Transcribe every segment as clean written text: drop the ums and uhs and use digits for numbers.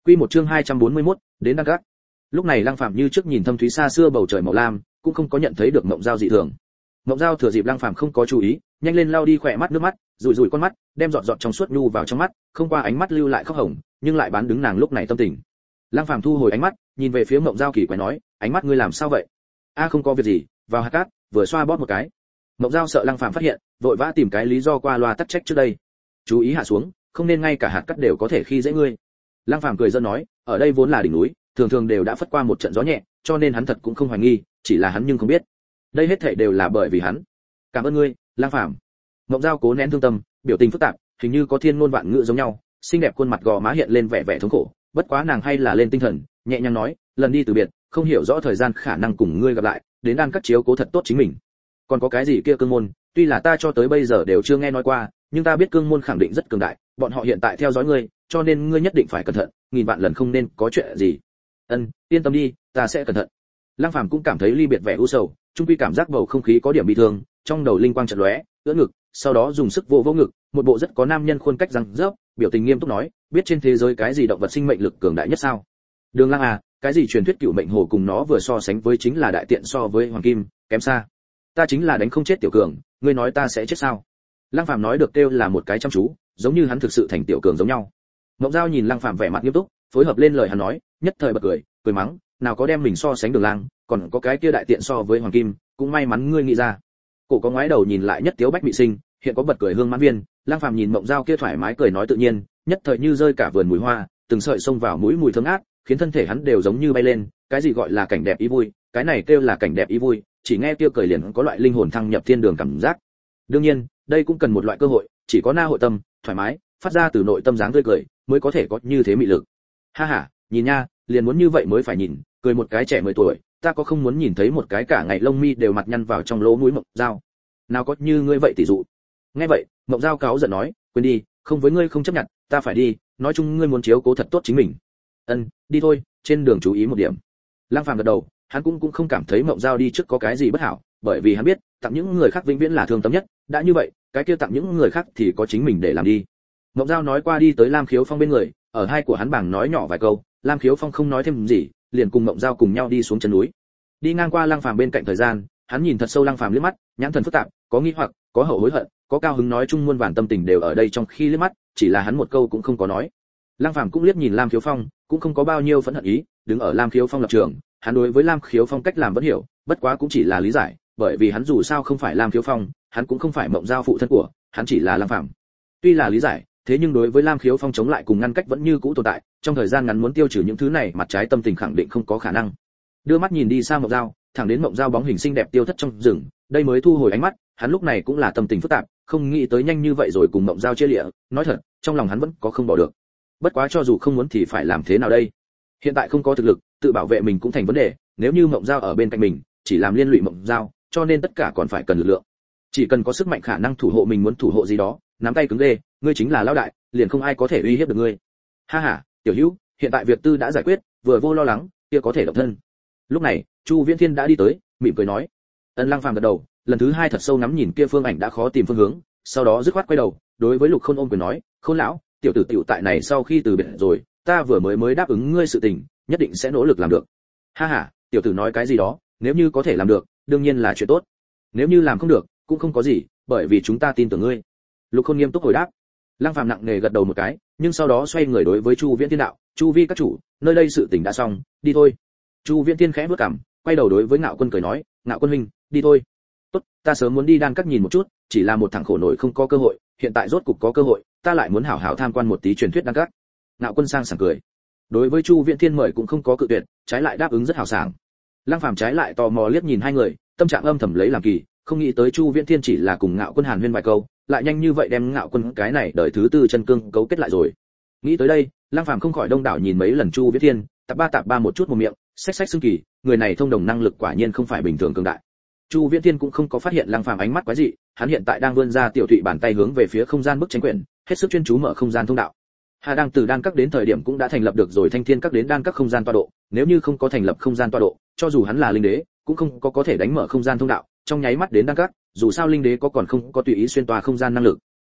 Quy một chương 241, đến đăng gác. Lúc này Lăng Phàm như trước nhìn thâm thúy xa xưa bầu trời màu lam, cũng không có nhận thấy được Mộng Dao dị thường. Mộng Dao thừa dịp Lăng Phàm không có chú ý, nhanh lên lau đi khỏe mắt nước mắt, rủi con mắt, đem giọt giọt trong suốt nhu vào trong mắt, không qua ánh mắt lưu lại khóc hồng, nhưng lại bán đứng nàng lúc này tâm tình. Lăng Phàm thu hồi ánh mắt, nhìn về phía Mộng Dao kỳ quái nói, ánh mắt ngươi làm sao vậy? A không có việc gì, vào hạt cát, vừa xoa bóp một cái. Mộng Dao sợ Lăng Phàm phát hiện, vội vã tìm cái lý do qua loa tắc trách trước đây. Chú ý hạ xuống, không nên ngay cả hạt cát đều có thể khi dễ ngươi. Lăng Phàm cười giỡn nói, ở đây vốn là đỉnh núi, thường thường đều đã phất qua một trận gió nhẹ, cho nên hắn thật cũng không hoài nghi, chỉ là hắn nhưng không biết, đây hết thảy đều là bởi vì hắn. Cảm ơn ngươi, Lăng Phàm. Mộng Dao cố nén thương tâm, biểu tình phức tạp, hình như có thiên ngôn vạn ngữ giống nhau, xinh đẹp khuôn mặt gò má hiện lên vẻ vẻ thống khổ, bất quá nàng hay là lên tinh thần, nhẹ nhàng nói, lần đi từ biệt, không hiểu rõ thời gian khả năng cùng ngươi gặp lại, đến đan các chiếu cố thật tốt chính mình. Còn có cái gì kia cương môn, tuy là ta cho tới bây giờ đều chưa nghe nói qua, nhưng ta biết cương môn khẳng định rất cường đại, bọn họ hiện tại theo dõi ngươi, cho nên ngươi nhất định phải cẩn thận, nghìn vạn lần không nên có chuyện gì. Yên tâm đi, ta sẽ cẩn thận. Lăng Phàm cũng cảm thấy ly biệt vẻ u sầu, trung quy cảm giác bầu không khí có điểm bị thương, trong đầu linh quang chợt lóe, ưỡn ngực, sau đó dùng sức vỗ ngực, một bộ rất có nam nhân khuôn cách răng rớp, biểu tình nghiêm túc nói, biết trên thế giới cái gì động vật sinh mệnh lực cường đại nhất sao? Đường Lăng à, cái gì truyền thuyết cửu mệnh hồ cùng nó vừa so sánh với chính là đại tiện so với hoàng kim, kém xa. Ta chính là đánh không chết tiểu cường, ngươi nói ta sẽ chết sao? Lăng Phàm nói được kêu là một cái chăm chú, giống như hắn thực sự thành tiểu cường giống nhau. Mộng Dao nhìn Lăng Phàm vẻ mặt nghiêm túc, phối hợp lên lời hắn nói, nhất thời bật cười mắng, nào có đem mình so sánh Đường Lang, còn có cái kia đại tiện so với hoàng kim, cũng may mắn ngươi nghĩ ra. Cổ có ngoái đầu nhìn lại nhất tiếu bách mỹ sinh, hiện có bật cười hương mãn viên, Lăng Phàm nhìn Mộng Dao kia thoải mái cười nói tự nhiên, nhất thời như rơi cả vườn mùi hoa, từng sợi xông vào mũi mùi thơm ngát, khiến thân thể hắn đều giống như bay lên, cái gì gọi là cảnh đẹp ý vui, cái này kêu là cảnh đẹp ý vui, chỉ nghe kia cười liền có loại linh hồn thăng nhập thiên đường cảm giác. Đương nhiên, đây cũng cần một loại cơ hội, chỉ có na hội tâm, thoải mái, phát ra từ nội tâm dáng tươi cười, mới có thể có như thế mị lực. Ha ha, nhìn nha, liền muốn như vậy mới phải nhìn, cười một cái trẻ 10 tuổi, ta có không muốn nhìn thấy một cái cả ngày lông mi đều mặt nhăn vào trong lỗ mũi Mộng Dao. Nào có như ngươi vậy tỷ dụ. Nghe vậy, Mộng Dao cáu giận nói, quên đi, không với ngươi không chấp nhận, ta phải đi, nói chung ngươi muốn chiếu cố thật tốt chính mình. Đi thôi, trên đường chú ý một điểm. Lăng Phàm gật đầu, hắn cũng không cảm thấy Mộng Dao đi trước có cái gì bất hảo, bởi vì hắn biết, tặng những người khác vĩnh viễn là thương tâm nhất, đã như vậy, cái kia tặng những người khác thì có chính mình để làm đi. Mộng Dao nói qua đi tới Lam Khiếu Phong bên người, ở hai của hắn bảng nói nhỏ vài câu, Lam Khiếu Phong không nói thêm gì, liền cùng Mộng Dao cùng nhau đi xuống chân núi. Đi ngang qua Lăng Phàm bên cạnh thời gian, hắn nhìn thật sâu Lăng Phàm liếc mắt, nhãn thần phức tạp, có nghi hoặc, có hậu hối hận, có cao hứng, nói chung muôn vàn tâm tình đều ở đây trong khi liếc mắt, chỉ là hắn một câu cũng không có nói. Lăng Phàm cũng liếc nhìn Lam Khiếu Phong, cũng không có bao nhiêu phẫn hận ý, đứng ở Lam Khiếu Phong lập trường, hắn đối với Lam Khiếu Phong cách làm vẫn hiểu, bất quá cũng chỉ là lý giải, bởi vì hắn dù sao không phải Lam Khiếu Phong, hắn cũng không phải Mộng Dao phụ thân của, hắn chỉ là Lăng Phàm. Tuy là lý giải, thế nhưng đối với Lam Khiếu Phong chống lại cùng ngăn cách vẫn như cũ tồn tại, trong thời gian ngắn muốn tiêu trừ những thứ này, mặt trái tâm tình khẳng định không có khả năng. Đưa mắt nhìn đi xa Mộng Dao, thẳng đến Mộng Dao bóng hình xinh đẹp tiêu thất trong rừng, đây mới thu hồi ánh mắt, hắn lúc này cũng là tâm tình phức tạp, không nghĩ tới nhanh như vậy rồi cùng Mộng Dao chia lìa, nói thật, trong lòng hắn vẫn có không bỏ được. Bất quá cho dù không muốn thì phải làm thế nào đây? Hiện tại không có thực lực, tự bảo vệ mình cũng thành vấn đề, nếu như Mộng Dao ở bên cạnh mình, chỉ làm liên lụy Mộng Dao, cho nên tất cả còn phải cần lực lượng. Chỉ cần có sức mạnh khả năng thủ hộ mình muốn thủ hộ gì đó, nắm tay cứng ghê, ngươi chính là lão đại, liền không ai có thể uy hiếp được ngươi. Ha ha, tiểu hữu, hiện tại việc tư đã giải quyết, vừa vô lo lắng, kia có thể động thân. Lúc này, Chu Viễn Thiên đã đi tới, mỉm cười nói. Lăng Phàm gật đầu, lần thứ hai thật sâu ngắm nhìn kia phương ảnh đã khó tìm phương hướng, sau đó dứt khoát quay đầu, đối với Lục Khôn ôm quyền nói, Khôn lão, tiểu tử tiểu tại này sau khi từ biệt rồi, ta vừa mới đáp ứng ngươi sự tình, nhất định sẽ nỗ lực làm được. Ha ha, tiểu tử nói cái gì đó, nếu như có thể làm được, đương nhiên là chuyện tốt. Nếu như làm không được, cũng không có gì, bởi vì chúng ta tin tưởng ngươi. Lục Khôn nghiêm túc hồi đáp. Lăng Phàm nặng nề gật đầu một cái, nhưng sau đó xoay người đối với Chu Viễn Thiên đạo, Chu vi các chủ, nơi đây sự tình đã xong, đi thôi. Chu Viễn Thiên khẽ bước cằm, quay đầu đối với Ngạo Quân cười nói, Ngạo Quân huynh, đi thôi. Tốt, ta sớm muốn đi đan các nhìn một chút, chỉ là một thằng khổ nổi không có cơ hội, hiện tại rốt cục có cơ hội, ta lại muốn hảo hảo tham quan một tí truyền thuyết đan các. Ngạo Quân sang sảng cười. Đối với Chu Viễn Thiên mời cũng không có cự tuyệt, trái lại đáp ứng rất hào sảng. Lăng Phàm trái lại tò mò liếc nhìn hai người, tâm trạng âm thầm lấy làm kỳ, không nghĩ tới Chu Viễn Thiên chỉ là cùng Ngạo Quân hàn huyên vài câu, lại nhanh như vậy đem Ngạo Quân cái này đời thứ tư chân cương cấu kết lại rồi. Nghĩ tới đây, Lăng Phàm không khỏi đông đảo nhìn mấy lần Chu Viễn Thiên, tạp ba một chút một miệng, xách xương kỳ, người này thông đồng năng lực quả nhiên không phải bình thường cường đại. Chu Viễn Thiên cũng không có phát hiện Lăng Phàm ánh mắt quái dị, hắn hiện tại đang vươn ra tiểu thụy bàn tay hướng về phía không gian bức tranh quyển, hết sức chuyên chú mở không gian thông đạo. Hà đang từ đan các đến thời điểm cũng đã thành lập được rồi Thanh Thiên các đến đan các không gian tọa độ, nếu như không có thành lập không gian tọa độ, cho dù hắn là linh đế, cũng không có thể đánh mở không gian thông đạo, trong nháy mắt đến đan các, dù sao linh đế có còn không có tùy ý xuyên tòa không gian năng lực.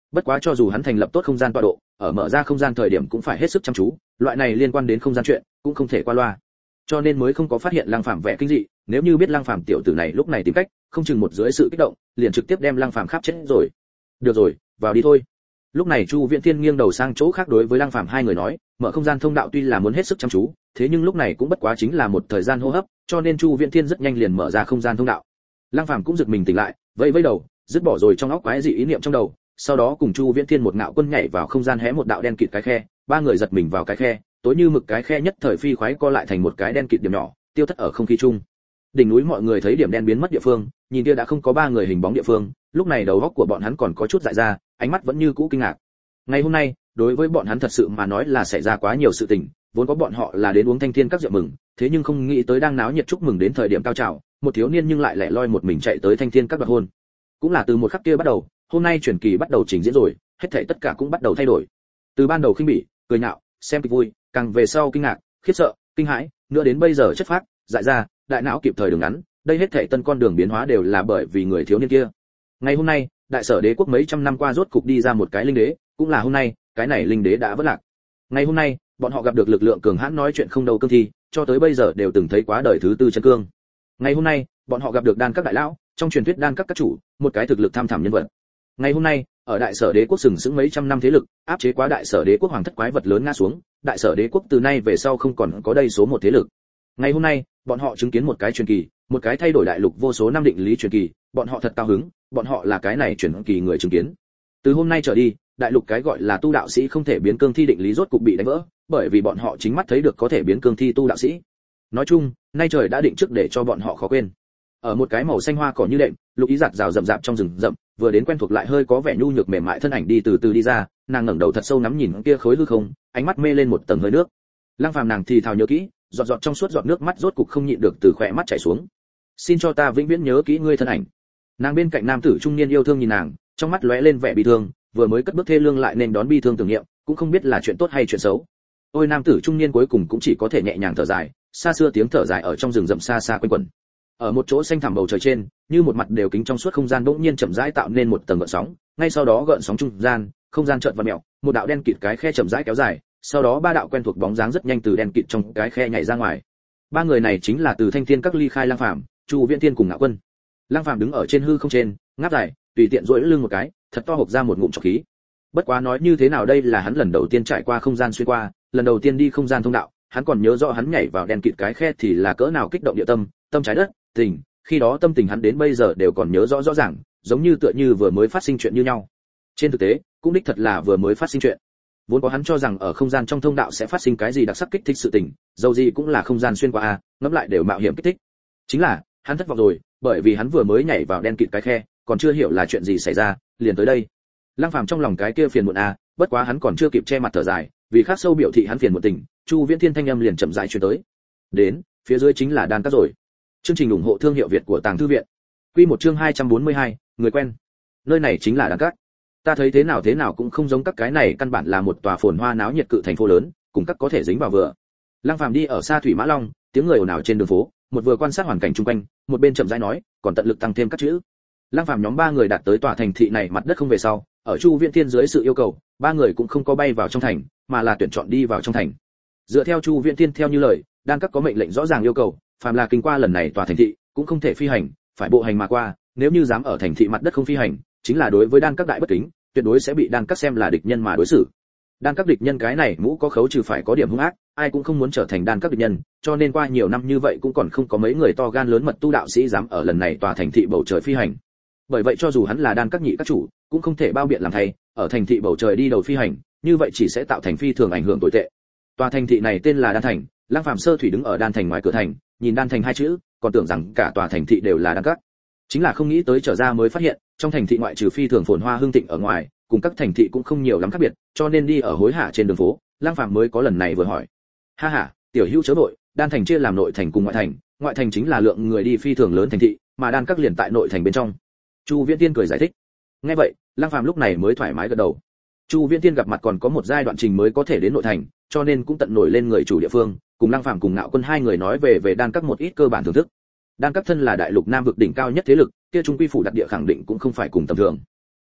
Bất quá cho dù hắn thành lập tốt không gian tọa độ, ở mở ra không gian thời điểm cũng phải hết sức chăm chú, loại này liên quan đến không gian chuyện, cũng không thể qua loa. Cho nên mới không có phát hiện Lăng Phàm vẻ kinh dị, nếu như biết Lăng Phàm tiểu tử này lúc này tìm cách, không chừng một dưới sự kích động, liền trực tiếp đem Lăng Phàm khắp chết rồi. Được rồi, vào đi thôi. Lúc này Chu Viễn Thiên nghiêng đầu sang chỗ khác đối với Lăng Phàm hai người nói, mở không gian thông đạo tuy là muốn hết sức chăm chú, thế nhưng lúc này cũng bất quá chính là một thời gian hô hấp, cho nên Chu Viễn Thiên rất nhanh liền mở ra không gian thông đạo. Lăng Phàm cũng giật mình tỉnh lại, vẫy vẫy đầu, dứt bỏ rồi trong óc quái dị ý niệm trong đầu, sau đó cùng Chu Viễn Thiên một ngạo quân nhảy vào không gian hé một đạo đen kịt cái khe, ba người giật mình vào cái khe, tối như mực cái khe nhất thời phi khoái co lại thành một cái đen kịt điểm nhỏ, tiêu thất ở không khí chung. Đỉnh núi mọi người thấy điểm đen biến mất địa phương, nhìn kia đã không có ba người hình bóng địa phương, lúc này đầu óc của bọn hắn còn có chút dại ra, ánh mắt vẫn như cũ kinh ngạc. Ngày hôm nay, đối với bọn hắn thật sự mà nói là xảy ra quá nhiều sự tình, vốn có bọn họ là đến uống thanh thiên các rượu mừng, thế nhưng không nghĩ tới đang náo nhiệt chúc mừng đến thời điểm cao trào, một thiếu niên nhưng lại lẻ loi một mình chạy tới thanh thiên các đoạt hôn. Cũng là từ một khắc kia bắt đầu, hôm nay truyền kỳ bắt đầu trình diễn rồi, hết thảy tất cả cũng bắt đầu thay đổi. Từ ban đầu khinh bỉ, cười nhạo, xem kịch vui, càng về sau kinh ngạc, khiếp sợ, kinh hãi, nữa đến bây giờ chất phác, dại ra, đại não kịp thời đường ngắn, đây hết thảy tân con đường biến hóa đều là bởi vì người thiếu niên kia. Ngày hôm nay, đại sở đế quốc mấy trăm năm qua rốt cục đi ra một cái linh đế, cũng là hôm nay, cái này linh đế đã vất lạc. Ngày hôm nay, bọn họ gặp được lực lượng cường hãn nói chuyện không đầu cương thi, cho tới bây giờ đều từng thấy quá đời thứ tư chân cương. Ngày hôm nay, bọn họ gặp được đan các đại lão, trong truyền thuyết đan các chủ, một cái thực lực tham thẳm nhân vật. Ngày hôm nay, ở đại sở đế quốc sừng sững mấy trăm năm thế lực, áp chế quá đại sở đế quốc hoàng thất quái vật lớn ngã xuống, đại sở đế quốc từ nay về sau không còn có đây số một thế lực. Ngày hôm nay, bọn họ chứng kiến một cái truyền kỳ, một cái thay đổi đại lục vô số năm định lý truyền kỳ, bọn họ thật cao hứng, bọn họ là cái này truyền kỳ người chứng kiến. Từ hôm nay trở đi, đại lục cái gọi là tu đạo sĩ không thể biến cương thi định lý rốt cục bị đánh vỡ, bởi vì bọn họ chính mắt thấy được có thể biến cương thi tu đạo sĩ. Nói chung, nay trời đã định trước để cho bọn họ khó quên. Ở một cái màu xanh hoa cỏ như đệm, lục ý giạt rào rậm rạp trong rừng rậm, vừa đến quen thuộc lại hơi có vẻ nhu nhược mềm mại thân ảnh đi từ từ đi ra, nàng ngẩng đầu thật sâu ngắm nhìn kia khối hư không, ánh mắt mê lên một tầng hơi nước. Lăng Phàm nàng thì thào nhớ kỹ, giọt giọt trong suốt giọt nước mắt rốt cục không nhịn được từ khóe mắt chảy xuống. Xin cho ta vĩnh viễn nhớ kỹ ngươi thân ảnh. Nàng bên cạnh nam tử trung niên yêu thương nhìn nàng, trong mắt lóe lên vẻ bi thương, vừa mới cất bước thê lương lại nên đón bi thương tưởng niệm, cũng không biết là chuyện tốt hay chuyện xấu. Ôi nam tử trung niên cuối cùng cũng chỉ có thể nhẹ nhàng thở dài, xa xưa tiếng thở dài ở trong rừng rậm xa xa quanh quẩn. Ở một chỗ xanh thẳm bầu trời trên, như một mặt đều kính trong suốt không gian bỗng nhiên chậm rãi tạo nên một tầng gợn sóng, ngay sau đó gợn sóng trung gian, không gian chợt vặn mèo, một đạo đen kịt cái khe chậm rãi kéo dài, sau đó ba đạo quen thuộc bóng dáng rất nhanh từ đen kịt trong cái khe nhảy ra ngoài. Ba người này chính là từ Thanh Thiên các ly khai Lăng Phàm, Chu Viễn Thiên cùng Ngạo Quân. Lăng Phàm đứng ở trên hư không trên, ngáp dài, tùy tiện duỗi lưng một cái, thật to hộc ra một ngụm trọc khí. Bất quá nói như thế nào đây là hắn lần đầu tiên trải qua không gian xuyên qua, lần đầu tiên đi không gian thông đạo, hắn còn nhớ rõ hắn nhảy vào đen kịt cái khe thì là cỡ nào kích động địa tâm, tâm trái đất, tình, khi đó tâm tình hắn đến bây giờ đều còn nhớ rõ rõ ràng, giống như tựa như vừa mới phát sinh chuyện như nhau. Trên thực tế, cũng đích thật là vừa mới phát sinh chuyện. Vốn có hắn cho rằng ở không gian trong thông đạo sẽ phát sinh cái gì đặc sắc kích thích sự tình, dầu gì cũng là không gian xuyên qua a, ngẫm lại đều mạo hiểm kích thích. Chính là, hắn thất vọng rồi, bởi vì hắn vừa mới nhảy vào đen kịt cái khe, còn chưa hiểu là chuyện gì xảy ra, liền tới đây. Lăng Phàm trong lòng cái kia phiền muộn a, bất quá hắn còn chưa kịp che mặt thở dài, vì khác sâu biểu thị hắn phiền muộn tình, Chu Viễn Thiên thanh âm liền chậm rãi truyền tới. Đến, phía dưới chính là đan các rồi. Chương trình ủng hộ thương hiệu Việt của Tàng Thư viện. Quy một chương 242, người quen. Nơi này chính là đan các. Ta thấy thế nào cũng không giống các cái này, căn bản là một tòa phồn hoa náo nhiệt cự thành phố lớn, cùng các có thể dính vào vừa. Lăng Phàm đi ở xa thủy mã long, tiếng người ồn ào trên đường phố, một vừa quan sát hoàn cảnh xung quanh, một bên chậm rãi nói, còn tận lực tăng thêm các chữ. Lăng Phàm nhóm ba người đạt tới tòa thành thị này mặt đất không về sau, ở Chu Viễn Thiên dưới sự yêu cầu, ba người cũng không có bay vào trong thành, mà là tuyển chọn đi vào trong thành. Dựa theo Chu Viễn Thiên theo như lời, đan các có mệnh lệnh rõ ràng yêu cầu, phàm là kinh qua lần này tòa thành thị, cũng không thể phi hành, phải bộ hành mà qua, nếu như dám ở thành thị mặt đất không phi hành, chính là đối với đan các đại bất kính, tuyệt đối sẽ bị đan các xem là địch nhân mà đối xử. Đan các địch nhân cái này mũ có khấu trừ phải có điểm hung ác, ai cũng không muốn trở thành đan các địch nhân, cho nên qua nhiều năm như vậy cũng còn không có mấy người to gan lớn mật tu đạo sĩ dám ở lần này tòa thành thị bầu trời phi hành. Bởi vậy cho dù hắn là đan các nhị các chủ, cũng không thể bao biện làm thay, ở thành thị bầu trời đi đầu phi hành, như vậy chỉ sẽ tạo thành phi thường ảnh hưởng tồi tệ. Tòa thành thị này tên là Đan Thành, Lăng Phàm sơ thủy đứng ở Đan Thành ngoài cửa thành, nhìn Đan Thành hai chữ, còn tưởng rằng cả tòa thành thị đều là đan các. Chính là không nghĩ tới trở ra mới phát hiện, trong thành thị ngoại trừ phi thường phồn hoa hương thịnh ở ngoài, cùng các thành thị cũng không nhiều lắm khác biệt, cho nên đi ở hối hả trên đường phố, Lăng Phàm mới có lần này vừa hỏi. Ha ha, tiểu hữu chớ vội, Đan Thành chia làm nội thành cùng ngoại thành chính là lượng người đi phi thường lớn thành thị, mà đan các liền tại nội thành bên trong. Chu Viễn Tiên cười giải thích. Nghe vậy, Lăng Phàm lúc này mới thoải mái gật đầu. Chu Viễn Tiên gặp mặt còn có một giai đoạn trình mới có thể đến nội thành, cho nên cũng tận nổi lên người chủ địa phương, cùng Lăng Phàm cùng Ngạo Quân hai người nói về đan các một ít cơ bản thưởng thức. Đan các thân là đại lục nam vực đỉnh cao nhất thế lực, kia trung quy phủ đặt địa khẳng định cũng không phải cùng tầm thường.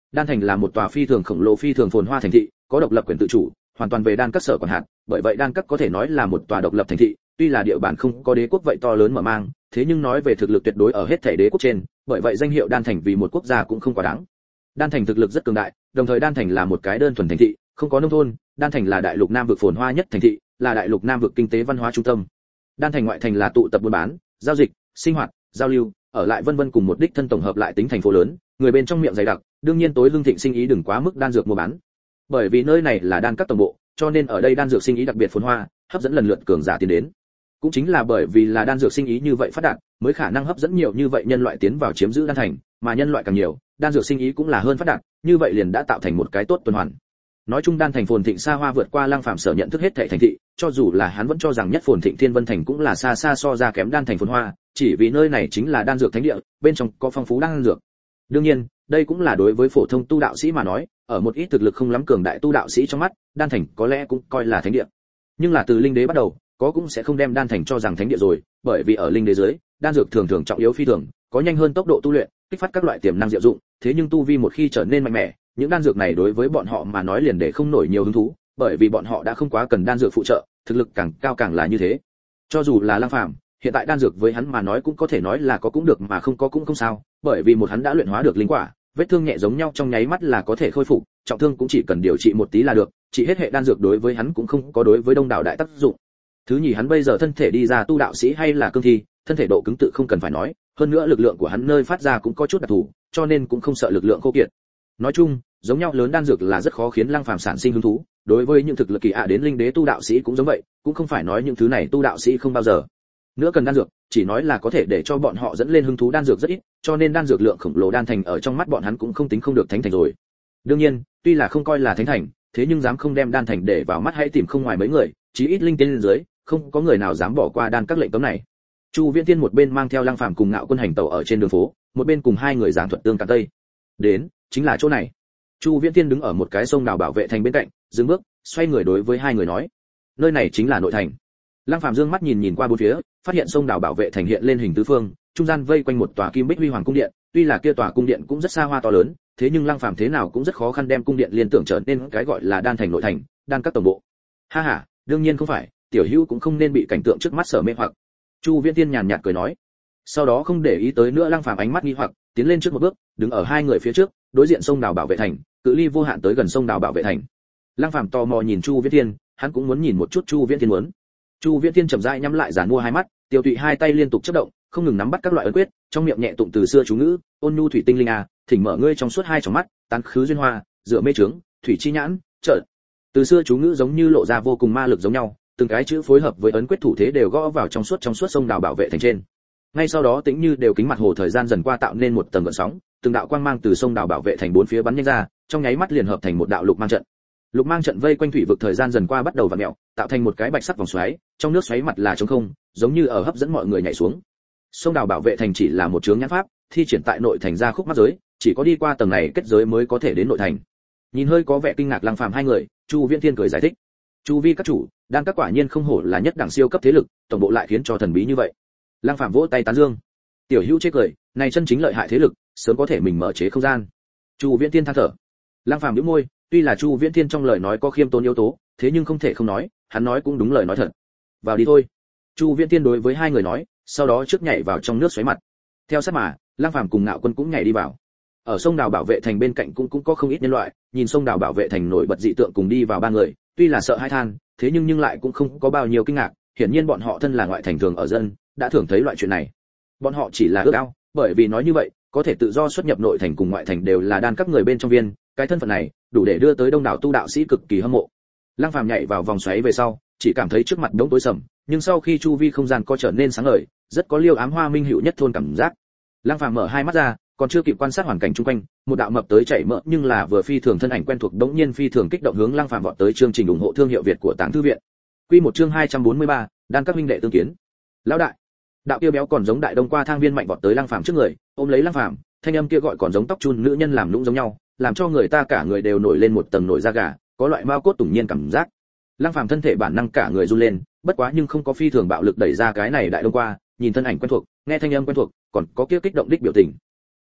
Đan Thành là một tòa phi thường khổng lồ phi thường phồn hoa thành thị, có độc lập quyền tự chủ, hoàn toàn về Đan Các sở quản hạt, bởi vậy Đan Các có thể nói là một tòa độc lập thành thị, tuy là địa bàn không có đế quốc vậy to lớn mở mang, thế nhưng nói về thực lực tuyệt đối ở hết thảy đế quốc trên, bởi vậy danh hiệu Đan Thành vì một quốc gia cũng không quá đáng. Đan Thành thực lực rất cường đại, đồng thời Đan Thành là một cái đơn thuần thành thị, không có nông thôn, Đan Thành là đại lục Nam vực phồn hoa nhất thành thị, là đại lục Nam vực kinh tế văn hóa trung tâm. Đan Thành ngoại thành là tụ tập buôn bán, giao dịch, sinh hoạt, giao lưu, ở lại vân vân cùng một đích thân tổng hợp lại tính thành phố lớn, người bên trong miệng dày đặc, đương nhiên tối lương thịnh sinh ý đừng quá mức đan dược mua bán. Bởi vì nơi này là Đan Các tổng bộ, cho nên ở đây đan dược sinh ý đặc biệt phồn hoa, hấp dẫn lần lượt cường giả tiến đến. Cũng chính là bởi vì là đan dược sinh ý như vậy phát đạt, mới khả năng hấp dẫn nhiều như vậy nhân loại tiến vào chiếm giữ Đan Thành, mà nhân loại càng nhiều, đan dược sinh ý cũng là hơn phát đạt, như vậy liền đã tạo thành một cái tốt tuần hoàn. Nói chung Đan Thành phồn thịnh xa hoa vượt qua Lăng Phàm sở nhận thức hết thảy thành thị, cho dù là hắn vẫn cho rằng nhất phồn thịnh Thiên Vân Thành cũng là xa xa so ra kém Đan Thành phồn hoa, chỉ vì nơi này chính là đan dược thánh địa, bên trong có phong phú đan dược. Đương nhiên, đây cũng là đối với phổ thông tu đạo sĩ mà nói, ở một ít thực lực không lắm cường đại tu đạo sĩ trong mắt, Đan Thành có lẽ cũng coi là thánh địa. Nhưng là từ linh đế bắt đầu, có cũng sẽ không đem Đan Thành cho rằng thánh địa rồi, bởi vì ở linh đế dưới, đan dược thường thường trọng yếu phi thường, có nhanh hơn tốc độ tu luyện, kích phát các loại tiềm năng diệu dụng, thế nhưng tu vi một khi trở nên mạnh mẽ, những đan dược này đối với bọn họ mà nói liền để không nổi nhiều hứng thú, bởi vì bọn họ đã không quá cần đan dược phụ trợ, thực lực càng cao càng là như thế. Cho dù là Lăng Phàm, hiện tại đan dược với hắn mà nói cũng có thể nói là có cũng được mà không có cũng không sao, bởi vì một hắn đã luyện hóa được linh quả, vết thương nhẹ giống nhau trong nháy mắt là có thể khôi phục, trọng thương cũng chỉ cần điều trị một tí là được, chỉ hết hệ đan dược đối với hắn cũng không có đối với đông đảo đại tác dụng. Thứ nhì hắn bây giờ thân thể đi ra tu đạo sĩ hay là cương thi, thân thể độ cứng tự không cần phải nói, hơn nữa lực lượng của hắn nơi phát ra cũng có chút đặc thù, cho nên cũng không sợ lực lượng khô kiệt. Nói chung, giống nhau lớn đan dược là rất khó khiến Lăng Phàm sản sinh hứng thú, đối với những thực lực kỳ đến linh đế tu đạo sĩ cũng giống vậy, cũng không phải nói những thứ này tu đạo sĩ không bao giờ nữa cần đan dược, chỉ nói là có thể để cho bọn họ dẫn lên hứng thú đan dược rất ít, cho nên đan dược lượng khổng lồ Đan Thành ở trong mắt bọn hắn cũng không tính không được thánh thành rồi. Đương nhiên, tuy là không coi là thánh thành, thế nhưng dám không đem Đan Thành để vào mắt hãy tìm không ngoài mấy người, chí ít linh tiên dưới, không có người nào dám bỏ qua đan các lệnh cấm này. Chu Viễn Tiên một bên mang theo Lăng Phàm cùng Ngạo Quân hành tẩu ở trên đường phố, một bên cùng hai người giảng thuật tương cản tây. Đến, chính là chỗ này. Chu Viễn Tiên đứng ở một cái sông đào bảo vệ thành bên cạnh, dừng bước, xoay người đối với hai người nói: "Nơi này chính là nội thành." Lăng Phàm dương mắt nhìn nhìn qua bốn phía, phát hiện sông đào bảo vệ thành hiện lên hình tứ phương, trung gian vây quanh một tòa kim bích huy hoàng cung điện, tuy là kia tòa cung điện cũng rất xa hoa to lớn, thế nhưng Lăng Phàm thế nào cũng rất khó khăn đem cung điện liên tưởng trở nên cái gọi là Đan Thành nội thành, đan các tổng bộ. Ha ha, đương nhiên không phải, tiểu hữu cũng không nên bị cảnh tượng trước mắt sở mê hoặc. Chu Viễn Tiên nhàn nhạt cười nói. Sau đó không để ý tới nữa Lăng Phàm ánh mắt nghi hoặc, tiến lên trước một bước, đứng ở hai người phía trước, đối diện sông đào bảo vệ thành, cự ly vô hạn tới gần sông đào bảo vệ thành. Lăng Phàm tò mò nhìn Chu Viễn Tiên, hắn cũng muốn nhìn một chút Chu Viễn Tiên muốn. Chu Viễn Tiên chậm rãi nhắm lại giàn mua hai mắt, tiêu tụy hai tay liên tục chớp động, không ngừng nắm bắt các loại ấn quyết, trong miệng nhẹ tụng từ xưa chú ngữ, ôn nhu thủy tinh linh à, thỉnh mở ngươi trong suốt hai tròng mắt, tán khứ duyên hoa, dựa mê trướng, thủy chi nhãn, trợ. Từ xưa chú ngữ giống như lộ ra vô cùng ma lực giống nhau, từng cái chữ phối hợp với ấn quyết thủ thế đều gõ vào trong suốt sông đào bảo vệ thành trên. Ngay sau đó tĩnh như đều kính mặt hồ thời gian dần qua tạo nên một tầng gợn sóng, từng đạo quang mang từ sông đào bảo vệ thành bốn phía bắn nhanh ra, trong nháy mắt liền hợp thành một đạo lục mang trận. Lục mang trận vây quanh thủy vực thời gian dần qua bắt đầu vặn mèo, tạo thành một cái bạch sắc vòng xoáy, trong nước xoáy mặt là trống không, giống như ở hấp dẫn mọi người nhảy xuống. Sông đào bảo vệ thành chỉ là một chướng nhãn pháp, thi triển tại nội thành ra khúc mắc giới, chỉ có đi qua tầng này kết giới mới có thể đến nội thành. Nhìn hơi có vẻ kinh ngạc Lăng Phàm hai người, Chu Viễn Thiên cười giải thích: "Chu vi các chủ, đan các quả nhiên không hổ là nhất đẳng siêu cấp thế lực, tổng bộ lại khiến cho thần bí như vậy." Lăng Phàm vỗ tay tán dương. Tiểu Hữu chế cười, này chân chính lợi hại thế lực, sớm có thể mình mở chế không gian. Chu Viễn Thiên than thở. Lăng Phàm nhếch môi, tuy là Chu Viễn Thiên trong lời nói có khiêm tốn yếu tố, thế nhưng không thể không nói, hắn nói cũng đúng lời nói thật. "Vào đi thôi." Chu Viễn Thiên đối với hai người nói, sau đó trước nhảy vào trong nước xoáy mặt. Theo sát mà, Lăng Phàm cùng Ngạo Quân cũng nhảy đi vào. Ở sông đào bảo vệ thành bên cạnh cũng có không ít nhân loại, nhìn sông đào bảo vệ thành nổi bật dị tượng cùng đi vào ba người, tuy là sợ hai than, thế nhưng lại cũng không có bao nhiêu kinh ngạc, hiển nhiên bọn họ thân là ngoại thành thường ở dân, đã thường thấy loại chuyện này. Bọn họ chỉ là ước ao, bởi vì nói như vậy, có thể tự do xuất nhập nội thành cùng ngoại thành đều là đan các người bên trong viên, cái thân phận này, đủ để đưa tới đông đảo tu đạo sĩ cực kỳ hâm mộ. Lăng Phàm nhảy vào vòng xoáy về sau, chỉ cảm thấy trước mặt đống tối sầm, nhưng sau khi chu vi không gian có trở nên sáng ngời, rất có Liêu Ám Hoa Minh Hữu Nhất thôn cảm giác. Lăng Phàm mở hai mắt ra, còn chưa kịp quan sát hoàn cảnh xung quanh, một đạo mập tới chảy mỡ nhưng là vừa phi thường thân ảnh quen thuộc đống nhiên phi thường kích động hướng Lăng Phàm vọt tới chương trình ủng hộ thương hiệu Việt của Táng Thư viện. Quy một chương 243, đan các huynh đệ tương kiến. Lão đại. Đạo kia béo còn giống đại đông qua thang viên mạnh vọt tới Lăng Phàm trước người, ôm lấy Lăng Phàm, thanh âm kia gọi còn giống tóc chun nữ nhân làm nũng giống nhau, làm cho người ta cả người đều nổi lên một tầng nổi da gà, có loại mao cốt tủng nhiên cảm giác. Lăng Phàm thân thể bản năng cả người run lên, bất quá nhưng không có phi thường bạo lực đẩy ra cái này đại đông qua, nhìn thân ảnh quen thuộc, nghe thanh âm quen thuộc, còn có kia kích động đích biểu tình.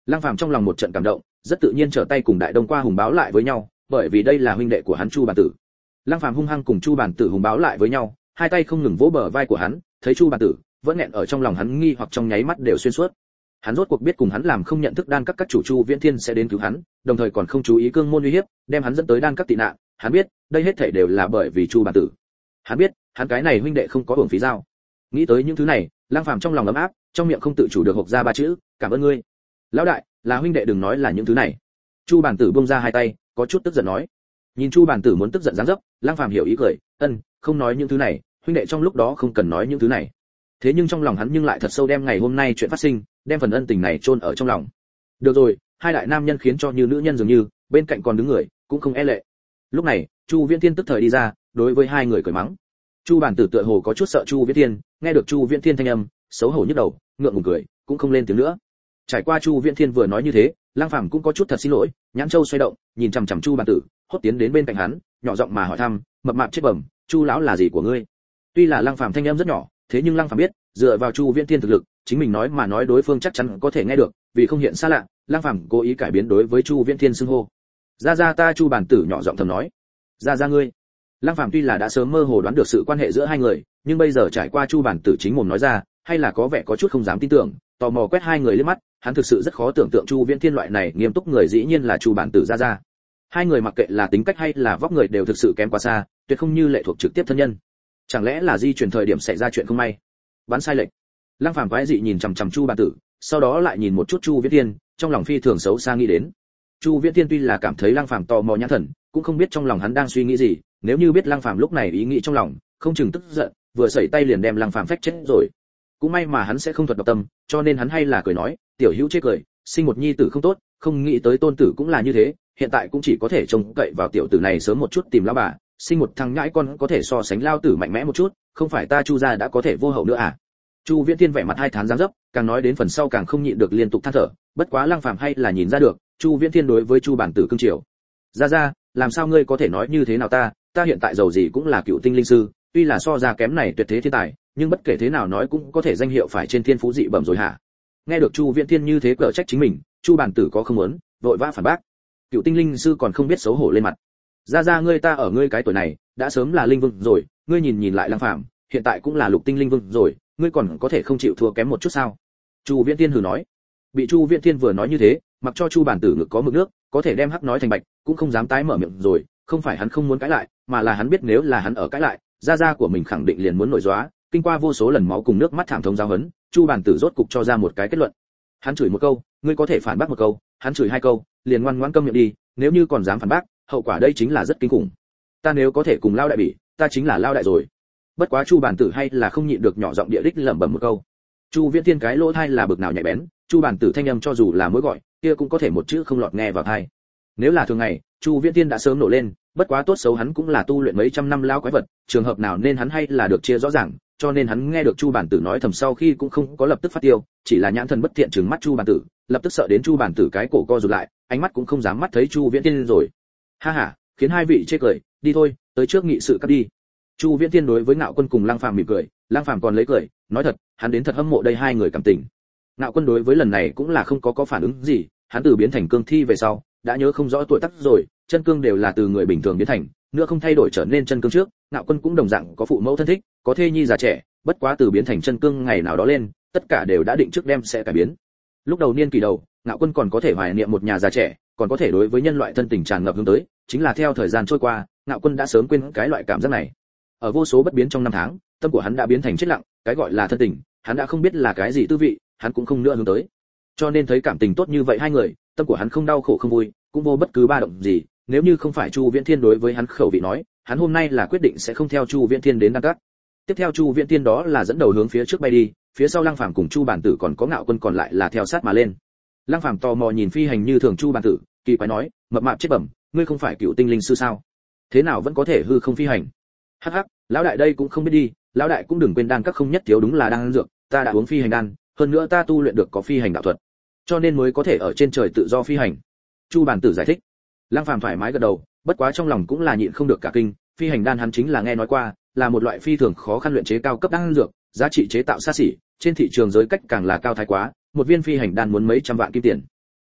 Lăng Phàm trong lòng một trận cảm động, rất tự nhiên trở tay cùng Đại Đông qua hùng báo lại với nhau, bởi vì đây là huynh đệ của hắn Chu Bản Tử. Lăng Phàm hung hăng cùng Chu Bản Tử hùng báo lại với nhau, hai tay không ngừng vỗ bờ vai của hắn, thấy Chu Bản Tử vẫn nghẹn ở trong lòng hắn nghi hoặc trong nháy mắt đều xuyên suốt. Hắn rốt cuộc biết cùng hắn làm không nhận thức đan các chủ Chu Viễn Thiên sẽ đến cứu hắn, đồng thời còn không chú ý cương môn uy hiếp, đem hắn dẫn tới đan các tị nạn. Hắn biết, đây hết thảy đều là bởi vì Chu Bản Tử. Hắn biết, hắn cái này huynh đệ không có hưởng phí giao. Nghĩ tới những thứ này, Lăng Phàm trong lòng ấm áp, trong miệng không tự chủ được hộc ra ba chữ, cảm ơn ngươi. Lão đại, là huynh đệ đừng nói là những thứ này. Chu Bản Tử buông ra hai tay, có chút tức giận nói. Nhìn Chu Bản Tử muốn tức giận dáng dấp, Lăng Phàm hiểu ý cười, không nói những thứ này, huynh đệ trong lúc đó không cần nói những thứ này. Thế nhưng trong lòng hắn nhưng lại thật sâu đem ngày hôm nay chuyện phát sinh, đem phần ân tình này chôn ở trong lòng. Được rồi, hai đại nam nhân khiến cho như nữ nhân dường như, bên cạnh còn đứng người, cũng không e lệ. Lúc này, Chu Viễn Thiên tức thời đi ra, đối với hai người cười mắng. Chu Bản Tử tựa hồ có chút sợ Chu Viễn Thiên, nghe được Chu Viễn Thiên thanh âm, xấu hổ nhức đầu, ngượng ngùng cười, cũng không lên tiếng nữa. Trải qua Chu Viễn Thiên vừa nói như thế, Lăng Phàm cũng có chút thật xin lỗi, nhãn châu xoay động, nhìn chằm chằm Chu Bản Tử, hốt tiến đến bên cạnh hắn, nhỏ giọng mà hỏi thăm, mập mạp chết bẩm, Chu lão là gì của ngươi? Tuy là Lăng Phàm thanh âm rất nhỏ, thế nhưng Lăng Phàm biết, dựa vào Chu Viễn Thiên thực lực, chính mình nói mà nói đối phương chắc chắn có thể nghe được, vì không hiện xa lạ, Lăng Phàm cố ý cải biến đối với Chu Viễn Thiên xưng hô. "Gia gia ta." Chu Bản Tử nhỏ giọng thầm nói. "Gia gia ngươi." Lăng Phàm tuy là đã sớm mơ hồ đoán được sự quan hệ giữa hai người, nhưng bây giờ trải qua Chu Bản Tử chính mồm nói ra, hay là có vẻ có chút không dám tin tưởng, tò mò quét hai người liếc mắt, hắn thực sự rất khó tưởng tượng Chu Viễn Thiên loại này nghiêm túc người dĩ nhiên là Chu Bản Tử gia gia. Hai người mặc kệ là tính cách hay là vóc người đều thực sự kém quá xa, tuyệt không như lệ thuộc trực tiếp thân nhân. Chẳng lẽ là di truyền thời điểm xảy ra chuyện không may? Bắn sai lệch. Lăng Phàm quái dị nhìn chằm chằm Chu Bản Tử, sau đó lại nhìn một chút Chu Viễn Thiên, trong lòng phi thường xấu xa nghĩ đến. Chu Viễn Thiên tuy là cảm thấy Lăng Phàm tò mò nhãn thần, cũng không biết trong lòng hắn đang suy nghĩ gì, nếu như biết Lăng Phàm lúc này ý nghĩ trong lòng, không chừng tức giận, vừa sẩy tay liền đem Lăng Phàm phách chết rồi. Cũng may mà hắn sẽ không thuật độc tâm, cho nên hắn hay là cười nói, tiểu hữu chế cười, sinh một nhi tử không tốt, không nghĩ tới tôn tử cũng là như thế, hiện tại cũng chỉ có thể trông cậy vào tiểu tử này sớm một chút tìm lão bà, sinh một thằng nhãi con có thể so sánh lao tử mạnh mẽ một chút, không phải ta Chu gia đã có thể vô hậu nữa à? Chu Viễn Thiên vẻ mặt hai tháng giáng dấp, càng nói đến phần sau càng không nhịn được liên tục than thở, bất quá Lăng Phàm hay là nhìn ra được, Chu Viễn Thiên đối với Chu Bản Tử cưng chiều. "Gia gia, làm sao ngươi có thể nói như thế nào ta hiện tại giàu gì cũng là cựu tinh linh sư, tuy là so ra kém này tuyệt thế thiên tài, nhưng bất kể thế nào nói cũng có thể danh hiệu phải trên thiên phú dị bẩm rồi hả?" Nghe được Chu Viễn Thiên như thế cở trách chính mình, Chu Bản Tử có không muốn, vội vã phản bác. Cựu tinh linh sư còn không biết xấu hổ lên mặt. "Gia gia ngươi ta ở ngươi cái tuổi này, đã sớm là linh vương rồi, ngươi nhìn lại Lăng Phàm, hiện tại cũng là lục tinh linh vương rồi, ngươi còn có thể không chịu thua kém một chút sao?" Chu Viễn Thiên hừ nói. Bị Chu Viễn Thiên vừa nói như thế, mặc cho Chu Bản Tử ngực có mực nước, có thể đem hắc nói thành bạch, cũng không dám tái mở miệng rồi, không phải hắn không muốn cãi lại, mà là hắn biết nếu là hắn ở cãi lại, gia gia của mình khẳng định liền muốn nổi gióa, kinh qua vô số lần máu cùng nước mắt thảm thống giáo huấn, Chu Bản Tử rốt cục cho ra một cái kết luận. Hắn chửi một câu, ngươi có thể phản bác một câu, hắn chửi hai câu, liền ngoan ngoãn câm miệng đi, nếu như còn dám phản bác, hậu quả đây chính là rất kinh khủng. Ta nếu có thể cùng lao đại bị, ta chính là lao đại rồi. Bất quá Chu Bản Tử hay là không nhịn được nhỏ giọng địa đích lẩm bẩm một câu. Chu Viễn Thiên cái lỗ tai là bực nào nhạy bén, Chu Bản Tử thanh âm cho dù là mỗi gọi, kia cũng có thể một chữ không lọt nghe vào tai. Nếu là thường ngày, Chu Viễn Thiên đã sớm nổ lên, bất quá tốt xấu hắn cũng là tu luyện mấy trăm năm lao quái vật, trường hợp nào nên hắn hay là được chia rõ ràng, cho nên hắn nghe được Chu Bản Tử nói thầm sau khi cũng không có lập tức phát tiêu, chỉ là nhãn thần bất thiện trừng mắt Chu Bản Tử, lập tức sợ đến Chu Bản Tử cái cổ co rụt lại, ánh mắt cũng không dám mắt thấy Chu Viễn Thiên rồi. Ha ha, khiến hai vị chê cười, đi thôi, tới trước nghị sự cắt đi. Chu Viễn Thiên đối với Ngạo Quân cùng Lăng Phàm mỉm cười, Lăng Phàm còn lấy cười, nói thật, hắn đến thật hâm mộ đây hai người cảm tình. Ngạo Quân đối với lần này cũng là không có phản ứng gì, hắn từ biến thành cương thi về sau, đã nhớ không rõ tuổi tác rồi, chân cương đều là từ người bình thường biến thành, nữa không thay đổi trở nên chân cương trước, Ngạo Quân cũng đồng dạng có phụ mẫu thân thích, có thê nhi già trẻ, bất quá từ biến thành chân cương ngày nào đó lên, tất cả đều đã định trước đem sẽ cải biến. Lúc đầu niên kỳ đầu, Ngạo Quân còn có thể hoài niệm một nhà già trẻ, còn có thể đối với nhân loại thân tình tràn ngập hướng tới, chính là theo thời gian trôi qua, Ngạo Quân đã sớm quên cái loại cảm giác này. Ở vô số bất biến trong năm tháng, tâm của hắn đã biến thành chết lặng, cái gọi là thân tình, hắn đã không biết là cái gì tư vị, hắn cũng không nữa hướng tới. Cho nên thấy cảm tình tốt như vậy hai người, tâm của hắn không đau khổ không vui, cũng vô bất cứ ba động gì, nếu như không phải Chu Viễn Thiên đối với hắn khẩu vị nói, hắn hôm nay là quyết định sẽ không theo Chu Viễn Thiên đến Đan Các. Tiếp theo Chu Viễn Thiên đó là dẫn đầu hướng phía trước bay đi, phía sau Lăng Phàm cùng Chu Bản Tử còn có Ngạo Quân còn lại là theo sát mà lên. Lăng Phàm tò mò nhìn phi hành như thường Chu Bản Tử, kỳ quái nói, mập mạp chết bẩm, ngươi không phải cựu tinh linh sư sao? Thế nào vẫn có thể hư không phi hành? Hắc hắc, lão đại đây cũng không biết đi, lão đại cũng đừng quên Đan Các không nhất thiếu đúng là đan dược, ta đã uống phi hành đan, hơn nữa ta tu luyện được có phi hành đạo thuật, cho nên mới có thể ở trên trời tự do phi hành. Chu Bản Tử giải thích. Lăng Phàm thoải mái gật đầu, bất quá trong lòng cũng là nhịn không được cả kinh, phi hành đan hắn chính là nghe nói qua, là một loại phi thường khó khăn luyện chế cao cấp đan dược, giá trị chế tạo xa xỉ, trên thị trường giới cách càng là cao thái quá, một viên phi hành đan muốn mấy trăm vạn kim tiền.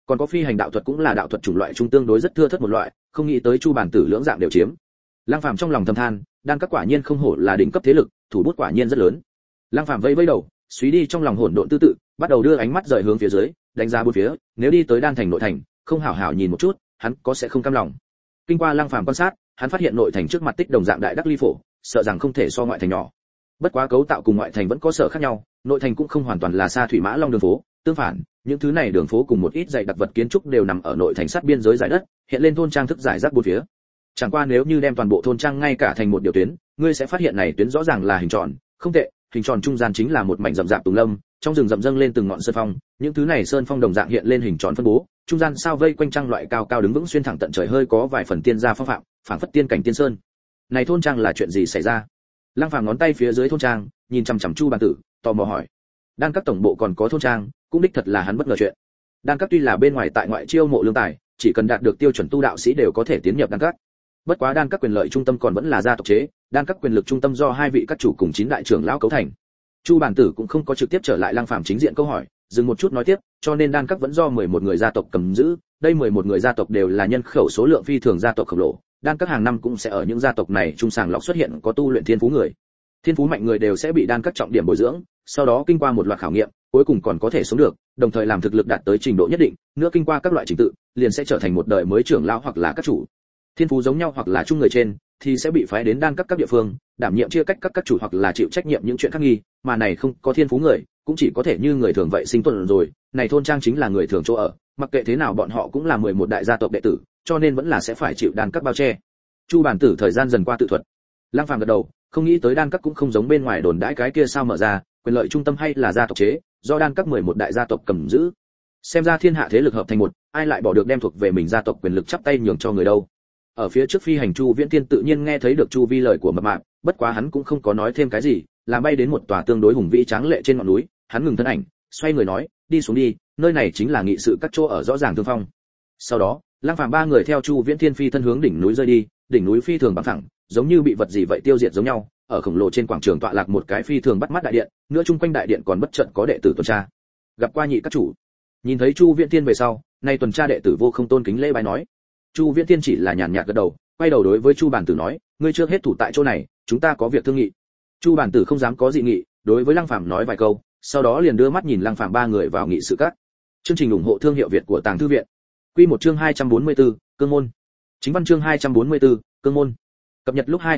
còn có phi hành đạo thuật cũng là đạo thuật chủng loại trung tương đối rất thưa thớt một loại, không nghĩ tới Chu bản tử lưỡng dạng đều chiếm. Lăng Phàm trong lòng thầm than, đan các quả nhiên không hổ là đỉnh cấp thế lực, thủ bút quả nhiên rất lớn. Lăng Phàm vẫy vẫy đầu, suy đi trong lòng hỗn độn tư tự, bắt đầu đưa ánh mắt rời hướng phía dưới, đánh giá bốn phía, nếu đi tới đan thành nội thành, không hảo hảo nhìn một chút, hắn có sẽ không cam lòng. Kinh qua Lăng Phàm quan sát, hắn phát hiện nội thành trước mặt tích đồng dạng đại đắc ly phổ, sợ rằng không thể so ngoại thành nhỏ. Bất quá cấu tạo cùng ngoại thành vẫn có sở khác nhau, nội thành cũng không hoàn toàn là xa thủy mã long đường phố, tương phản, những thứ này đường phố cùng một ít dãy đặc vật kiến trúc đều nằm ở nội thành sát biên giới giải đất, hiện lên thôn trang thức giải rác bốn phía. Chẳng qua nếu như đem toàn bộ thôn trang ngay cả thành một điều tuyến, ngươi sẽ phát hiện này tuyến rõ ràng là hình tròn, không tệ, hình tròn trung gian chính là một mảnh rậm rạp tùng lâm, trong rừng rậm dâng lên từng ngọn sơn phong, những thứ này sơn phong đồng dạng hiện lên hình tròn phân bố, trung gian sao vây quanh trang loại cao cao đứng vững xuyên thẳng tận trời, hơi có vài phần tiên gia phong phạm, phảng phất tiên cảnh tiên sơn. Này thôn trang là chuyện gì xảy ra? Lăng Phàm ngón tay phía dưới thôn trang, nhìn chằm chằm Chu bản tử, tò mò hỏi. Đan các tổng bộ còn có thôn trang, cũng đích thật là hắn bất ngờ chuyện. Đan các tuy là bên ngoài tại ngoại chiêu mộ lương tài, chỉ cần đạt được tiêu chuẩn tu đạo sĩ đều có thể tiến nhập đan các. Bất quá đan các quyền lợi trung tâm còn vẫn là gia tộc chế, đan các quyền lực trung tâm do hai vị các chủ cùng 9 đại trưởng lão cấu thành. Chu bản tử cũng không có trực tiếp trở lại Lăng Phàm chính diện câu hỏi, dừng một chút nói tiếp, cho nên đan các vẫn do 11 người gia tộc cầm giữ, đây 11 người gia tộc đều là nhân khẩu số lượng phi thường gia tộc khổng lồ, đan các hàng năm cũng sẽ ở những gia tộc này trung sàng lọc xuất hiện có tu luyện thiên phú người. Thiên phú mạnh người đều sẽ bị đan các trọng điểm bồi dưỡng, sau đó kinh qua một loạt khảo nghiệm, cuối cùng còn có thể sống được, đồng thời làm thực lực đạt tới trình độ nhất định, nữa kinh qua các loại trình tự, liền sẽ trở thành một đời mới trưởng lão hoặc là các chủ. Thiên phú giống nhau hoặc là chung người trên, thì sẽ bị phái đến đan các địa phương, đảm nhiệm chia cách các chủ hoặc là chịu trách nhiệm những chuyện khác nghi, mà này không có thiên phú người, cũng chỉ có thể như người thường vậy sinh tồn rồi, này thôn trang chính là người thường chỗ ở, mặc kệ thế nào bọn họ cũng là 11 đại gia tộc đệ tử, cho nên vẫn là sẽ phải chịu đan các bao che. Chu bản tử thời gian dần qua tự thuật. Lăng Phàm gật đầu, không nghĩ tới đan các cũng không giống bên ngoài đồn đãi cái kia sao mở ra, quyền lợi trung tâm hay là gia tộc chế, do đan các 11 đại gia tộc cầm giữ. Xem ra thiên hạ thế lực hợp thành một, ai lại bỏ được đem thuộc về mình gia tộc quyền lực chắp tay nhường cho người đâu. Ở phía trước phi hành Chu Viễn Tiên tự nhiên nghe thấy được Chu Vi lời của mập mạp, bất quá hắn cũng không có nói thêm cái gì, làm bay đến một tòa tương đối hùng vĩ tráng lệ trên ngọn núi, hắn ngừng thân ảnh, xoay người nói, đi xuống đi, nơi này chính là nghị sự các chỗ ở rõ ràng thương phong. Sau đó, Lăng Phàm ba người theo Chu Viễn Thiên phi thân hướng đỉnh núi rơi đi, đỉnh núi phi thường bằng phẳng, giống như bị vật gì vậy tiêu diệt giống nhau, ở khổng lồ trên quảng trường tọa lạc một cái phi thường bắt mắt đại điện, nữa chung quanh đại điện còn bất chợt có đệ tử tuần tra. Gặp qua nhị các chủ. Nhìn thấy Chu Viễn Thiên về sau, nay tuần tra đệ tử vô không tôn kính lễ bái nói. Chu Viễn Thiên chỉ là nhàn nhạt gật đầu, quay đầu đối với Chu bản tử nói, ngươi trước hết thủ tại chỗ này, chúng ta có việc thương nghị. Chu bản tử không dám có dị nghị, đối với Lăng Phàm nói vài câu, sau đó liền đưa mắt nhìn Lăng Phàm ba người vào nghị sự các. Chương trình ủng hộ thương hiệu Việt của Tàng Thư viện. Quy một chương 244, Cương môn. Chính văn chương 244, Cương môn. Cập nhật lúc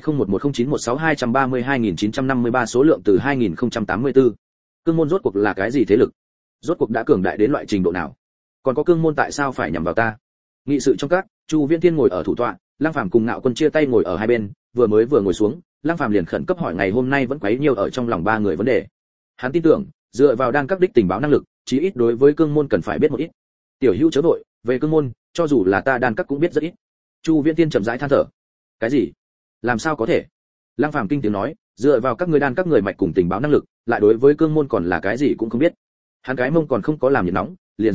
20110916232953 số lượng từ 2084. Cương môn rốt cuộc là cái gì thế lực? Rốt cuộc đã cường đại đến loại trình độ nào? Còn có cương môn tại sao phải nhằm vào ta? Nghị sự trong các, Chu Viễn Thiên ngồi ở thủ tọa, Lăng Phàm cùng Ngạo Quân chia tay ngồi ở hai bên, vừa ngồi xuống, Lăng Phàm liền khẩn cấp hỏi ngày hôm nay vẫn quấy nhiều ở trong lòng ba người vấn đề. Hắn tin tưởng, dựa vào đan các đích tình báo năng lực, chí ít đối với cương môn cần phải biết một ít. Tiểu Hữu chớ vội, về cương môn, cho dù là ta đan các cũng biết rất ít. Chu Viễn Thiên chậm rãi than thở. Cái gì? Làm sao có thể? Lăng Phàm kinh tiếng nói, dựa vào các ngươi đan các người mạch cùng tình báo năng lực, lại đối với cương môn còn là cái gì cũng không biết. Hắn cái mông còn không có làm nhiệt nóng, liền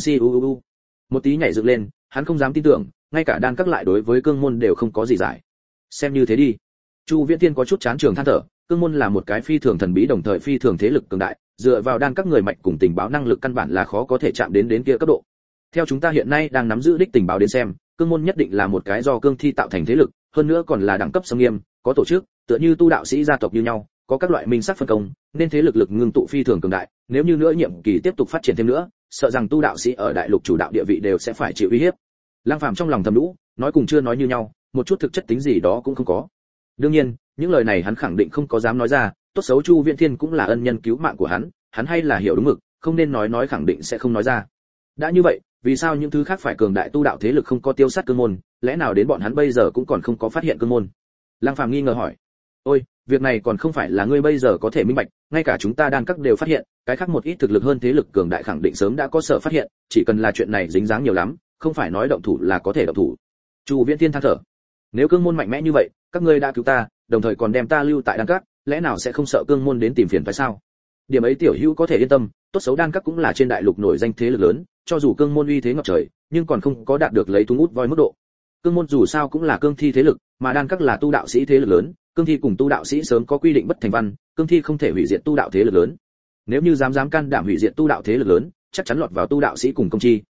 một tí nhảy dựng lên, hắn không dám tin tưởng, ngay cả đan các lại đối với cương môn đều không có gì giải. Xem như thế đi. Chu Viễn Thiên có chút chán trường than thở, cương môn là một cái phi thường thần bí đồng thời phi thường thế lực cường đại, dựa vào đan các người mạch cùng tình báo năng lực căn bản là khó có thể chạm đến kia cấp độ. Theo chúng ta hiện nay đang nắm giữ đích tình báo đến xem, cương môn nhất định là một cái do cương thi tạo thành thế lực, hơn nữa còn là đẳng cấp sâm nghiêm, có tổ chức, tựa như tu đạo sĩ gia tộc như nhau, có các loại minh sắc phân công, nên thế lực ngưng tụ phi thường cường đại, nếu như nữa nhiệm kỳ tiếp tục phát triển thêm nữa, sợ rằng tu đạo sĩ ở đại lục chủ đạo địa vị đều sẽ phải chịu uy hiếp. Lăng Phàm trong lòng thầm nhủ, nói cùng chưa nói như nhau, một chút thực chất tính gì đó cũng không có. Đương nhiên, những lời này hắn khẳng định không có dám nói ra, tốt xấu Chu Viễn Thiên cũng là ân nhân cứu mạng của hắn hay là hiểu đúng mực, không nên nói khẳng định sẽ không nói ra. Đã như vậy, vì sao những thứ khác phải cường đại tu đạo thế lực không có tiêu sát cương môn, lẽ nào đến bọn hắn bây giờ cũng còn không có phát hiện cương môn? Lăng Phàm nghi ngờ hỏi. Ôi, việc này còn không phải là ngươi bây giờ có thể minh bạch, ngay cả chúng ta đan các đều phát hiện, cái khác một ít thực lực hơn thế lực cường đại khẳng định sớm đã có sở phát hiện, chỉ cần là chuyện này dính dáng nhiều lắm, không phải nói động thủ là có thể động thủ. Chu Viễn Thiên than thở. Nếu cương môn mạnh mẽ như vậy, các ngươi đã cứu ta, đồng thời còn đem ta lưu tại đan các, lẽ nào sẽ không sợ cương môn đến tìm phiền phải sao? Điểm ấy tiểu hữu có thể yên tâm, tốt xấu đan các cũng là trên đại lục nổi danh thế lực lớn, cho dù cương môn uy thế ngập trời, nhưng còn không có đạt được lấy thú ngút voi mức độ. Cương môn dù sao cũng là cương thi thế lực, mà đan các là tu đạo sĩ thế lực lớn, cương thi cùng tu đạo sĩ sớm có quy định bất thành văn, cương thi không thể hủy diệt tu đạo thế lực lớn. Nếu như dám can đảm hủy diệt tu đạo thế lực lớn, chắc chắn lọt vào tu đạo sĩ cùng công chi,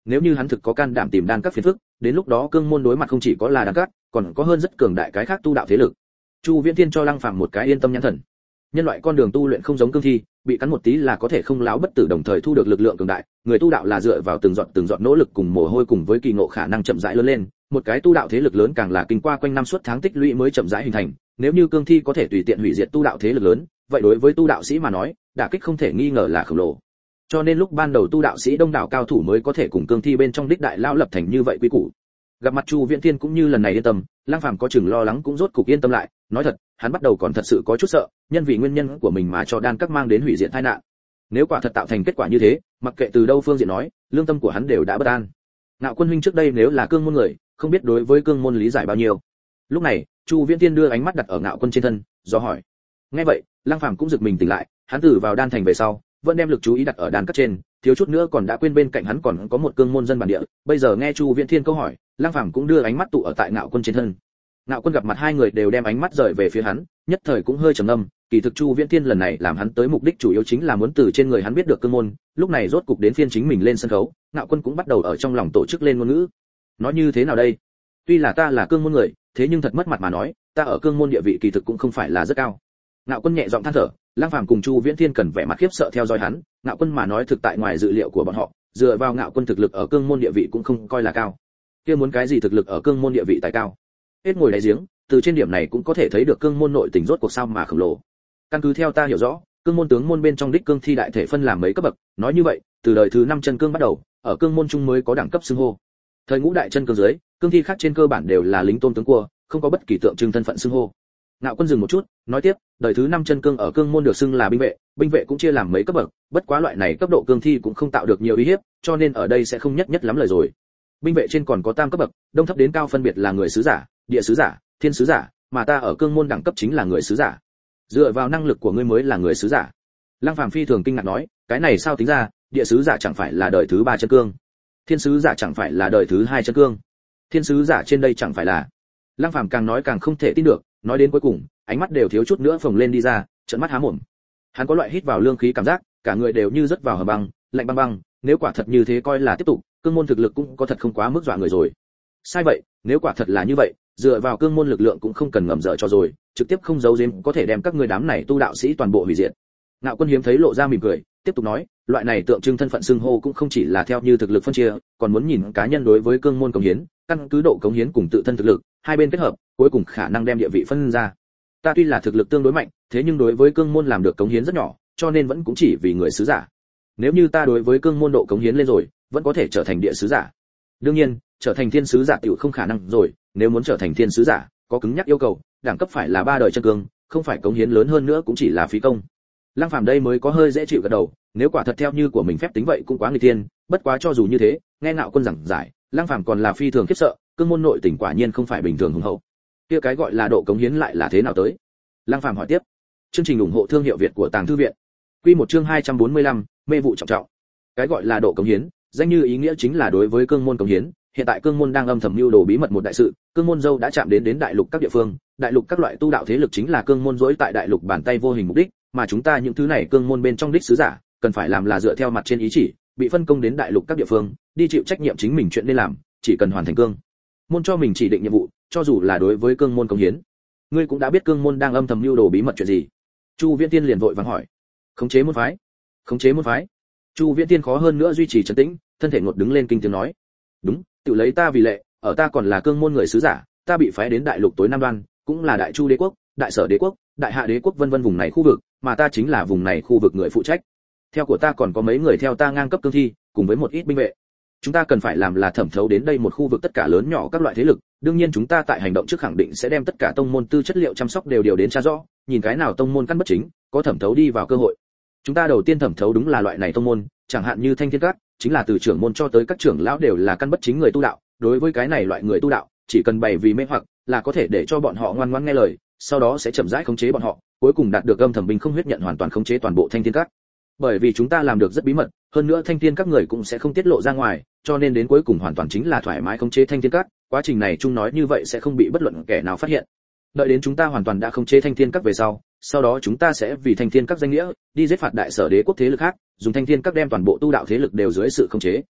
nếu như hắn thực có can đảm tìm đan các phiền phức, đến lúc đó cương môn đối mặt không chỉ có là đan các, còn có hơn rất cường đại cái khác tu đạo thế lực. Chu Viễn Thiên cho Lăng Phàm một cái yên tâm nhãn thần. Nhân loại con đường tu luyện không giống cương thi, bị cắn một tí là có thể không láo bất tử, đồng thời thu được lực lượng cường đại, người tu đạo là dựa vào từng giọt nỗ lực cùng mồ hôi cùng với kỳ ngộ khả năng chậm rãi lớn lên, một cái tu đạo thế lực lớn càng là kinh qua quanh năm suốt tháng tích lũy mới chậm rãi hình thành, nếu như cương thi có thể tùy tiện hủy diệt tu đạo thế lực lớn, vậy đối với tu đạo sĩ mà nói, đả kích không thể nghi ngờ là khổng lồ. Cho nên lúc ban đầu tu đạo sĩ đông đảo cao thủ mới có thể cùng cương thi bên trong đích đại lão lập thành như vậy quý củ. Gặp mặt Chu Viễn Thiên cũng như lần này yên tâm, Lăng Phàm có chừng lo lắng cũng rốt cục yên tâm lại, nói thật, hắn bắt đầu còn thật sự có chút sợ, nhân vì nguyên nhân của mình mà cho đan các mang đến hủy diệt tai nạn. Nếu quả thật tạo thành kết quả như thế, mặc kệ từ đâu phương diện nói, lương tâm của hắn đều đã bất an. Ngạo Quân huynh trước đây nếu là cương môn người, không biết đối với cương môn lý giải bao nhiêu. Lúc này, Chu Viễn Thiên đưa ánh mắt đặt ở Ngạo Quân trên thân, do hỏi. Nghe vậy, Lăng Phàm cũng giật mình tỉnh lại, hắn từ vào đan thành về sau, vẫn đem lực chú ý đặt ở đan các trên, thiếu chút nữa còn đã quên bên cạnh hắn còn có một cương môn dân bản địa. Bây giờ nghe Chu Viễn Thiên câu hỏi, Lăng Phàm cũng đưa ánh mắt tụ ở tại Ngạo Quân trên thân. Ngạo Quân gặp mặt hai người đều đem ánh mắt rời về phía hắn, nhất thời cũng hơi trầm ngâm, kỳ thực Chu Viễn Thiên lần này làm hắn tới mục đích chủ yếu chính là muốn từ trên người hắn biết được cương môn, lúc này rốt cục đến phiên chính mình lên sân khấu, Ngạo Quân cũng bắt đầu ở trong lòng tổ chức lên ngôn ngữ. Nói như thế nào đây? Tuy là ta là cương môn người, thế nhưng thật mất mặt mà nói, ta ở cương môn địa vị kỳ thực cũng không phải là rất cao. Ngạo Quân nhẹ giọng than thở, Lăng Phàm cùng Chu Viễn Thiên cần vẻ mặt khiếp sợ theo dõi hắn, Ngạo Quân mà nói thực tại ngoài dự liệu của bọn họ, dựa vào Ngạo Quân thực lực ở cương môn địa vị cũng không coi là cao. Kia muốn cái gì thực lực ở cương môn địa vị tài cao? Hết ngồi đáy giếng, từ trên điểm này cũng có thể thấy được cương môn nội tình rốt cuộc sao mà khổng lồ. Căn cứ theo ta hiểu rõ, cương môn tướng môn bên trong đích cương thi đại thể phân làm mấy cấp bậc, nói như vậy, từ đời thứ 5 chân cương bắt đầu, ở cương môn trung mới có đẳng cấp xưng hô. Thời ngũ đại chân cương dưới, cương thi khác trên cơ bản đều là lính tôn tướng cua, không có bất kỳ tượng trưng thân phận xưng hô. Ngạo Quân dừng một chút, nói tiếp, đời thứ 5 chân cương ở cương môn được xưng là binh vệ cũng chia làm mấy cấp bậc, bất quá loại này cấp độ cương thi cũng không tạo được nhiều uy hiếp, cho nên ở đây sẽ không nhất lắm lời rồi. Binh vệ trên còn có tam cấp bậc, đông thấp đến cao phân biệt là người sứ giả, địa sứ giả, thiên sứ giả, mà ta ở cương môn đẳng cấp chính là người sứ giả. Dựa vào năng lực của ngươi mới là người sứ giả. Lăng Phàm phi thường kinh ngạc nói, cái này sao tính ra, địa sứ giả chẳng phải là đời thứ 3 chân cương, thiên sứ giả chẳng phải là đời thứ 2 chân cương, thiên sứ giả trên đây chẳng phải là. Lăng Phàm càng nói càng không thể tin được, nói đến cuối cùng, ánh mắt đều thiếu chút nữa phồng lên đi ra, trợn mắt há mồm. Hắn có loại hít vào lương khí cảm giác, cả người đều như rớt vào hầm băng, lạnh băng băng, nếu quả thật như thế coi là tiếp tục, cương môn thực lực cũng có thật không quá mức dọa người rồi. Sai vậy, nếu quả thật là như vậy, dựa vào cương môn lực lượng cũng không cần ngầm dở cho rồi, trực tiếp không giấu giếm có thể đem các ngươi đám này tu đạo sĩ toàn bộ hủy diệt. Ngạo Quân hiếm thấy lộ ra mỉm cười, tiếp tục nói, loại này tượng trưng thân phận xưng hô cũng không chỉ là theo như thực lực phân chia, còn muốn nhìn cá nhân đối với cương môn cống hiến, căn cứ độ cống hiến cùng tự thân thực lực, hai bên kết hợp, cuối cùng khả năng đem địa vị phân ra. Ta tuy là thực lực tương đối mạnh, thế nhưng đối với cương môn làm được cống hiến rất nhỏ, cho nên vẫn cũng chỉ vì người sứ giả. Nếu như ta đối với cương môn độ cống hiến lên rồi, vẫn có thể trở thành địa sứ giả. Đương nhiên, trở thành thiên sứ giả tiểu không khả năng rồi, nếu muốn trở thành thiên sứ giả, có cứng nhắc yêu cầu, đẳng cấp phải là 3 đời chân cương, không phải cống hiến lớn hơn nữa cũng chỉ là phí công. Lăng Phàm đây mới có hơi dễ chịu gật đầu, nếu quả thật theo như của mình phép tính vậy cũng quá nghịch thiên, bất quá cho dù như thế, nghe Ngạo Quân giảng giải, Lăng Phàm còn là phi thường khiếp sợ, cương môn nội tình quả nhiên không phải bình thường hùng hậu. Kia cái gọi là độ cống hiến lại là thế nào tới? Lăng Phàm hỏi tiếp. Chương trình ủng hộ thương hiệu Việt của Tàng Thư viện. Quy một chương 245, mê vụ trọng trọng. Cái gọi là độ cống hiến, danh như ý nghĩa chính là đối với cương môn cống hiến, hiện tại cương môn đang âm thầm mưu đồ bí mật một đại sự, cương môn dâu đã chạm đến đại lục các địa phương, đại lục các loại tu đạo thế lực chính là cương môn dối tại đại lục bàn tay vô hình mục đích, mà chúng ta những thứ này cương môn bên trong đích sứ giả, cần phải làm là dựa theo mặt trên ý chỉ, bị phân công đến đại lục các địa phương, đi chịu trách nhiệm chính mình chuyện nên làm, chỉ cần hoàn thành cương môn cho mình chỉ định nhiệm vụ, cho dù là đối với cương môn cống hiến. Ngươi cũng đã biết cương môn đang âm thầm mưu đồ bí mật chuyện gì? Chu Viễn Tiên liền vội vàng hỏi. Khống chế môn phái. Khống chế môn phái. Chu Viễn Tiên khó hơn nữa duy trì trấn tĩnh, thân thể ngột đứng lên kinh tiếng nói. Đúng, tự lấy ta vì lệ, ở ta còn là cương môn người sứ giả, ta bị phái đến đại lục tối Nam Đoan, cũng là Đại Chu đế quốc, Đại Sở đế quốc, Đại Hạ đế quốc vân vân vùng này khu vực, mà ta chính là vùng này khu vực người phụ trách. Theo của ta còn có mấy người theo ta ngang cấp cương thi, cùng với một ít binh vệ. Chúng ta cần phải làm là thẩm thấu đến đây một khu vực tất cả lớn nhỏ các loại thế lực, đương nhiên chúng ta tại hành động trước khẳng định sẽ đem tất cả tông môn tư chất liệu chăm sóc đều đến tra rõ, nhìn cái nào tông môn căn bất chính, có thẩm thấu đi vào cơ hội. Chúng ta đầu tiên thẩm thấu đúng là loại này tông môn, chẳng hạn như Thanh Thiên Các, chính là từ trưởng môn cho tới các trưởng lão đều là căn bất chính người tu đạo, đối với cái này loại người tu đạo, chỉ cần bày vì mê hoặc, là có thể để cho bọn họ ngoan ngoãn nghe lời, sau đó sẽ chậm rãi khống chế bọn họ, cuối cùng đạt được âm thầm binh không huyết nhận hoàn toàn khống chế toàn bộ Thanh Thiên Các. Bởi vì chúng ta làm được rất bí mật, hơn nữa Thanh Thiên Các người cũng sẽ không tiết lộ ra ngoài, cho nên đến cuối cùng hoàn toàn chính là thoải mái khống chế Thanh Thiên Các, quá trình này chung nói như vậy sẽ không bị bất luận kẻ nào phát hiện. Đợi đến chúng ta hoàn toàn đã khống chế Thanh Thiên Các về sau đó chúng ta sẽ vì Thanh Thiên Các danh nghĩa, đi giết phạt Đại Sở đế quốc thế lực khác, dùng Thanh Thiên Các đem toàn bộ tu đạo thế lực đều dưới sự khống chế.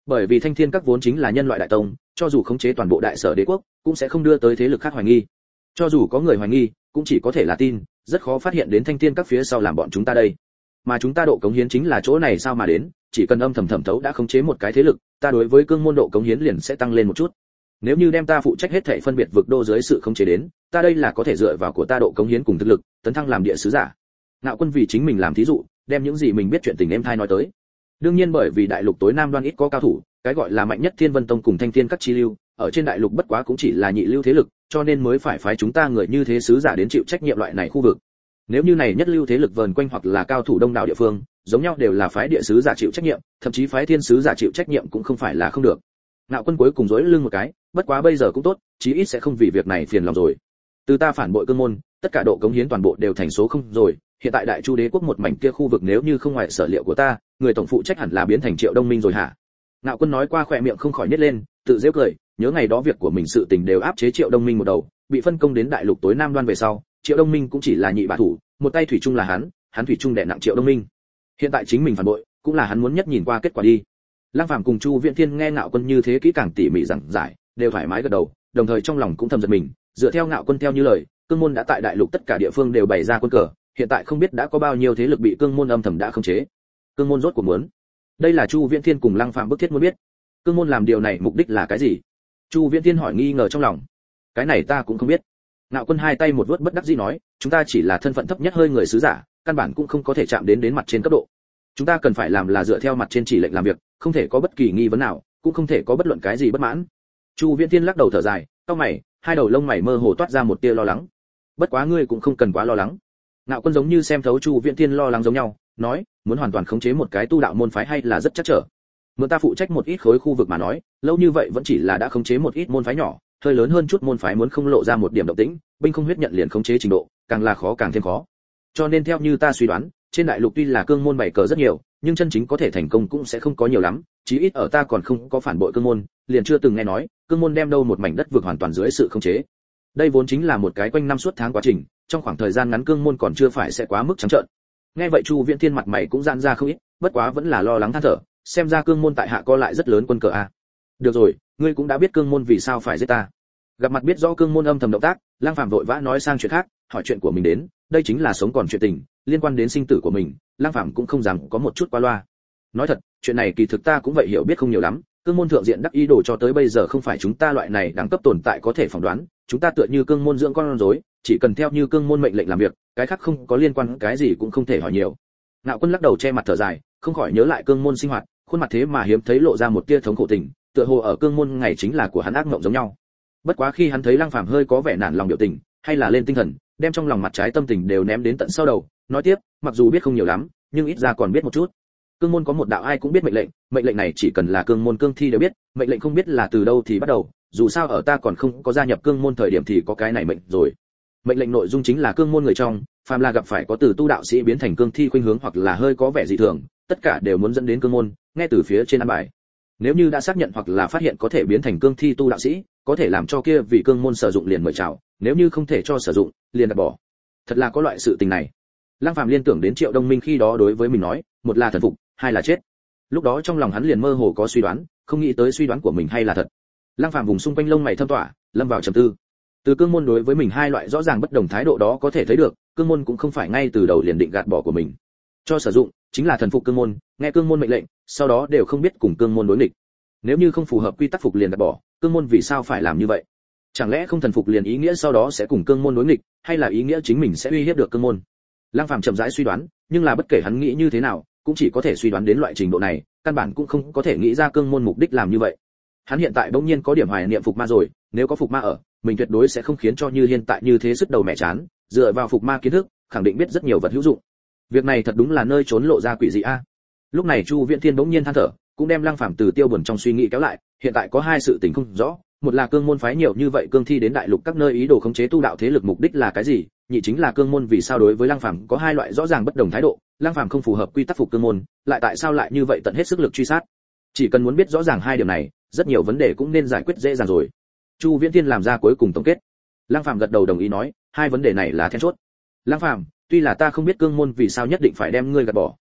Bởi vì Thanh Thiên Các vốn chính là nhân loại đại tông, cho dù khống chế toàn bộ đại sở đế quốc, cũng sẽ không đưa tới thế lực khác hoài nghi. Cho dù có người hoài nghi, cũng chỉ có thể là tin, rất khó phát hiện đến Thanh Thiên Các phía sau làm bọn chúng ta đây. Mà chúng ta độ cống hiến chính là chỗ này sao mà đến, chỉ cần âm thầm thẩm thấu đã khống chế một cái thế lực, ta đối với cương môn độ cống hiến liền sẽ tăng lên một chút. Nếu như đem ta phụ trách hết thảy phân biệt vực đô dưới sự khống chế đến, ta đây là có thể dựa vào của ta độ cống hiến cùng thực lực, tấn thăng làm địa sứ giả. Ngạo Quân vì chính mình làm thí dụ, đem những gì mình biết chuyện tình em thai nói tới. Đương nhiên bởi vì đại lục tối nam đoan ít có cao thủ, cái gọi là mạnh nhất Thiên Vân Tông cùng Thanh Thiên Các chi lưu, ở trên đại lục bất quá cũng chỉ là nhị lưu thế lực, cho nên mới phải phái chúng ta người như thế sứ giả đến chịu trách nhiệm loại này khu vực. Nếu như này nhất lưu thế lực vờn quanh hoặc là cao thủ đông đảo địa phương, giống nhau đều là phái địa sứ giả chịu trách nhiệm, thậm chí phái thiên sứ giả chịu trách nhiệm cũng không phải là không được. Ngạo Quân cuối cùng rối lưng một cái, bất quá bây giờ cũng tốt, chí ít sẽ không vì việc này phiền lòng rồi. Từ ta phản bội cương môn, tất cả độ cống hiến toàn bộ đều thành số không rồi, hiện tại đại chu đế quốc một mảnh kia khu vực nếu như không ngoài sở liệu của ta, người tổng phụ trách hẳn là biến thành Triệu Đông Minh rồi hả? Ngạo Quân nói qua khỏe miệng không khỏi nhếch lên, tự giễu cười, nhớ ngày đó việc của mình sự tình đều áp chế Triệu Đông Minh một đầu, bị phân công đến đại lục tối nam đoan về sau, Triệu Đông Minh cũng chỉ là nhị bá thủ, một tay thủy chung là hắn thủy chung đè nặng Triệu Đông Minh. Hiện tại chính mình phản bội, cũng là hắn muốn nhất nhìn qua kết quả đi. Lăng Phàm cùng Chu Viễn Thiên nghe Ngạo Quân như thế kỹ càng tỉ mỉ giảng giải, đều thoải mái gật đầu, đồng thời trong lòng cũng thầm giật mình, dựa theo Ngạo Quân theo như lời, cương môn đã tại đại lục tất cả địa phương đều bày ra quân cờ, hiện tại không biết đã có bao nhiêu thế lực bị cương môn âm thầm đã khống chế. Cương môn rốt cuộc muốn? Đây là Chu Viễn Thiên cùng Lăng Phàm bức thiết muốn biết. Cương môn làm điều này mục đích là cái gì? Chu Viễn Thiên hỏi nghi ngờ trong lòng. Cái này ta cũng không biết. Ngạo Quân hai tay một vuốt bất đắc dĩ nói, chúng ta chỉ là thân phận thấp nhất hơi người sứ giả, căn bản cũng không có thể chạm đến mặt trên cấp độ. Chúng ta cần phải làm là dựa theo mặt trên chỉ lệnh làm việc, không thể có bất kỳ nghi vấn nào, cũng không thể có bất luận cái gì bất mãn. Chu Viễn Thiên lắc đầu thở dài, cau mày, hai đầu lông mày mơ hồ toát ra một tia lo lắng. Bất quá ngươi cũng không cần quá lo lắng. Ngạo Quân giống như xem thấu Chu Viễn Thiên lo lắng giống nhau, nói, muốn hoàn toàn khống chế một cái tu đạo môn phái hay là rất chắc trở. Mượn ta phụ trách một ít khối khu vực mà nói, lâu như vậy vẫn chỉ là đã khống chế một ít môn phái nhỏ, hơi lớn hơn chút môn phái muốn không lộ ra một điểm động tĩnh, binh không huyết nhận liền khống chế trình độ, càng là khó càng thêm khó. Cho nên theo như ta suy đoán, trên đại lục tuy là cương môn bày cờ rất nhiều, nhưng chân chính có thể thành công cũng sẽ không có nhiều lắm, chí ít ở ta còn không có phản bội cương môn, liền chưa từng nghe nói cương môn đem đâu một mảnh đất vượt hoàn toàn dưới sự khống chế. Đây vốn chính là một cái quanh năm suốt tháng quá trình, trong khoảng thời gian ngắn cương môn còn chưa phải sẽ quá mức trắng trợn. Nghe vậy Chu Viễn Thiên mặt mày cũng giãn ra không ít, bất quá vẫn là lo lắng than thở, xem ra cương môn tại hạ co lại rất lớn quân cờ a. Được rồi, ngươi cũng đã biết cương môn vì sao phải giết ta. Gặp mặt biết rõ cương môn âm thầm động tác, Lăng Phàm vội vã nói sang chuyện khác, hỏi chuyện của mình đến, đây chính là sống còn chuyện tình, liên quan đến sinh tử của mình, Lăng Phàm cũng không dám có một chút qua loa. Nói thật, chuyện này kỳ thực ta cũng vậy hiểu biết không nhiều lắm, cương môn thượng diện đắc ý đồ cho tới bây giờ không phải chúng ta loại này đẳng cấp tồn tại có thể phỏng đoán, chúng ta tựa như cương môn dưỡng con rối, chỉ cần theo như cương môn mệnh lệnh làm việc, cái khác không có liên quan cái gì cũng không thể hỏi nhiều. Ngạo Quân lắc đầu che mặt thở dài, không khỏi nhớ lại cương môn sinh hoạt, khuôn mặt thế mà hiếm thấy lộ ra một tia thống khổ tình, tựa hồ ở cương môn ngày chính là của hắn ác mộng giống nhau. Bất quá khi hắn thấy Lăng Phàm hơi có vẻ nản lòng biểu tình, hay là lên tinh thần, đem trong lòng mặt trái tâm tình đều ném đến tận sau đầu, nói tiếp, mặc dù biết không nhiều lắm, nhưng ít ra còn biết một chút. Cương môn có một đạo ai cũng biết mệnh lệnh này chỉ cần là cương môn cương thi đều biết, mệnh lệnh không biết là từ đâu thì bắt đầu, dù sao ở ta còn không có gia nhập cương môn thời điểm thì có cái này mệnh rồi. Mệnh lệnh nội dung chính là cương môn người trong, phàm là gặp phải có từ tu đạo sĩ biến thành cương thi khuynh hướng hoặc là hơi có vẻ dị thường, tất cả đều muốn dẫn đến cương môn, nghe từ phía trên an bài. Nếu như đã xác nhận hoặc là phát hiện có thể biến thành cương thi tu đạo sĩ, có thể làm cho kia vì cương môn sử dụng liền mời chào, nếu như không thể cho sử dụng, liền đặt bỏ. Thật là có loại sự tình này. Lăng Phàm liên tưởng đến Triệu Đông Minh khi đó đối với mình nói, một là thần phục, hai là chết. Lúc đó trong lòng hắn liền mơ hồ có suy đoán, không nghĩ tới suy đoán của mình hay là thật. Lăng Phàm vùng xung quanh lông mày thâm tỏa, lâm vào trầm tư. Từ cương môn đối với mình hai loại rõ ràng bất đồng thái độ đó có thể thấy được, cương môn cũng không phải ngay từ đầu liền định gạt bỏ của mình. Cho sử dụng, chính là thần phục cương môn, nghe cương môn mệnh lệnh, sau đó đều không biết cùng cương môn đối nghịch. Nếu như không phù hợp quy tắc phục liền gạt bỏ, cương môn vì sao phải làm như vậy? Chẳng lẽ không thần phục liền ý nghĩa sau đó sẽ cùng cương môn đối nghịch, hay là ý nghĩa chính mình sẽ uy hiếp được cương môn? Lăng Phàm chậm rãi suy đoán, nhưng là bất kể hắn nghĩ như thế nào, cũng chỉ có thể suy đoán đến loại trình độ này, căn bản cũng không có thể nghĩ ra cương môn mục đích làm như vậy. Hắn hiện tại bỗng nhiên có điểm hoài niệm Phục Ma rồi, nếu có Phục Ma ở, mình tuyệt đối sẽ không khiến cho như hiện tại như thế sức đầu mẹ chán, dựa vào Phục Ma kiến thức, khẳng định biết rất nhiều vật hữu dụng. Việc này thật đúng là nơi trốn lộ ra quỷ dị a. Lúc này Chu Viễn Thiên bỗng nhiên than thở, cũng đem Lăng Phàm từ tiêu buồn trong suy nghĩ kéo lại, hiện tại có hai sự tình không rõ, một là cương môn phái nhiều như vậy cương thi đến đại lục các nơi ý đồ khống chế tu đạo thế lực mục đích là cái gì, nhị chính là cương môn vì sao đối với Lăng Phàm có hai loại rõ ràng bất đồng thái độ, Lăng Phàm không phù hợp quy tắc phục cương môn, lại tại sao lại như vậy tận hết sức lực truy sát. Chỉ cần muốn biết rõ ràng hai điểm này, rất nhiều vấn đề cũng nên giải quyết dễ dàng rồi. Chu Viễn Thiên làm ra cuối cùng tổng kết. Lăng Phàm gật đầu đồng ý nói, hai vấn đề này là then chốt. Lăng Phàm, tuy là ta không biết cương môn vì sao nhất định phải đem ngươi gạt bỏ,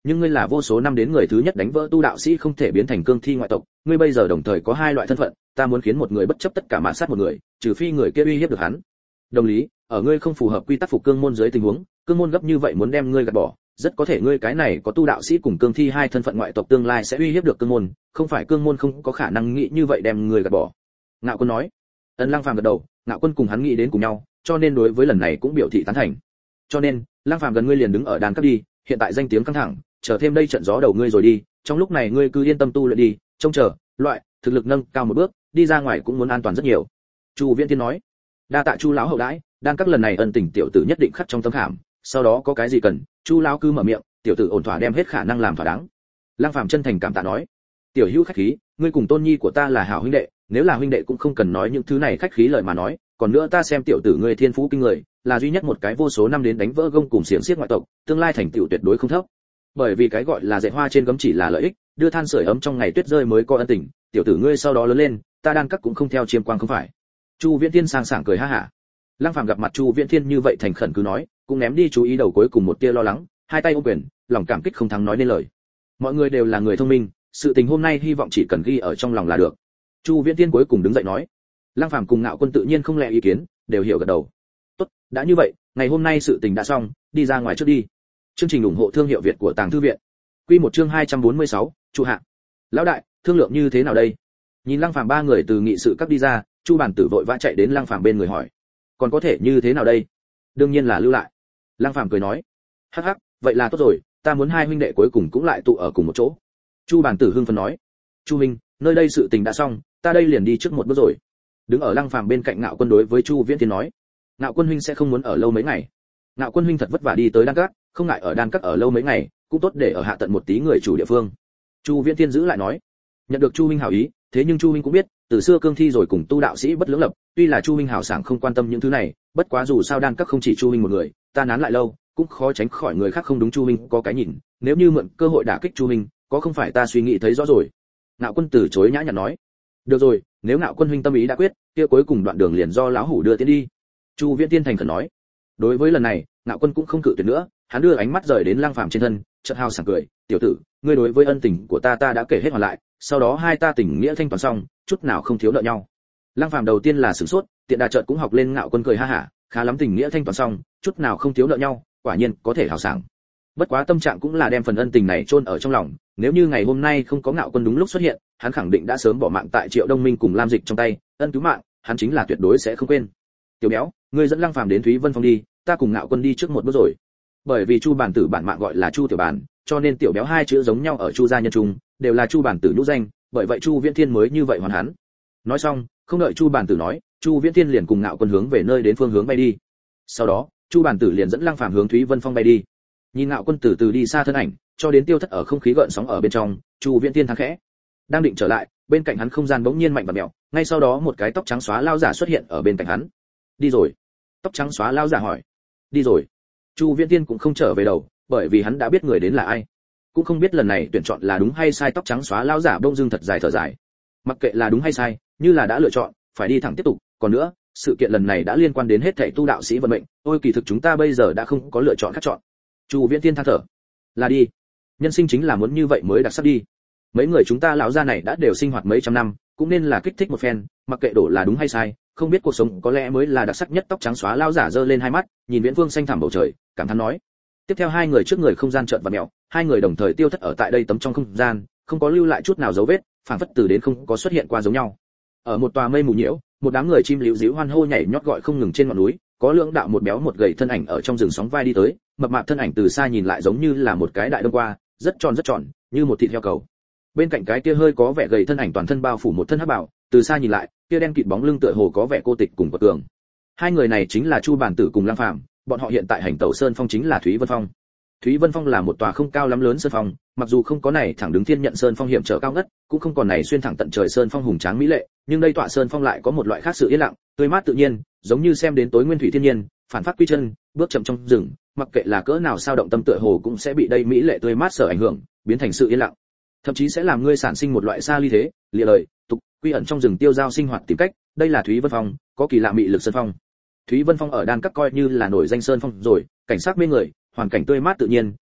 nhưng ngươi là vô số năm đến người thứ nhất đánh vỡ tu đạo sĩ không thể biến thành cương thi ngoại tộc, ngươi bây giờ đồng thời có hai loại thân phận, ta muốn khiến một người bất chấp tất cả mã sát một người, trừ phi người kia uy hiếp được hắn. Đồng lý, ở ngươi không phù hợp quy tắc phục cương môn dưới tình huống, cương môn gấp như vậy muốn đem ngươi gạt bỏ, rất có thể ngươi cái này có tu đạo sĩ cùng cương thi hai thân phận ngoại tộc tương lai sẽ uy hiếp được cương môn, không phải cương môn không có khả năng nghĩ như vậy đem ngươi gạt bỏ. Ngạo Quân nói. Ân Lăng Phàm gật đầu, Ngạo Quân cùng hắn nghĩ đến cùng nhau, cho nên đối với lần này cũng biểu thị tán thành. Cho nên, Lăng Phàm gần ngươi liền đứng ở đàn cấp đi, hiện tại danh tiếng căng thẳng, chờ thêm đây trận gió đầu ngươi rồi đi, trong lúc này ngươi cứ yên tâm tu luyện đi, trông chờ, loại, thực lực nâng cao một bước, đi ra ngoài cũng muốn an toàn rất nhiều. Chu Viễn Thiên nói. Đa tạ Chu lão hậu đãi, đan các lần này ân tình tiểu tử nhất định khắc trong tâm khảm, sau đó có cái gì cần, Chu lão cứ mở miệng, tiểu tử ổn thỏa đem hết khả năng làm thỏa đáng. Lăng Phàm chân thành cảm tạ nói. Tiểu hữu khách khí, ngươi cùng Tôn Nhi của ta là hảo huynh đệ, nếu là huynh đệ cũng không cần nói những thứ này khách khí lời mà nói, còn nữa ta xem tiểu tử ngươi thiên phú kinh người, là duy nhất một cái vô số năm đến đánh vỡ gông cùng xiềng xiếc ngoại tộc, tương lai thành tựu tuyệt đối không thấp. Bởi vì cái gọi là dệt hoa trên gấm chỉ là lợi ích, đưa than sưởi ấm trong ngày tuyết rơi mới có ân tình, tiểu tử ngươi sau đó lớn lên, ta đan các cũng không theo chiêm quang không phải. Chu Viễn Thiên sang sảng cười ha hả. Lăng Phàm gặp mặt Chu Viễn Thiên như vậy thành khẩn cứ nói, cũng ném đi chú ý đầu cuối cùng một tia lo lắng, hai tay ôm quyền, lòng cảm kích không thắng nói nên lời. Mọi người đều là người thông minh, sự tình hôm nay hy vọng chỉ cần ghi ở trong lòng là được. Chu Viễn Thiên cuối cùng đứng dậy nói. Lăng Phàm cùng Ngạo Quân tự nhiên không lẽ ý kiến, đều hiểu gật đầu. Tốt, đã như vậy, ngày hôm nay sự tình đã xong, đi ra ngoài trước đi. Chương trình ủng hộ thương hiệu Việt của Tàng Thư viện. Quy một chương 246, Chu hạ. Lão đại, thương lượng như thế nào đây? Nhìn Lăng Phàm ba người từ nghị sự các đi ra, Chu Bản Tử vội vã chạy đến Lăng Phàm bên người hỏi. Còn có thể như thế nào đây? Đương nhiên là lưu lại. Lăng Phàm cười nói. Hắc hắc, vậy là tốt rồi, ta muốn hai huynh đệ cuối cùng cũng lại tụ ở cùng một chỗ. Chu Bản Tử hưng phấn nói. Chu huynh, nơi đây sự tình đã xong, ta đây liền đi trước một bước rồi. Đứng ở Lăng Phàm bên cạnh Ngạo Quân đối với Chu Viễn Thiên nói. Ngạo Quân huynh sẽ không muốn ở lâu mấy ngày. Ngạo Quân huynh thật vất vả đi tới đan các, không ngại ở đan các ở lâu mấy ngày, cũng tốt để ở hạ tận một tí người chủ địa phương. Chu Viễn Thiên giữ lại nói. Nhận được Chu huynh hảo ý, thế nhưng Chu huynh cũng biết, từ xưa cương thi rồi cùng tu đạo sĩ bất lưỡng lập, tuy là Chu huynh hảo sảng không quan tâm những thứ này, bất quá dù sao đan các không chỉ Chu huynh một người, ta nán lại lâu, cũng khó tránh khỏi người khác không đúng Chu huynh có cái nhìn, nếu như mượn cơ hội đả kích Chu huynh, có không phải ta suy nghĩ thấy rõ rồi. Ngạo Quân từ chối nhã nhặn nói. Được rồi, nếu Ngạo Quân huynh tâm ý đã quyết, kia cuối cùng đoạn đường liền do lão hủ đưa tiến đi. Chu Viễn Thiên thành khẩn nói. Đối với lần này, Ngạo Quân cũng không cự tuyệt nữa, hắn đưa ánh mắt rời đến Lăng Phàm trên thân, chợt hào sảng cười, tiểu tử, ngươi đối với ân tình của ta đã kể hết hoàn lại, sau đó hai ta tình nghĩa thanh toán xong, chút nào không thiếu nợ nhau. Lăng Phàm đầu tiên là sửng sốt, tiện đà chợt cũng học lên Ngạo Quân cười ha hả, khá lắm tình nghĩa thanh toán xong, chút nào không thiếu nợ nhau, quả nhiên có thể hào sảng. Bất quá tâm trạng cũng là đem phần ân tình này chôn ở trong lòng, nếu như ngày hôm nay không có Ngạo Quân đúng lúc xuất hiện, hắn khẳng định đã sớm bỏ mạng tại Triệu Đông Minh cùng Lam Dịch trong tay, ân cứu mạng, hắn chính là tuyệt đối sẽ không quên. Tiểu béo, ngươi dẫn Lăng Phàm đến Thúy Vân Phong đi, ta cùng Ngạo Quân đi trước một bước rồi. Bởi vì Chu Bản Tử bản mạng gọi là Chu Tiểu Bản, cho nên tiểu béo hai chữ giống nhau ở Chu gia nhân trung, đều là Chu Bản Tử nhũ danh, bởi vậy Chu Viễn Thiên mới như vậy hoàn hắn. Nói xong, không đợi Chu Bản Tử nói, Chu Viễn Thiên liền cùng Ngạo Quân hướng về nơi đến phương hướng bay đi. Sau đó, Chu Bản Tử liền dẫn Lăng Phàm hướng Thúy Vân Phong bay đi. Nhìn Ngạo Quân từ từ đi xa thân ảnh, cho đến tiêu thất ở không khí gợn sóng ở bên trong, Chu Viễn Thiên thắng khẽ. Đang định trở lại, bên cạnh hắn không gian bỗng nhiên mạnh và mèo, ngay sau đó một cái tóc trắng xóa lao giả xuất hiện ở bên cạnh hắn. Đi rồi? Tóc trắng xóa lao giả hỏi. Đi rồi. Chu Viễn Thiên cũng không trở về đầu, bởi vì hắn đã biết người đến là ai. Cũng không biết lần này tuyển chọn là đúng hay sai, tóc trắng xóa lao giả bỗng dưng thật dài thở dài. Mặc kệ là đúng hay sai, như là đã lựa chọn, phải đi thẳng tiếp tục, còn nữa, sự kiện lần này đã liên quan đến hết thảy tu đạo sĩ vận mệnh, ôi kỳ thực chúng ta bây giờ đã không có lựa chọn khác chọn. Chu Viễn Thiên than thở. Là đi. Nhân sinh chính là muốn như vậy mới đặc sắc đi. Mấy người chúng ta lão gia này đã đều sinh hoạt mấy trăm năm, cũng nên là kích thích một phen, mặc kệ đổ là đúng hay sai, không biết cuộc sống có lẽ mới là đặc sắc nhất. Tóc trắng xóa lao giả giơ lên hai mắt, nhìn viễn phương xanh thẳm bầu trời, cảm thán nói. Tiếp theo hai người trước người không gian chợt vặn mèo, hai người đồng thời tiêu thất ở tại đây tấm trong không gian, không có lưu lại chút nào dấu vết, phảng phất từ đến không có xuất hiện qua giống nhau. Ở một tòa mây mù nhiễu, một đám người chim líu díu hoan hô nhảy nhót gọi không ngừng trên ngọn núi, có lưỡng đạo một béo một gầy thân ảnh ở trong rừng sóng vai đi tới, mập mạp thân ảnh từ xa nhìn lại giống như là một cái đại đông qua, rất tròn, như một thịt heo cầu. Bên cạnh cái kia hơi có vẻ gầy thân ảnh toàn thân bao phủ một thân hắc bào, từ xa nhìn lại, kia đen kịt bóng lưng tựa hồ có vẻ cô tịch cùng quật cường. Hai người này chính là Chu Bản Tử cùng Lăng Phàm, bọn họ hiện tại hành tẩu sơn phong chính là Thúy Vân Phong. Thúy Vân Phong là một tòa không cao lắm lớn sơn phong, mặc dù không có này thẳng đứng thiên nhận sơn phong hiểm trở cao ngất, cũng không còn này xuyên thẳng tận trời sơn phong hùng tráng mỹ lệ, nhưng đây tòa sơn phong lại có một loại khác sự yên lặng, tươi mát tự nhiên, giống như xem đến tối nguyên thủy thiên nhiên, phản phát quy chân, bước chậm trong rừng, mặc kệ là cỡ nào sao động tâm tựa hồ cũng sẽ bị đây mỹ lệ tươi mát sở ảnh hưởng, biến thành sự yên lặng. Thậm chí sẽ làm ngươi sản sinh một loại xa ly thế, lìa lời, tục, quy ẩn trong rừng tiêu giao sinh hoạt tìm cách, đây là Thúy Vân Phong, có kỳ lạ mị lực sơn phong. Thúy Vân Phong ở đan các coi như là nổi danh sơn phong rồi, cảnh sắc mê người, hoàn cảnh tươi mát tự nhiên,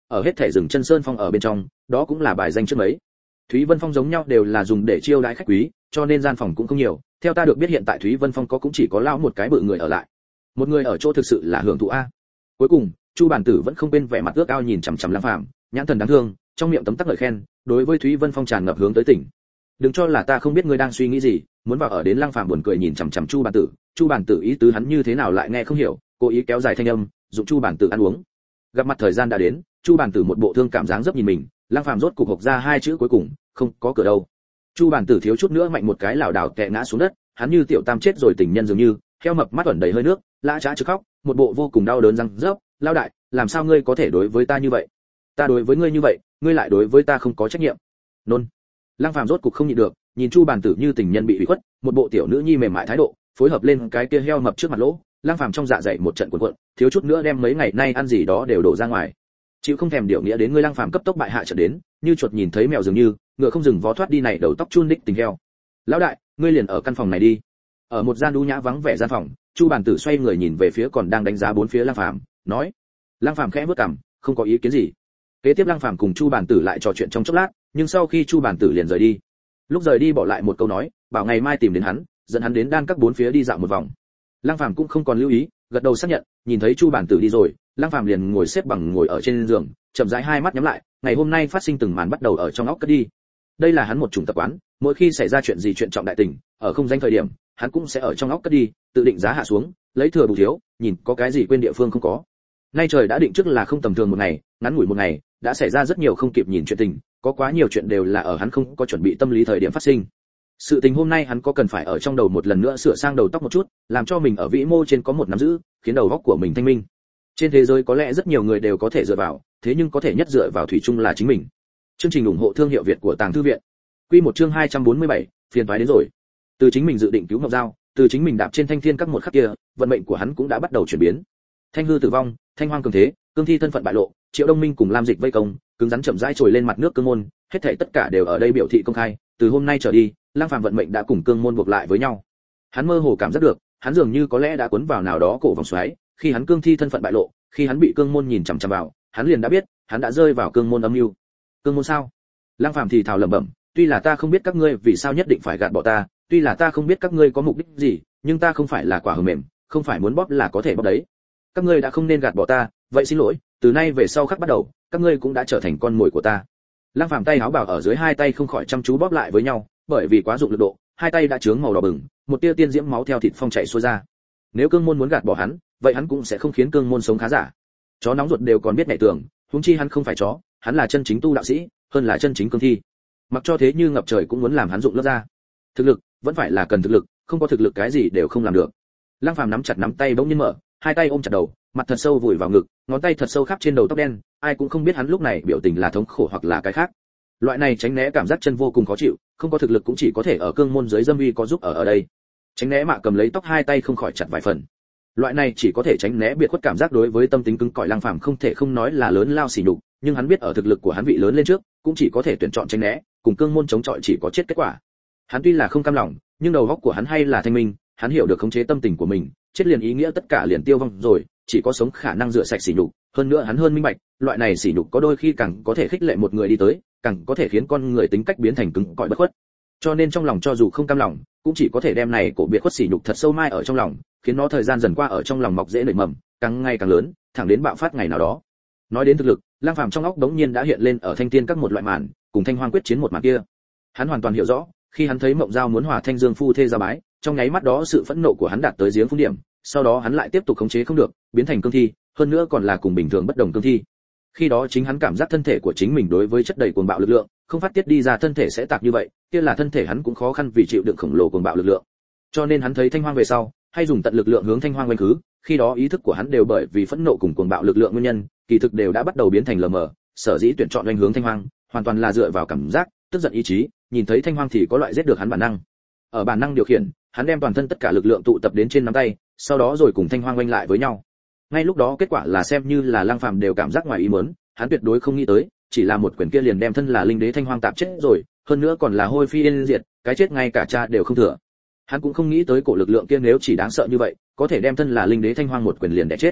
ở hết thể rừng chân sơn phong ở bên trong, đó cũng là bài danh trước mấy. Thúy Vân Phong giống nhau đều là dùng để chiêu đãi khách quý, cho nên gian phòng cũng không nhiều. Theo ta được biết hiện tại Thúy Vân Phong cũng chỉ có lão một cái bự người ở lại. Một người ở chỗ thực sự là hưởng thụ a. Cuối cùng, Chu bản tử vẫn không quên vẻ mặt ước ao nhìn chằm chằm Lăng Phàm, nhãn thần đáng thương, trong miệng tấm tắc lời khen, đối với Thúy Vân Phong tràn ngập hướng tới tỉnh. Đừng cho là ta không biết ngươi đang suy nghĩ gì, muốn vào ở đến Lăng Phàm buồn cười nhìn chằm chằm Chu bản tử ý tứ hắn như thế nào lại nghe không hiểu, cố ý kéo dài thanh âm, dụng Chu bản tử ăn uống. Gặp mặt thời gian đã đến, Chu bản tử một bộ thương cảm dáng dấp nhìn mình, Lăng Phàm rốt cục hộc ra hai chữ cuối cùng, không có cửa đâu. Chu bản tử thiếu chút nữa mạnh một cái lảo đảo tè ngã xuống đất, hắn như tiểu tam chết rồi tình nhân dường như, heo mập mắt ẩn đầy hơi nước, lã chã chứ khóc, một bộ vô cùng đau đớn răng rớp, lao đại, làm sao ngươi có thể đối với ta như vậy? Ta đối với ngươi như vậy, ngươi lại đối với ta không có trách nhiệm. Nôn. Lăng Phàm rốt cục không nhịn được, nhìn Chu bản tử như tình nhân bị ủy khuất, một bộ tiểu nữ nhi mềm mại thái độ, phối hợp lên cái kia heo mập trước mặt lỗ, Lăng Phàm trong dạ dày một trận cuộn cuộn, thiếu chút nữa đem mấy ngày nay ăn gì đó đều đổ ra ngoài. Chịu không thèm điều nghĩa đến ngươi Lăng Phàm cấp tốc bại hạ trở đến, như chuột nhìn thấy mèo dường như, ngựa không dừng vó thoát đi này đầu tóc chun đích tình heo. Lão đại, ngươi liền ở căn phòng này đi. Ở một gian đu nhã vắng vẻ gian phòng, Chu bản tử xoay người nhìn về phía còn đang đánh giá bốn phía Lăng Phàm, nói. Lăng Phàm khẽ bước cằm, không có ý kiến gì. Kế tiếp Lăng Phàm cùng Chu bản tử lại trò chuyện trong chốc lát, nhưng sau khi Chu bản tử liền rời đi. Lúc rời đi bỏ lại một câu nói, bảo ngày mai tìm đến hắn, dẫn hắn đến đan các bốn phía đi dạo một vòng. Lăng Phàm cũng không còn lưu ý, gật đầu xác nhận, nhìn thấy Chu bản tử đi rồi, Lăng Phàm liền ngồi xếp bằng ngồi ở trên giường, chậm rãi hai mắt nhắm lại, ngày hôm nay phát sinh từng màn bắt đầu ở trong óc cất đi. Đây là hắn một chủng tập quán, mỗi khi xảy ra chuyện gì chuyện trọng đại tình, ở không danh thời điểm, hắn cũng sẽ ở trong óc cất đi, tự định giá hạ xuống, lấy thừa bù thiếu, nhìn có cái gì quên địa phương không có. Nay trời đã định trước là không tầm thường một ngày, ngắn ngủi một ngày, đã xảy ra rất nhiều không kịp nhìn chuyện tình, có quá nhiều chuyện đều là ở hắn không có chuẩn bị tâm lý thời điểm phát sinh. Sự tình hôm nay hắn có cần phải ở trong đầu một lần nữa sửa sang đầu tóc một chút, làm cho mình ở vĩ mô trên có một nắm giữ, khiến đầu óc của mình thanh minh. Trên thế giới có lẽ rất nhiều người đều có thể dựa vào, thế nhưng có thể nhất dựa vào thủy chung là chính mình. Chương trình ủng hộ thương hiệu Việt của Tàng Thư viện. Quy một chương 247, phiền toái đến rồi. Từ chính mình dự định cứu Ngọc Giao, từ chính mình đạp trên thanh thiên các một khắc kia, vận mệnh của hắn cũng đã bắt đầu chuyển biến. Thanh hư tử vong, thanh hoang cường thế, cương thi thân phận bại lộ, Triệu Đông Minh cùng Lam Dịch vây công, cứng rắn chậm rãi trồi lên mặt nước cương môn, hết thảy tất cả đều ở đây biểu thị công khai, từ hôm nay trở đi, Lăng Phàm vận mệnh đã cùng cương môn buộc lại với nhau. Hắn mơ hồ cảm giác được, hắn dường như có lẽ đã cuốn vào nào đó cổ vòng xoáy, khi hắn cương thi thân phận bại lộ, khi hắn bị cương môn nhìn chằm chằm vào, hắn liền đã biết, hắn đã rơi vào cương môn âm mưu. Cương môn sao? Lăng Phàm thì thào lẩm bẩm, tuy là ta không biết các ngươi vì sao nhất định phải gạt bỏ ta, tuy là ta không biết các ngươi có mục đích gì, nhưng ta không phải là quả hờ mềm, không phải muốn bóp là có thể bóp đấy. Các ngươi đã không nên gạt bỏ ta, vậy xin lỗi, từ nay về sau khắc bắt đầu, các ngươi cũng đã trở thành con mồi của ta. Lăng Phàm tay áo bảo ở dưới hai tay không khỏi chăm chú bóp lại với nhau, bởi vì quá dụng lực độ, hai tay đã chướng màu đỏ bừng, một tia tiên diễm máu theo thịt phong chảy xuôi ra. Nếu cương môn muốn gạt bỏ hắn, vậy hắn cũng sẽ không khiến cương môn sống khá giả. Chó nóng ruột đều còn biết nhảy tường, huống chi hắn không phải chó, hắn là chân chính tu đạo sĩ, hơn là chân chính cương thi. Mặc cho thế như ngập trời cũng muốn làm hắn dụng lớp ra. Thực lực, vẫn phải là cần thực lực, không có thực lực cái gì đều không làm được. Lăng Phàm nắm chặt nắm tay bỗng nhiên mở, hai tay ôm chặt đầu, mặt thật sâu vùi vào ngực, ngón tay thật sâu khắp trên đầu tóc đen, ai cũng không biết hắn lúc này biểu tình là thống khổ hoặc là cái khác. Loại này tránh né cảm giác chân vô cùng khó chịu, không có thực lực cũng chỉ có thể ở cương môn dưới dâm uy có giúp ở đây. Tránh né mạ cầm lấy tóc hai tay không khỏi chặt vài phần. Loại này chỉ có thể tránh né biệt khuất cảm giác đối với tâm tính cứng cỏi Lăng Phàm không thể không nói là lớn lao xỉ nhục, nhưng hắn biết ở thực lực của hắn vị lớn lên trước, cũng chỉ có thể tuyển chọn tránh né, cùng cương môn chống chọi chỉ có chết kết quả. Hắn tuy là không cam lòng, nhưng đầu óc của hắn hay là thanh minh, hắn hiểu được khống chế tâm tình của mình, chết liền ý nghĩa tất cả liền tiêu vong rồi, chỉ có sống khả năng rửa sạch sỉ nhục, hơn nữa hắn hơn minh bạch, loại này sỉ nhục có đôi khi càng có thể khích lệ một người đi tới, càng có thể khiến con người tính cách biến thành cứng cỏi bất khuất. Cho nên trong lòng cho dù không cam lòng, cũng chỉ có thể đem này cổ biệt khuất sỉ nhục thật sâu mai ở trong lòng, khiến nó thời gian dần qua ở trong lòng mọc rễ nảy mầm, càng ngày càng lớn, thẳng đến bạo phát ngày nào đó. Nói đến thực lực, Lăng Phàm trong óc đống nhiên đã hiện lên ở thanh tiên các một loại màn, cùng thanh hoang quyết chiến một màn kia. Hắn hoàn toàn hiểu rõ, khi hắn thấy Mộng Giao muốn hòa Thanh Dương phu thê ra bái, trong nháy mắt đó sự phẫn nộ của hắn đạt tới giếng phun điểm, sau đó hắn lại tiếp tục khống chế không được, biến thành cương thi, hơn nữa còn là cùng bình thường bất đồng cương thi. Khi đó chính hắn cảm giác thân thể của chính mình đối với chất đầy cuồng bạo lực lượng, không phát tiết đi ra thân thể sẽ tạc như vậy, kia là thân thể hắn cũng khó khăn vì chịu đựng khổng lồ cuồng bạo lực lượng. Cho nên hắn thấy Thanh Hoang về sau, hay dùng tận lực lượng hướng Thanh Hoang quanh khứ, khi đó ý thức của hắn đều bởi vì phẫn nộ cùng cuồng bạo lực lượng nguyên nhân, kỳ thực đều đã bắt đầu biến thành lờ mờ, sở dĩ tuyển chọn quanh hướng Thanh Hoang, hoàn toàn là dựa vào cảm giác, tức giận ý chí, nhìn thấy Thanh Hoang thì có loại giết được hắn bản năng. Ở bản năng điều khiển, hắn đem toàn thân tất cả lực lượng tụ tập đến trên nắm tay, sau đó rồi cùng Thanh Hoang quanh lại với nhau. Ngay lúc đó kết quả là xem như là Lăng Phàm đều cảm giác ngoài ý muốn, hắn tuyệt đối không nghĩ tới, chỉ là một quyền kia liền đem thân là linh đế Thanh Hoang tạp chết rồi, hơn nữa còn là hôi phi yên diệt, cái chết ngay cả cha đều không thừa. Hắn cũng không nghĩ tới cổ lực lượng kia nếu chỉ đáng sợ như vậy, có thể đem thân là linh đế Thanh Hoang một quyền liền đè chết.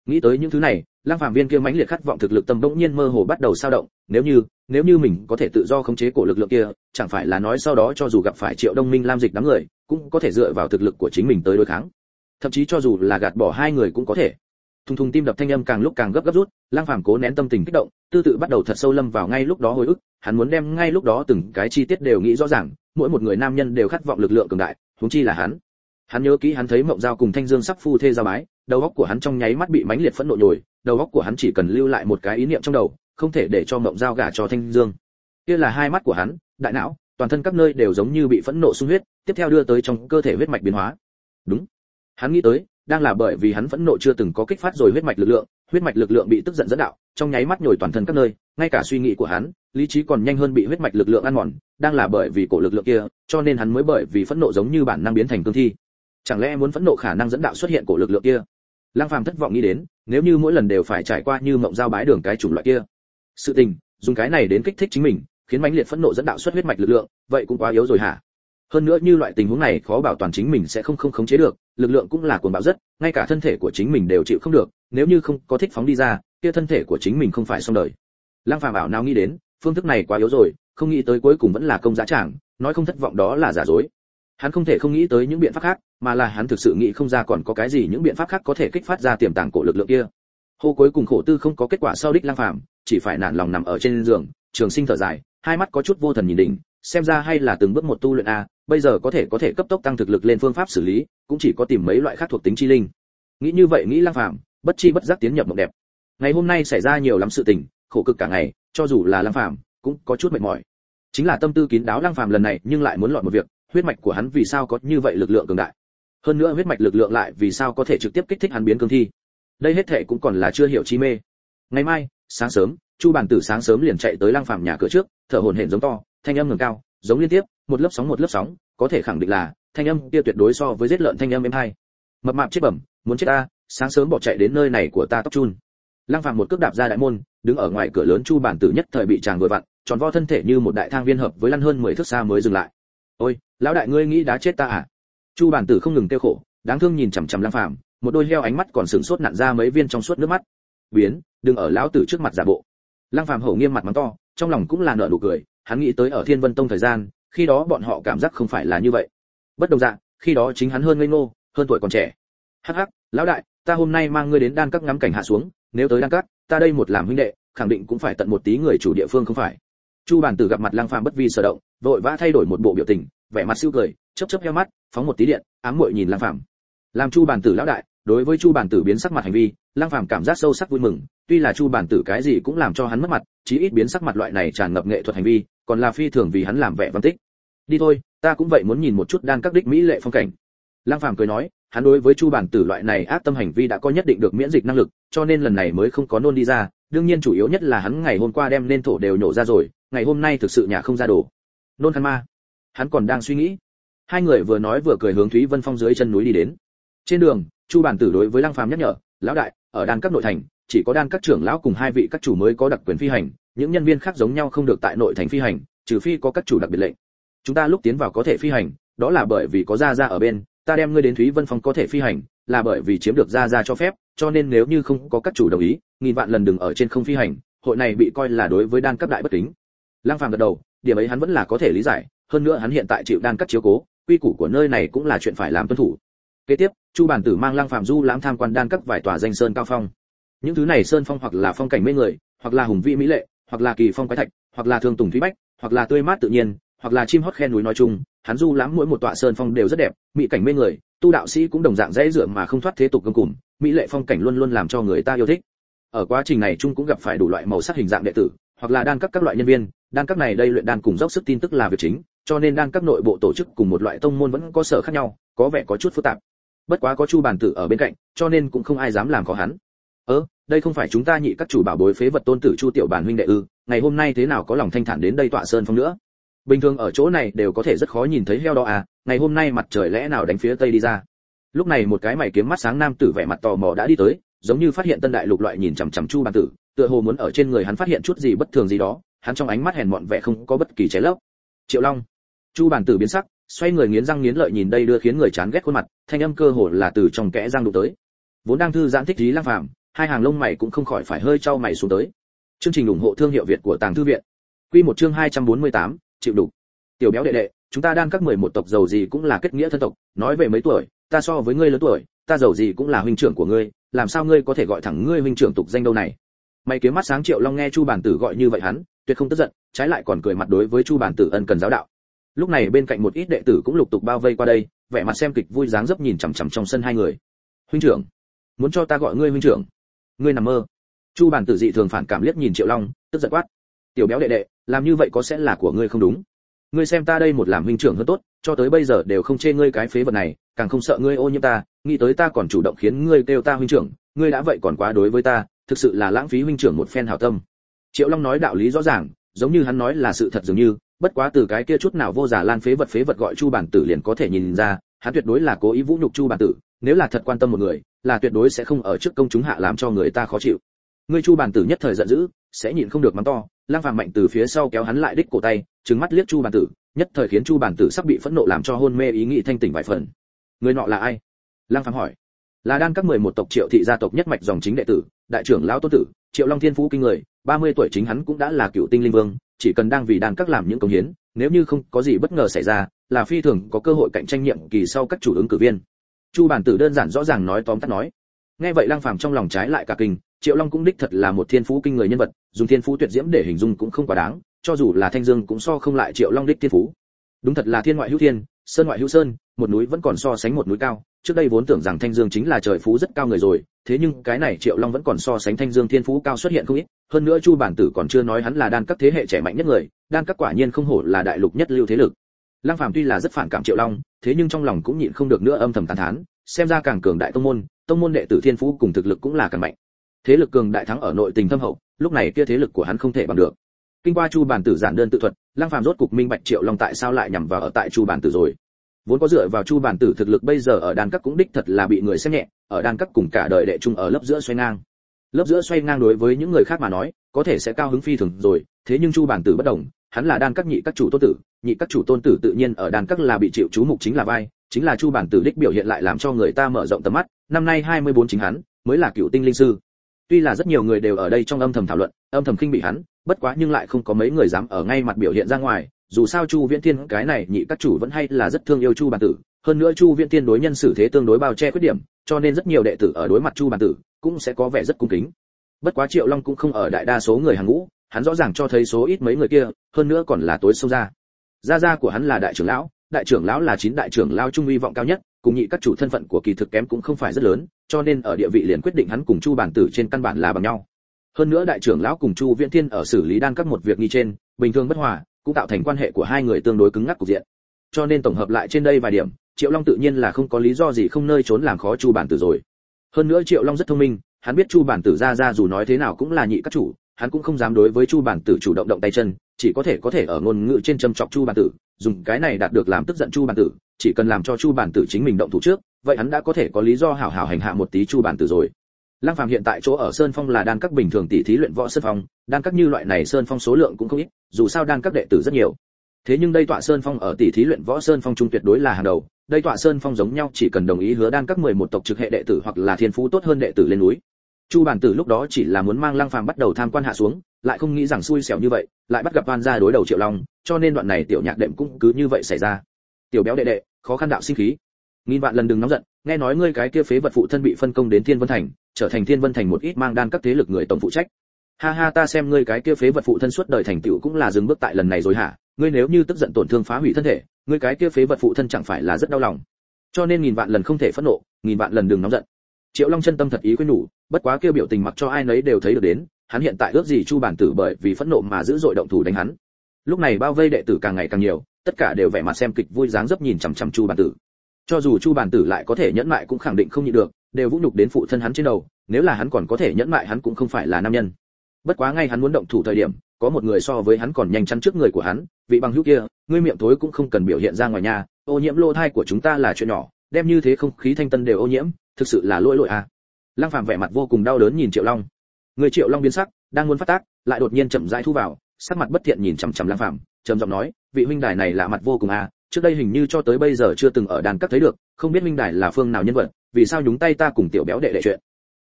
Nghĩ tới những thứ này, Lăng Phàm viên kia mãnh liệt khát vọng thực lực tâm bỗng nhiên mơ hồ bắt đầu dao động, nếu như mình có thể tự do khống chế cổ lực lượng kia, chẳng phải là nói sau đó cho dù gặp phải Triệu Đông Minh Lam Dịch đám người, cũng có thể dựa vào thực lực của chính mình tới đối kháng. Thậm chí cho dù là gạt bỏ hai người cũng có thể. Thùng thùng tim đập thanh âm càng lúc càng gấp rút, Lăng Phàm cố nén tâm tình kích động, tư tự bắt đầu thật sâu lâm vào ngay lúc đó hồi ức, hắn muốn đem ngay lúc đó từng cái chi tiết đều nghĩ rõ ràng, mỗi một người nam nhân đều khát vọng lực lượng cường đại, huống chi là hắn. Hắn nhớ kỹ hắn thấy Mộng Giao cùng Thanh Dương sắp phu thê giao bái, đầu óc của hắn trong nháy mắt bị mãnh liệt phẫn nộ nhồi, đầu óc của hắn chỉ cần lưu lại một cái ý niệm trong đầu, không thể để cho Mộng Giao gả cho Thanh Dương. Kia là hai mắt của hắn, đại não, toàn thân các nơi đều giống như bị phẫn nộ xung huyết, tiếp theo đưa tới trong cơ thể huyết mạch biến hóa. Đúng, hắn nghĩ tới, đang là bởi vì hắn phẫn nộ chưa từng có kích phát rồi huyết mạch lực lượng bị tức giận dẫn đạo, trong nháy mắt nhồi toàn thân các nơi, ngay cả suy nghĩ của hắn, lý trí còn nhanh hơn bị huyết mạch lực lượng ăn mòn, đang là bởi vì cổ lực lượng kia, cho nên hắn mới bởi vì phẫn nộ giống như bản năng biến thành cương thi. Chẳng lẽ muốn phẫn nộ khả năng dẫn đạo xuất hiện cổ lực lượng kia? Lăng Phàm thất vọng nghĩ đến, nếu như mỗi lần đều phải trải qua như Mộng Giao bái đường cái chủng loại kia, sự tình, dùng cái này đến kích thích chính mình, khiến mãnh liệt phẫn nộ dẫn đạo xuất huyết mạch lực lượng, vậy cũng quá yếu rồi hả? Hơn nữa như loại tình huống này khó bảo toàn chính mình sẽ không khống chế được, lực lượng cũng là cuồng bạo rất, ngay cả thân thể của chính mình đều chịu không được, nếu như không có thích phóng đi ra, kia thân thể của chính mình không phải xong đời. Lăng Phàm ảo nào nghĩ đến, phương thức này quá yếu rồi, không nghĩ tới cuối cùng vẫn là công giá tràng, nói không thất vọng đó là giả dối. Hắn không thể không nghĩ tới những biện pháp khác, mà là hắn thực sự nghĩ không ra còn có cái gì những biện pháp khác có thể kích phát ra tiềm tàng cổ lực lượng kia. Hô cuối cùng khổ tư không có kết quả sau đích Lăng Phàm, chỉ phải nản lòng nằm ở trên giường, trường sinh thở dài, hai mắt có chút vô thần nhìn đỉnh, xem ra hay là từng bước một tu luyện a, bây giờ có thể cấp tốc tăng thực lực lên phương pháp xử lý, cũng chỉ có tìm mấy loại khác thuộc tính chi linh. Nghĩ như vậy nghĩ Lăng Phàm, bất chi bất giác tiến nhập mộng đẹp. Ngày hôm nay xảy ra nhiều lắm sự tình, khổ cực cả ngày, cho dù là Lăng Phàm cũng có chút mệt mỏi. Chính là tâm tư kín đáo Lăng Phàm lần này nhưng lại muốn lọt một việc, huyết mạch của hắn vì sao có như vậy lực lượng cường đại? Hơn nữa huyết mạch lực lượng lại vì sao có thể trực tiếp kích thích hắn biến cương thi? Đây hết thảy cũng còn là chưa hiểu chi mê. Ngày mai, sáng sớm, Chu Bản Tử sáng sớm liền chạy tới Lăng Phàm nhà cửa trước, thở hổn hển giống to, thanh âm ngẩng cao, giống liên tiếp, một lớp sóng, có thể khẳng định là thanh âm kia tuyệt đối so với giết lợn thanh âm êm hay. Mập mạp chết bẩm, muốn chết ta, sáng sớm bỏ chạy đến nơi này của ta tóc chun. Lăng Phàm một cước đạp ra đại môn, đứng ở ngoài cửa lớn Chu Bản Tử nhất thời bị chàng vừa vặn, tròn vo thân thể như một đại thang viên hợp với lăn hơn 10 thước xa mới dừng lại. Ôi, lão đại ngươi nghĩ đá chết ta à? Chu Bản Tử không ngừng kêu khổ, đáng thương nhìn chằm chằm Lăng Phàm, một đôi heo ánh mắt còn sừng sốt nặn ra mấy viên trong suốt nước mắt. Biến, đừng ở lão tử trước mặt giả bộ. Lăng Phàm hổ nghiêm mặt mắng to, trong lòng cũng là nở nụ cười, hắn nghĩ tới ở Thiên Vân Tông thời gian, khi đó bọn họ cảm giác không phải là như vậy. Bất đồng dạng, khi đó chính hắn hơn ngây ngô, hơn tuổi còn trẻ. Hắc hắc, lão đại, ta hôm nay mang ngươi đến đan các ngắm cảnh hạ xuống, nếu tới đan các, ta đây một làm huynh đệ, khẳng định cũng phải tận một tí người chủ địa phương không phải. Chu Bản Tử gặp mặt Lăng Phàm bất vi sở động, vội vã thay đổi một bộ biểu tình, vẻ mặt siêu cười, chớp heo mắt, phóng một tí điện, ám muội nhìn Lăng Phàm. Làm Chu Bản Tử lão đại, đối với Chu Bản Tử biến sắc mặt hành vi, Lăng Phàm cảm giác sâu sắc vui mừng, tuy là Chu Bản Tử cái gì cũng làm cho hắn mất mặt, chí ít biến sắc mặt loại này tràn ngập nghệ thuật hành vi, còn là phi thường vì hắn làm vẻ văn tích. Đi thôi, ta cũng vậy muốn nhìn một chút đan các đích mỹ lệ phong cảnh. Lăng Phàm cười nói, hắn đối với Chu Bản Tử loại này ác tâm hành vi đã có nhất định được miễn dịch năng lực, cho nên lần này mới không có nôn đi ra, đương nhiên chủ yếu nhất là hắn ngày hôm qua đem nên thổ đều nhổ ra rồi, ngày hôm nay thực sự nhà không ra đồ. Nôn khăn ma. Hắn còn đang suy nghĩ. Hai người vừa nói vừa cười hướng Thúy Vân Phong dưới chân núi đi đến. Trên đường, Chu Bản Tử đối với Lăng Phàm nhắc nhở, lão đại, ở đan các nội thành, chỉ có đan các trưởng lão cùng hai vị các chủ mới có đặc quyền phi hành, những nhân viên khác giống nhau không được tại nội thành phi hành, trừ phi có các chủ đặc biệt lệnh. Chúng ta lúc tiến vào có thể phi hành, đó là bởi vì có gia gia ở bên, ta đem ngươi đến Thúy Vân Phong có thể phi hành, là bởi vì chiếm được gia gia cho phép, cho nên nếu như không có các chủ đồng ý, nghìn vạn lần đừng ở trên không phi hành, hội này bị coi là đối với đan các đại bất kính. Lăng Phàm gật đầu, điểm ấy hắn vẫn là có thể lý giải, hơn nữa hắn hiện tại chịu đan các chiếu cố, quy củ của nơi này cũng là chuyện phải làm tuân thủ. Kế tiếp, Chu Bản Tử mang Lăng Phàm du lãm tham quan đan các vài tòa danh sơn cao phong. Những thứ này sơn phong hoặc là phong cảnh mê người, hoặc là hùng vĩ mỹ lệ, hoặc là kỳ phong quái thạch, hoặc là thương tùng thúy bách, hoặc là tươi mát tự nhiên, hoặc là chim hót khe núi nói chung, hắn du lãm mỗi một tọa sơn phong đều rất đẹp, mỹ cảnh mê người, tu đạo sĩ cũng đồng dạng dễ dựa mà không thoát thế tục gông cùm, mỹ lệ phong cảnh luôn luôn làm cho người ta yêu thích. Ở quá trình này chung cũng gặp phải đủ loại màu sắc hình dạng đệ tử, hoặc là đan các loại nhân viên, đan các này đây luyện đan cùng dốc sức tin tức là việc chính, cho nên đan các nội bộ tổ chức cùng một loại tông môn vẫn có sở khác nhau, có vẻ có chút phức tạp. Bất quá có Chu Bản Tử ở bên cạnh, cho nên cũng không ai dám làm khó hắn. Đây không phải chúng ta nhị các chủ bảo bối phế vật tôn tử Chu tiểu bản huynh đệ ư? Ngày hôm nay thế nào có lòng thanh thản đến đây tọa sơn phong nữa? Bình thường ở chỗ này đều có thể rất khó nhìn thấy heo đó à, ngày hôm nay mặt trời lẽ nào đánh phía tây đi ra? Lúc này một cái mày kiếm mắt sáng nam tử vẻ mặt tò mò đã đi tới, giống như phát hiện tân đại lục loại nhìn chằm chằm Chu Bản Tử, tựa hồ muốn ở trên người hắn phát hiện chút gì bất thường gì đó, hắn trong ánh mắt hèn mọn vẻ không có bất kỳ trái lấp. Triệu Long. Chu Bản Tử biến sắc, xoay người nghiến răng nghiến lợi nhìn đây đưa khiến người chán ghét khuôn mặt, thanh âm cơ hồ là từ trong kẽ răng đụng tới. Vốn đang thư giãn thích trí Lăng Phàm, hai hàng lông mày cũng không khỏi phải hơi chau mày xuống tới. Chương trình ủng hộ thương hiệu Việt của Tàng Thư viện. Quy một chương 248, chịu đủ. Tiểu béo đệ đệ, chúng ta đan các 11 tộc giàu gì cũng là kết nghĩa thân tộc, nói về mấy tuổi, ta so với ngươi lớn tuổi, ta giàu gì cũng là huynh trưởng của ngươi, làm sao ngươi có thể gọi thẳng ngươi huynh trưởng tục danh đâu này? Mày kiếm mắt sáng Triệu Long nghe Chu Bản Tử gọi như vậy hắn, tuyệt không tức giận, trái lại còn cười mặt đối với Chu Bản Tử ân cần giáo đạo. Lúc này bên cạnh một ít đệ tử cũng lục tục bao vây qua đây, vẻ mặt xem kịch vui dáng dấp nhìn chằm chằm trong sân hai người. Huynh trưởng, muốn cho ta gọi ngươi huynh trưởng? Ngươi nằm mơ. Chu Bản Tử dị thường phản cảm liếc nhìn Triệu Long, tức giận quát. Tiểu béo đệ đệ, làm như vậy có sẽ là của ngươi không đúng. Ngươi xem ta đây một làm huynh trưởng hơn tốt, cho tới bây giờ đều không chê ngươi cái phế vật này, càng không sợ ngươi ô nhiễm ta, nghĩ tới ta còn chủ động khiến ngươi kêu ta huynh trưởng, ngươi đã vậy còn quá đối với ta, thực sự là lãng phí huynh trưởng một phen hảo tâm. Triệu Long nói đạo lý rõ ràng, giống như hắn nói là sự thật dường như, bất quá từ cái kia chút nào vô giả lan phế vật gọi Chu Bản Tử liền có thể nhìn ra, hắn tuyệt đối là cố ý vũ nhục Chu Bản Tử, nếu là thật quan tâm một người, là tuyệt đối sẽ không ở trước công chúng hạ làm cho người ta khó chịu. Ngươi Chu Bản Tử nhất thời giận dữ, sẽ nhịn không được mắng to, Lang Phàm mạnh từ phía sau kéo hắn lại đích cổ tay, trừng mắt liếc Chu Bản Tử, nhất thời khiến Chu Bản Tử sắp bị phẫn nộ làm cho hôn mê ý nghĩ thanh tỉnh vài phần. Người nọ là ai? Lang Phàm hỏi. Là đan các 11 tộc Triệu thị gia tộc nhất mạch dòng chính đệ tử, đại trưởng lão Tôn tử, Triệu Long thiên phú kinh người, 30 tuổi chính hắn cũng đã là cựu tinh linh vương, chỉ cần đang vì đan các làm những công hiến, nếu như không có gì bất ngờ xảy ra, là phi thường có cơ hội cạnh tranh nhiệm kỳ sau các chủ ứng cử viên. Chu Bản Tử đơn giản rõ ràng nói tóm tắt nói. Nghe vậy Lang Phàm trong lòng trái lại cả kinh, Triệu Long cũng đích thật là một thiên phú kinh người nhân vật, dùng thiên phú tuyệt diễm để hình dung cũng không quá đáng, cho dù là Thanh Dương cũng so không lại Triệu Long đích thiên phú. Đúng thật là thiên ngoại hữu thiên, sơn ngoại hữu sơn, một núi vẫn còn so sánh một núi cao, trước đây vốn tưởng rằng Thanh Dương chính là trời phú rất cao người rồi, thế nhưng cái này Triệu Long vẫn còn so sánh Thanh Dương thiên phú cao xuất hiện không ít, hơn nữa Chu Bản Tử còn chưa nói hắn là đan các thế hệ trẻ mạnh nhất người, đan các quả nhiên không hổ là đại lục nhất lưu thế lực. Lăng Phàm tuy là rất phản cảm Triệu Long, thế nhưng trong lòng cũng nhịn không được nữa âm thầm tán thán, xem ra càng cường đại tông môn đệ tử thiên phú cùng thực lực cũng là càng mạnh. Thế lực cường đại thắng ở nội tình thâm hậu, lúc này kia thế lực của hắn không thể bằng được. Kinh qua Chu Bản Tử giản đơn tự thuật, Lăng Phàm rốt cục minh bạch Triệu Long tại sao lại nhằm vào ở tại Chu Bản Tử rồi. Vốn có dựa vào Chu Bản Tử thực lực bây giờ ở đan các cũng đích thật là bị người xem nhẹ, ở đan các cùng cả đời đệ trung ở lớp giữa xoay ngang. Lớp giữa xoay ngang đối với những người khác mà nói, có thể sẽ cao hứng phi thường rồi, thế nhưng Chu Bản Tử bất đồng, hắn là đan các nhị các chủ tôn tử, nhị các chủ tôn tử tự nhiên ở đan các là bị chịu chú mục chính là vai, chính là Chu Bản Tử đích biểu hiện lại làm cho người ta mở rộng tầm mắt, năm nay 24 chính hắn mới là cựu tinh linh sư. Tuy là rất nhiều người đều ở đây trong âm thầm thảo luận, âm thầm khinh bị hắn, bất quá nhưng lại không có mấy người dám ở ngay mặt biểu hiện ra ngoài, dù sao Chu Viễn Thiên cái này nhị các chủ vẫn hay là rất thương yêu Chu Bản Tử, hơn nữa Chu Viễn Thiên đối nhân xử thế tương đối bao che khuyết điểm, cho nên rất nhiều đệ tử ở đối mặt Chu Bản Tử cũng sẽ có vẻ rất cung kính. Bất quá Triệu Long cũng không ở đại đa số người hàng ngũ, hắn rõ ràng cho thấy số ít mấy người kia, hơn nữa còn là tối sâu ra. Gia của hắn là đại trưởng lão là 9 đại trưởng lão trung uy vọng cao nhất, cùng nhị các chủ thân phận của kỳ thực kém cũng không phải rất lớn, cho nên ở địa vị liền quyết định hắn cùng Chu Bản Tử trên căn bản là bằng nhau. Hơn nữa đại trưởng lão cùng Chu Viễn Thiên ở xử lý đan các một việc nghi trên, bình thường bất hòa, cũng tạo thành quan hệ của hai người tương đối cứng ngắc cục diện. Cho nên tổng hợp lại trên đây vài điểm, Triệu Long tự nhiên là không có lý do gì không nơi trốn làm khó Chu Bản Tử rồi. Hơn nữa Triệu Long rất thông minh, hắn biết Chu Bản Tử ra dù nói thế nào cũng là nhị các chủ, hắn cũng không dám đối với Chu Bản Tử chủ động tay chân, chỉ có thể ở ngôn ngữ trên châm chọc Chu Bản Tử, dùng cái này đạt được làm tức giận Chu Bản Tử, chỉ cần làm cho Chu Bản Tử chính mình động thủ trước, vậy hắn đã có thể có lý do hảo hảo hành hạ một tí Chu Bản Tử rồi. Lăng Phàm hiện tại chỗ ở Sơn Phong là đan các bình thường tỷ thí luyện võ Sơn Phong, đan các như loại này Sơn Phong số lượng cũng không ít, dù sao đan các đệ tử rất nhiều. Thế nhưng đây tọa Sơn Phong ở tỷ thí luyện võ Sơn Phong trung tuyệt đối là hàng đầu, đây tọa Sơn Phong giống nhau chỉ cần đồng ý hứa đan các 11 tộc trực hệ đệ tử hoặc là thiên phú tốt hơn đệ tử lên núi. Chu Bản Tử lúc đó chỉ là muốn mang Lăng Phàm bắt đầu tham quan hạ xuống, lại không nghĩ rằng xui xẻo như vậy, lại bắt gặp Van gia đối đầu Triệu Long, cho nên đoạn này tiểu nhạc đệm cũng cứ như vậy xảy ra. Tiểu béo đệ đệ, khó khăn đạo sinh khí. Nghìn vạn lần đừng nóng giận, nghe nói ngươi cái kia phế vật phụ thân bị phân công đến Thiên Vân Thành, trở thành Thiên Vân Thành một ít mang đan các thế lực người tổng phụ trách. Ha ha, ta xem ngươi cái kia phế vật phụ thân suốt đời thành tựu cũng là dừng bước tại lần này rồi hả? Ngươi nếu như tức giận tổn thương phá hủy thân thể, ngươi cái kia phế vật phụ thân chẳng phải là rất đau lòng. Cho nên nghìn vạn lần không thể phẫn nộ, nghìn vạn lần đừng nóng giận. Triệu Long chân tâm thật ý khuyên nhủ, bất quá kêu biểu tình mặc cho ai nấy đều thấy được đến, hắn hiện tại ước gì Chu Bản Tử bởi vì phẫn nộ mà dữ dội động thủ đánh hắn. Lúc này bao vây đệ tử càng ngày càng nhiều, tất cả đều vẻ mặt xem kịch vui dáng dấp nhìn chằm chằm Chu Bản Tử. Cho dù Chu Bản Tử lại có thể nhẫn mại cũng khẳng định không nhịn được, đều vũ nhục đến phụ thân hắn trên đầu, nếu là hắn còn có thể nhẫn mại hắn cũng không phải là nam nhân. Bất quá ngay hắn muốn động thủ thời điểm, có một người so với hắn còn nhanh chắn trước người của hắn, vị bằng hữu kia, ngươi miệng thối cũng không cần biểu hiện ra ngoài nhà, ô nhiễm lô thai của chúng ta là chuyện nhỏ, đem như thế không khí thanh tân đều ô nhiễm, thực sự là lỗi à. Lăng Phàm vẻ mặt vô cùng đau đớn nhìn Triệu Long. Người Triệu Long biến sắc, đang muốn phát tác, lại đột nhiên chậm rãi thu vào, sắc mặt bất thiện nhìn chằm chằm Lăng Phàm, trầm giọng nói, vị huynh đài này lạ mặt vô cùng à, trước đây hình như cho tới bây giờ chưa từng ở đàn các thấy được, không biết huynh đài là phương nào nhân vật, vì sao nhúng tay ta cùng tiểu béo đệ đệ chuyện.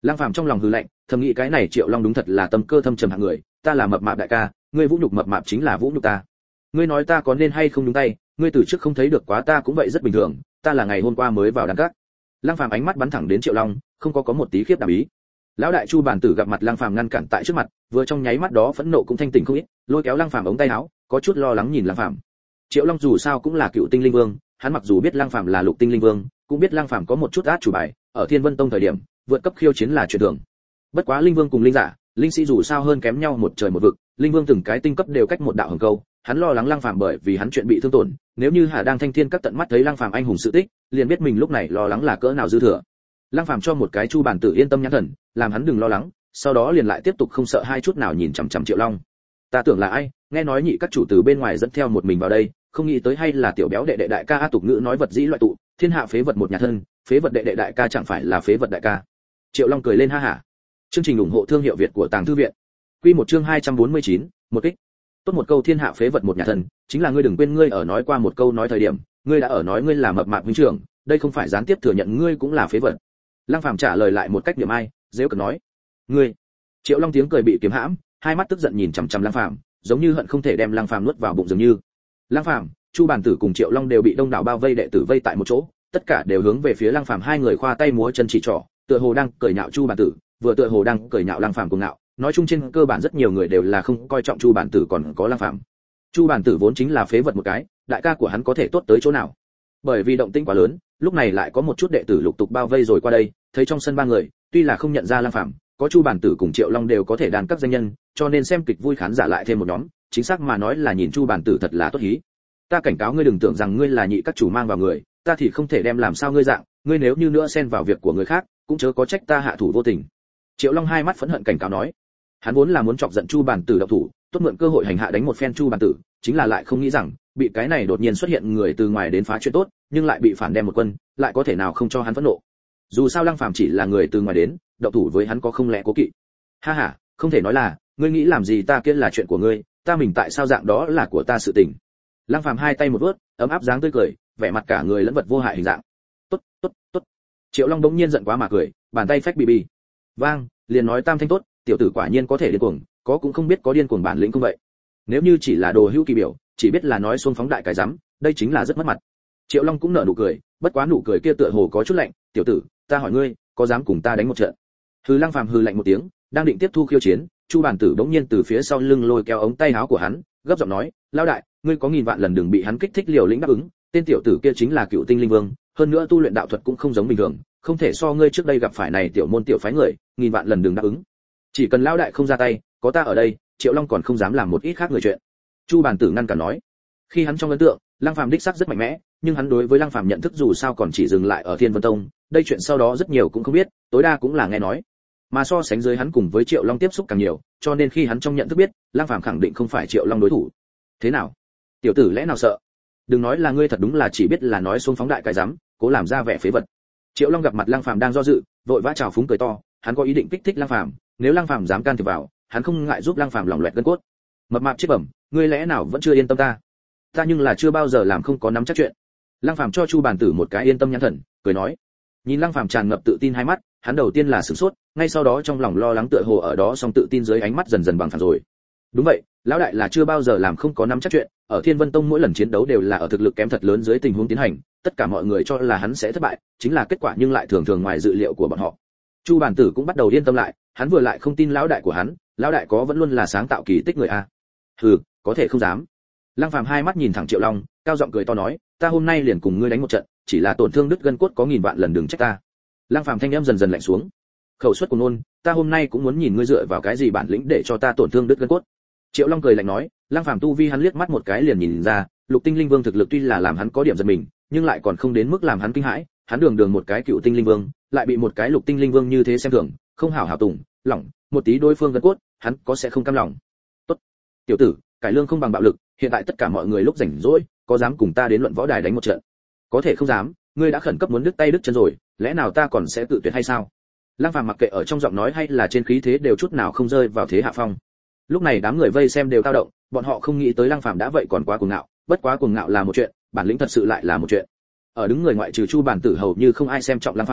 Lăng Phàm trong lòng hừ lạnh, thầm nghĩ cái này Triệu Long đúng thật là tâm cơ thâm trầm hạng người, ta là mập mạp đại ca, ngươi vũ nhục mập mạp chính là vũ nhục ta. Ngươi nói ta có nên hay không nhúng tay, ngươi từ trước không thấy được quá ta cũng vậy rất bình thường, ta là ngày hôm qua mới vào đan các. Lăng Phàm ánh mắt bắn thẳng đến Triệu Long, không có một tí khiếp đảm ý. Lão đại Chu Bản Tử gặp mặt Lăng Phàm ngăn cản tại trước mặt, vừa trong nháy mắt đó phẫn nộ cũng thanh tỉnh không ít, lôi kéo Lăng Phàm ống tay áo, có chút lo lắng nhìn Lăng Phàm. Triệu Long dù sao cũng là cựu tinh linh vương, hắn mặc dù biết Lăng Phàm là lục tinh linh vương, cũng biết Lăng Phàm có một chút át chủ bài, ở Thiên Vân Tông thời điểm, vượt cấp khiêu chiến là chuyện thường. Bất quá linh vương cùng linh giả, linh sĩ dù sao hơn kém nhau một trời một vực, linh vương từng cái tinh cấp đều cách một đạo hồng câu, hắn lo lắng Lăng Phàm bởi vì hắn chuyện bị thương tổn, nếu như Hà đang Thanh Thiên các tận mắt thấy Lăng Phàm anh hùng sự tích, liền biết mình lúc này lo lắng là cỡ nào dư thừa. Lăng Phàm cho một cái Chu Bản Tử yên tâm nhãn thần, làm hắn đừng lo lắng, sau đó liền lại tiếp tục không sợ hai chút nào nhìn chằm chằm Triệu Long. Ta tưởng là ai, nghe nói nhị các chủ từ bên ngoài dẫn theo một mình vào đây, không nghĩ tới hay là tiểu béo đệ đệ đại ca. A tục ngữ nói vật dĩ loại tụ, thiên hạ phế vật một nhà thân, phế vật đệ đệ đại ca chẳng phải là phế vật đại ca. Triệu Long cười lên ha hả. Chương trình ủng hộ thương hiệu Việt của Tàng Thư viện. Quy một chương 249, một kích. Tốt một câu thiên hạ phế vật một nhà thân, chính là ngươi đừng quên ngươi ở nói qua một câu nói thời điểm, ngươi đã ở nói ngươi là mập mạp huynh trưởng, đây không phải gián tiếp thừa nhận ngươi cũng là phế vật. Lăng Phàm trả lời lại một cách niệm ai, giễu cợt nói: "Ngươi." Triệu Long tiếng cười bị kiếm hãm, hai mắt tức giận nhìn chằm chằm Lăng Phàm, giống như hận không thể đem Lăng Phàm nuốt vào bụng dường như. Lăng Phàm, Chu Bản Tử cùng Triệu Long đều bị đông đảo bao vây đệ tử vây tại một chỗ, tất cả đều hướng về phía Lăng Phàm hai người khoa tay múa chân chỉ trỏ, tựa hồ đang cười nhạo Chu Bản Tử, vừa tựa hồ đang cười nhạo Lăng Phàm cùng ngạo, nói chung trên cơ bản rất nhiều người đều là không coi trọng Chu Bản Tử còn có Lăng Phàm. Chu Bản Tử vốn chính là phế vật một cái, đại ca của hắn có thể tốt tới chỗ nào? Bởi vì động tĩnh quá lớn, lúc này lại có một chút đệ tử lục tục bao vây rồi qua đây, thấy trong sân ba người, tuy là không nhận ra Lăng Phàm, có Chu Bản Tử cùng Triệu Long đều có thể đàn các danh nhân, cho nên xem kịch vui khán giả lại thêm một nhóm, chính xác mà nói là nhìn Chu Bản Tử thật là tốt hí. Ta cảnh cáo ngươi đừng tưởng rằng ngươi là nhị các chủ mang vào người, ta thì không thể đem làm sao ngươi dạng, ngươi nếu như nữa xen vào việc của người khác, cũng chớ có trách ta hạ thủ vô tình. Triệu Long hai mắt phẫn hận cảnh cáo nói, hắn vốn là muốn chọc giận Chu Bản Tử động thủ, tốt mượn cơ hội hành hạ đánh một phen Chu Bản Tử, chính là lại không nghĩ rằng bị cái này đột nhiên xuất hiện người từ ngoài đến phá chuyện tốt, nhưng lại bị phản đem một quân, lại có thể nào không cho hắn phẫn nộ. Dù sao Lăng Phàm chỉ là người từ ngoài đến, động thủ với hắn có không lẽ cố kỵ. Ha ha, không thể nói là, ngươi nghĩ làm gì ta kia là chuyện của ngươi, ta mình tại sao dạng đó là của ta sự tình. Lăng Phàm hai tay một vớt, ấm áp dáng tươi cười, vẻ mặt cả người lẫn vật vô hại hình dạng. Tốt, tốt, tốt. Triệu Long đống nhiên giận quá mà cười, bàn tay phách bì bì. Vang, liền nói tam thanh tốt, tiểu tử quả nhiên có thể điên cuồng, có cũng không biết có điên cuồng bản lĩnh không vậy. Nếu như chỉ là đồ hữu kỳ biểu, chỉ biết là nói xuông phóng đại cái rắm, đây chính là rất mất mặt. Triệu Long cũng nở nụ cười, bất quá nụ cười kia tựa hồ có chút lạnh, tiểu tử, ta hỏi ngươi, có dám cùng ta đánh một trận? Hừ. Lăng Phàm hừ lạnh một tiếng, đang định tiếp thu khiêu chiến, Chu Bản Tử bỗng nhiên từ phía sau lưng lôi kéo ống tay áo của hắn, gấp giọng nói, lão đại, ngươi có nghìn vạn lần đừng bị hắn kích thích liều lĩnh đáp ứng, tên tiểu tử kia chính là cựu tinh linh vương, hơn nữa tu luyện đạo thuật cũng không giống bình thường, không thể so ngươi trước đây gặp phải này tiểu môn tiểu phái người, nghìn vạn lần đừng đáp ứng. Chỉ cần lão đại không ra tay, có ta ở đây, Triệu Long còn không dám làm một ít khác người chuyện. Chu Bản Tử ngăn cản nói. Khi hắn trong ấn tượng, Lăng Phàm đích xác rất mạnh mẽ, nhưng hắn đối với Lăng Phàm nhận thức dù sao còn chỉ dừng lại ở Thiên Vân Tông, đây chuyện sau đó rất nhiều cũng không biết, tối đa cũng là nghe nói. Mà so sánh dưới hắn cùng với Triệu Long tiếp xúc càng nhiều, cho nên khi hắn trong nhận thức biết, Lăng Phàm khẳng định không phải Triệu Long đối thủ. Thế nào? Tiểu tử lẽ nào sợ? Đừng nói là ngươi thật đúng là chỉ biết là nói xuống phóng đại cái dám, cố làm ra vẻ phế vật. Triệu Long gặp mặt Lăng Phàm đang do dự, vội vã chào phúng cười to, hắn có ý định kích thích Lăng Phàm, nếu Lăng Phàm dám can thiệp vào, hắn không ngại giúp Lăng Phàm lỏng loẹt gân cốt. Mập mạp chết bẩm, ngươi lẽ nào vẫn chưa yên tâm ta? Ta nhưng là chưa bao giờ làm không có nắm chắc chuyện. Lăng Phàm cho Chu Bản Tử một cái yên tâm nhãn thần, cười nói. Nhìn Lăng Phàm tràn ngập tự tin hai mắt, hắn đầu tiên là sửng sốt, ngay sau đó trong lòng lo lắng tựa hồ ở đó song tự tin dưới ánh mắt dần dần bằng phẳng rồi. Đúng vậy, lão đại là chưa bao giờ làm không có nắm chắc chuyện, ở Thiên Vân Tông mỗi lần chiến đấu đều là ở thực lực kém thật lớn dưới tình huống tiến hành, tất cả mọi người cho là hắn sẽ thất bại, chính là kết quả nhưng lại thường thường ngoài dự liệu của bọn họ. Chu Bản Tử cũng bắt đầu yên tâm lại, hắn vừa lại không tin lão đại của hắn, lão đại có vẫn luôn là sáng tạo kỳ tích người a. Hừ, có thể không dám. Lăng Phàm hai mắt nhìn thẳng Triệu Long, cao giọng cười to nói, ta hôm nay liền cùng ngươi đánh một trận, chỉ là tổn thương đứt gân cốt có nghìn vạn lần đừng trách ta. Lăng Phàm thanh âm dần dần lạnh xuống. Khẩu suất của nôn, ta hôm nay cũng muốn nhìn ngươi dựa vào cái gì bản lĩnh để cho ta tổn thương đứt gân cốt. Triệu Long cười lạnh nói, Lăng Phàm tu vi hắn liếc mắt một cái liền nhìn ra, Lục Tinh Linh Vương thực lực tuy là làm hắn có điểm giật mình, nhưng lại còn không đến mức làm hắn kinh hãi, hắn đường đường một cái cựu tinh linh vương, lại bị một cái lục tinh linh vương như thế xem thường, không hảo hảo tùng, lỏng, một tí đối phương gân cốt, hắn có sẽ không cam lòng. Tốt, tiểu tử, cải lương không bằng bạo lực, hiện tại tất cả mọi người lúc rảnh rỗi, có dám cùng ta đến luận võ đài đánh một trận? Có thể không dám, ngươi đã khẩn cấp muốn đứt tay đứt chân rồi, lẽ nào ta còn sẽ tự tuyệt hay sao? Lăng Phàm mặc kệ ở trong giọng nói hay là trên khí thế đều chút nào không rơi vào thế hạ phong. Lúc này đám người vây xem đều dao động, bọn họ không nghĩ tới Lăng Phàm đã vậy còn quá cuồng ngạo, bất quá cuồng ngạo là một chuyện, bản lĩnh thật sự lại là một chuyện. Ở đứng người ngoại trừ Chu Bản Tử hầu như không ai xem trọng Lăng Phàm,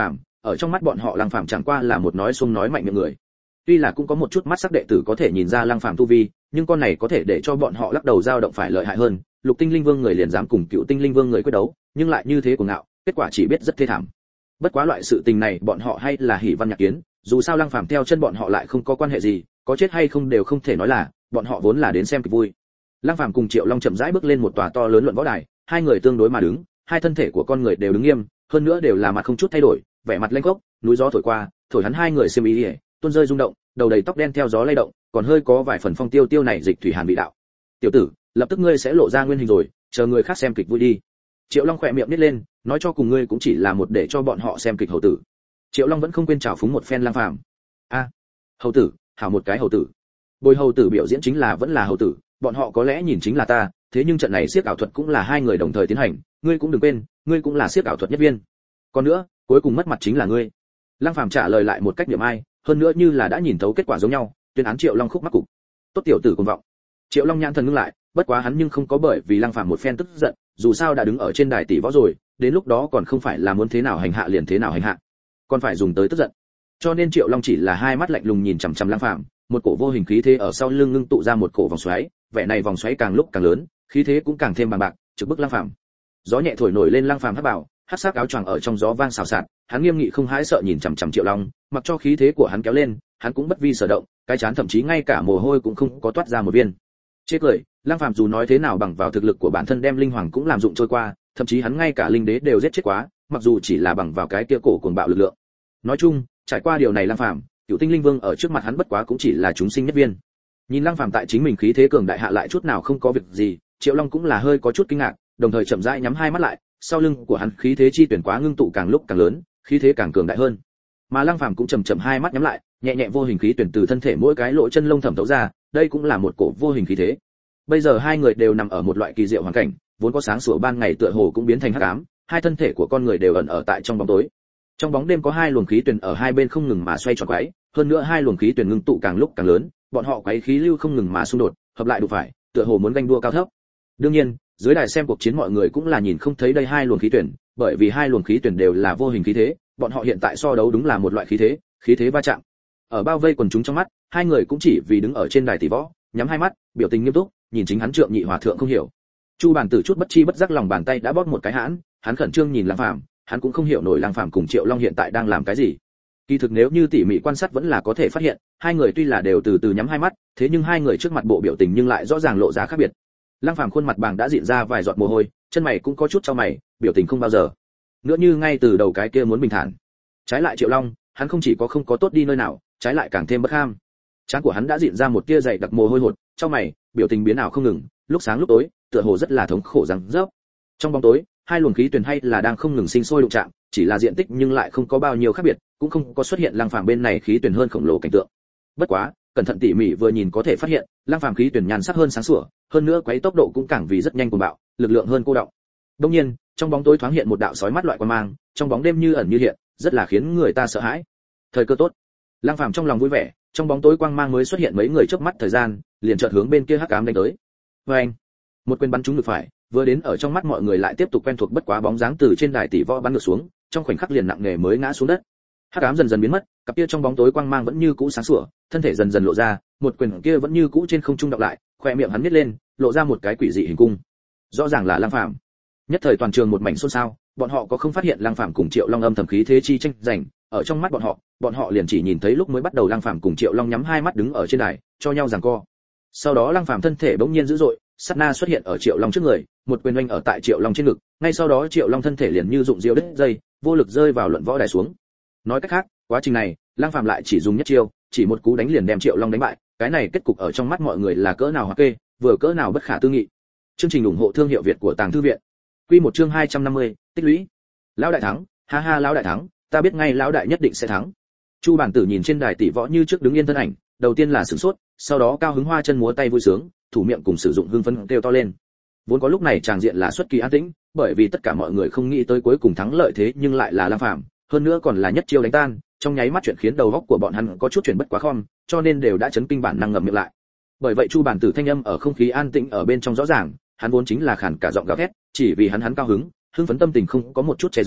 ở trong mắt bọn họ Lăng Phàm chẳng qua là một nói xuông nói mạnh miệng người. Tuy là cũng có một chút mắt sắc đệ tử có thể nhìn ra Lăng Phàm tu vi, nhưng con này có thể để cho bọn họ lắc đầu dao động phải lợi hại hơn. Lục Tinh Linh Vương người liền dám cùng Cựu Tinh Linh Vương người quyết đấu, nhưng lại như thế cuồng ngạo, kết quả chỉ biết rất thê thảm. Bất quá loại sự tình này bọn họ hay là hỉ văn nhạc kiến, dù sao Lăng Phàm theo chân bọn họ lại không có quan hệ gì, có chết hay không đều không thể nói là, bọn họ vốn là đến xem kịch vui. Lăng Phàm cùng Triệu Long chậm rãi bước lên một tòa to lớn luận võ đài, hai người tương đối mà đứng, hai thân thể của con người đều đứng nghiêm, hơn nữa đều là mặt không chút thay đổi, vẻ mặt lênh khốc, núi gió thổi qua, thổi hắn hai người xiêm y, tuôn rơi rung động, đầu đầy tóc đen theo gió lay động, còn hơi có vài phần phong tiêu tiêu này dịch thủy hàn vị đạo. Tiểu tử, lập tức ngươi sẽ lộ ra nguyên hình rồi, chờ người khác xem kịch vui đi. Triệu Long khỏe miệng nít lên, nói cho cùng ngươi cũng chỉ là một để cho bọn họ xem kịch hầu tử. Triệu Long vẫn không quên chào phúng một phen Lăng Phàm. A, hầu tử, hảo một cái hầu tử. Bồi hầu tử biểu diễn chính là vẫn là hầu tử, bọn họ có lẽ nhìn chính là ta, thế nhưng trận này siếc ảo thuật cũng là hai người đồng thời tiến hành, ngươi cũng đừng quên, ngươi cũng là siếc ảo thuật nhất viên. Còn nữa, cuối cùng mất mặt chính là ngươi. Lăng Phàm trả lời lại một cách niệm ai, hơn nữa như là đã nhìn thấu kết quả giống nhau, tuyên án Triệu Long khúc mắc cục. Tốt tiểu tử cuồng vọng. Triệu Long nhãn thần ngưng lại, bất quá hắn nhưng không có bởi vì Lăng Phàm một phen tức giận, dù sao đã đứng ở trên đài tỷ võ rồi, đến lúc đó còn không phải là muốn thế nào hành hạ liền thế nào hành hạ, còn phải dùng tới tức giận. Cho nên Triệu Long chỉ là hai mắt lạnh lùng nhìn chằm chằm Lăng Phàm, một cổ vô hình khí thế ở sau lưng ngưng tụ ra một cổ vòng xoáy, vẻ này vòng xoáy càng lúc càng lớn, khí thế cũng càng thêm bằng bạc, trực bức Lăng Phàm. Gió nhẹ thổi nổi lên Lăng Phàm hắc bảo, hắc sắc áo choàng ở trong gió vang xào xạc, hắn nghiêm nghị không hãi sợ nhìn chằm chằm Triệu Long, mặc cho khí thế của hắn kéo lên, hắn cũng bất vi sở động, cái chán thậm chí ngay cả mồ hôi cũng không có toát ra một viên. Chết cười, Lăng Phàm dù nói thế nào bằng vào thực lực của bản thân đem linh hoàng cũng làm dụng trôi qua, thậm chí hắn ngay cả linh đế đều giết chết quá, mặc dù chỉ là bằng vào cái kia cổ cuồng bạo lực lượng. Nói chung, trải qua điều này Lăng Phàm, Cựu Tinh Linh Vương ở trước mặt hắn bất quá cũng chỉ là chúng sinh nhất viên. Nhìn Lăng Phàm tại chính mình khí thế cường đại hạ lại chút nào không có việc gì, Triệu Long cũng là hơi có chút kinh ngạc, đồng thời chậm rãi nhắm hai mắt lại, sau lưng của hắn khí thế chi tuyển quá ngưng tụ càng lúc càng lớn, khí thế càng cường đại hơn. Mà Lăng Phàm cũng chậm chậm hai mắt nhắm lại, nhẹ nhẹ vô hình khí tuyển từ thân thể mỗi cái lỗ chân lông thẩm thấu ra, đây cũng là một cổ vô hình khí thế. Bây giờ hai người đều nằm ở một loại kỳ diệu hoàn cảnh, vốn có sáng sủa ban ngày tựa hồ cũng biến thành hắc ám, hai thân thể của con người đều ẩn ở tại trong bóng tối. Trong bóng đêm có hai luồng khí tuyển ở hai bên không ngừng mà xoay tròn quấy, hơn nữa hai luồng khí tuyển ngưng tụ càng lúc càng lớn, bọn họ quấy khí lưu không ngừng mà xung đột, hợp lại đủ phải, tựa hồ muốn ganh đua cao thấp. Đương nhiên, dưới đài xem cuộc chiến mọi người cũng là nhìn không thấy đây hai luồng khí tuyển, bởi vì hai luồng khí tuyển đều là vô hình khí thế, bọn họ hiện tại so đấu đúng là một loại khí thế va chạm. Ở bao vây quần chúng trong mắt, hai người cũng chỉ vì đứng ở trên đài tỷ võ, nhắm hai mắt, biểu tình nghiêm túc, nhìn chính hắn Trượng Nhị Hòa thượng không hiểu. Chu Bản Tử chút bất chi bất giác lòng bàn tay đã bóp một cái hãn, hắn khẩn trương nhìn Lăng Phàm, hắn cũng không hiểu nổi Lăng Phàm cùng Triệu Long hiện tại đang làm cái gì. Kỳ thực nếu như tỉ mỉ quan sát vẫn là có thể phát hiện, hai người tuy là đều từ từ nhắm hai mắt, thế nhưng hai người trước mặt bộ biểu tình nhưng lại rõ ràng lộ ra khác biệt. Lăng Phàm khuôn mặt bàng đã diện ra vài giọt mồ hôi, chân mày cũng có chút chau mày, biểu tình không bao giờ nữa như ngay từ đầu cái kia muốn bình thản. Trái lại Triệu Long, hắn không chỉ có không có tốt đi nơi nào, trái lại càng thêm bất ham. Trán của hắn đã diện ra một tia dày đặc mồ hôi hột, chau mày, biểu tình biến ảo không ngừng, lúc sáng lúc tối, tựa hồ rất là thống khổ rằng rớp. Trong bóng tối, hai luồng khí tuyển hay là đang không ngừng sinh sôi đụng chạm, chỉ là diện tích nhưng lại không có bao nhiêu khác biệt, cũng không có xuất hiện Lăng Phàm bên này khí tuyển hơn khổng lồ cảnh tượng. Bất quá, cẩn thận tỉ mỉ vừa nhìn có thể phát hiện, Lăng Phàm khí tuyển nhan sắc hơn sáng sủa, hơn nữa quấy tốc độ cũng càng vì rất nhanh cuồng bạo, lực lượng hơn cô động. Đương nhiên, trong bóng tối thoáng hiện một đạo sói mắt loại quang mang, trong bóng đêm như ẩn như hiện, rất là khiến người ta sợ hãi. Thời cơ tốt. Lăng Phàm trong lòng vui vẻ, trong bóng tối quang mang mới xuất hiện mấy người chớp mắt thời gian, liền chợt hướng bên kia hắc ám đánh tới. Oeng! Một quyền bắn trúng ngực phải, vừa đến ở trong mắt mọi người lại tiếp tục quen thuộc bất quá bóng dáng từ trên đài tỷ võ bắn ngược xuống, trong khoảnh khắc liền nặng nề mới ngã xuống đất. Hắc ám dần dần biến mất, cặp kia trong bóng tối quang mang vẫn như cũ sáng sủa, thân thể dần dần lộ ra, một quyền kia vẫn như cũ trên không trung đọc lại, khoe miệng hắn nhếch lên, lộ ra một cái quỷ dị hình cung. Rõ ràng là Lăng Phàm. Nhất thời toàn trường một mảnh xôn xao, bọn họ có không phát hiện Lăng Phàm cùng Triệu Long âm thầm khí thế chi tranh giành, ở trong mắt bọn họ liền chỉ nhìn thấy lúc mới bắt đầu Lăng Phàm cùng Triệu Long nhắm hai mắt đứng ở trên đài, cho nhau giằng co. Sau đó Lăng Phàm thân thể bỗng nhiên dữ dội, sát na xuất hiện ở Triệu Long trước người, một quyền oanh ở tại Triệu Long trên ngực, ngay sau đó Triệu Long thân thể liền như dụng diều đứt dây, vô lực rơi vào luận võ đài xuống. Nói cách khác, quá trình này, Lăng Phàm lại chỉ dùng nhất chiêu, chỉ một cú đánh liền đem Triệu Long đánh bại, cái này kết cục ở trong mắt mọi người là cỡ nào hoặc kê, vừa cỡ nào bất khả tư nghị. Chương trình ủng hộ thương hiệu Việt của Tàng Thư viện. Quy một chương 250, tích lũy. Lão đại thắng, ha ha lão đại thắng, ta biết ngay lão đại nhất định sẽ thắng. Chu Bản Tử nhìn trên đài tỷ võ như trước đứng yên thân ảnh, đầu tiên là sửng sốt, sau đó cao hứng hoa chân múa tay vui sướng, thủ miệng cùng sử dụng hưng phấn kêu to lên. Vốn có lúc này tràng diện là xuất kỳ an tĩnh, bởi vì tất cả mọi người không nghĩ tới cuối cùng thắng lợi thế nhưng lại là Lăng Phàm, hơn nữa còn là nhất chiêu đánh tan, trong nháy mắt chuyện khiến đầu óc của bọn hắn có chút chuyển bất quá khom, cho nên đều đã chấn kinh bản năng ngậm miệng lại. Bởi vậy Chu Bản Tử thanh âm ở không khí an tĩnh ở bên trong rõ ràng, hắn vốn chính là khàn cả giọng gào thét, chỉ vì hắn cao hứng, hưng phấn tâm tình không có một chút che giấu,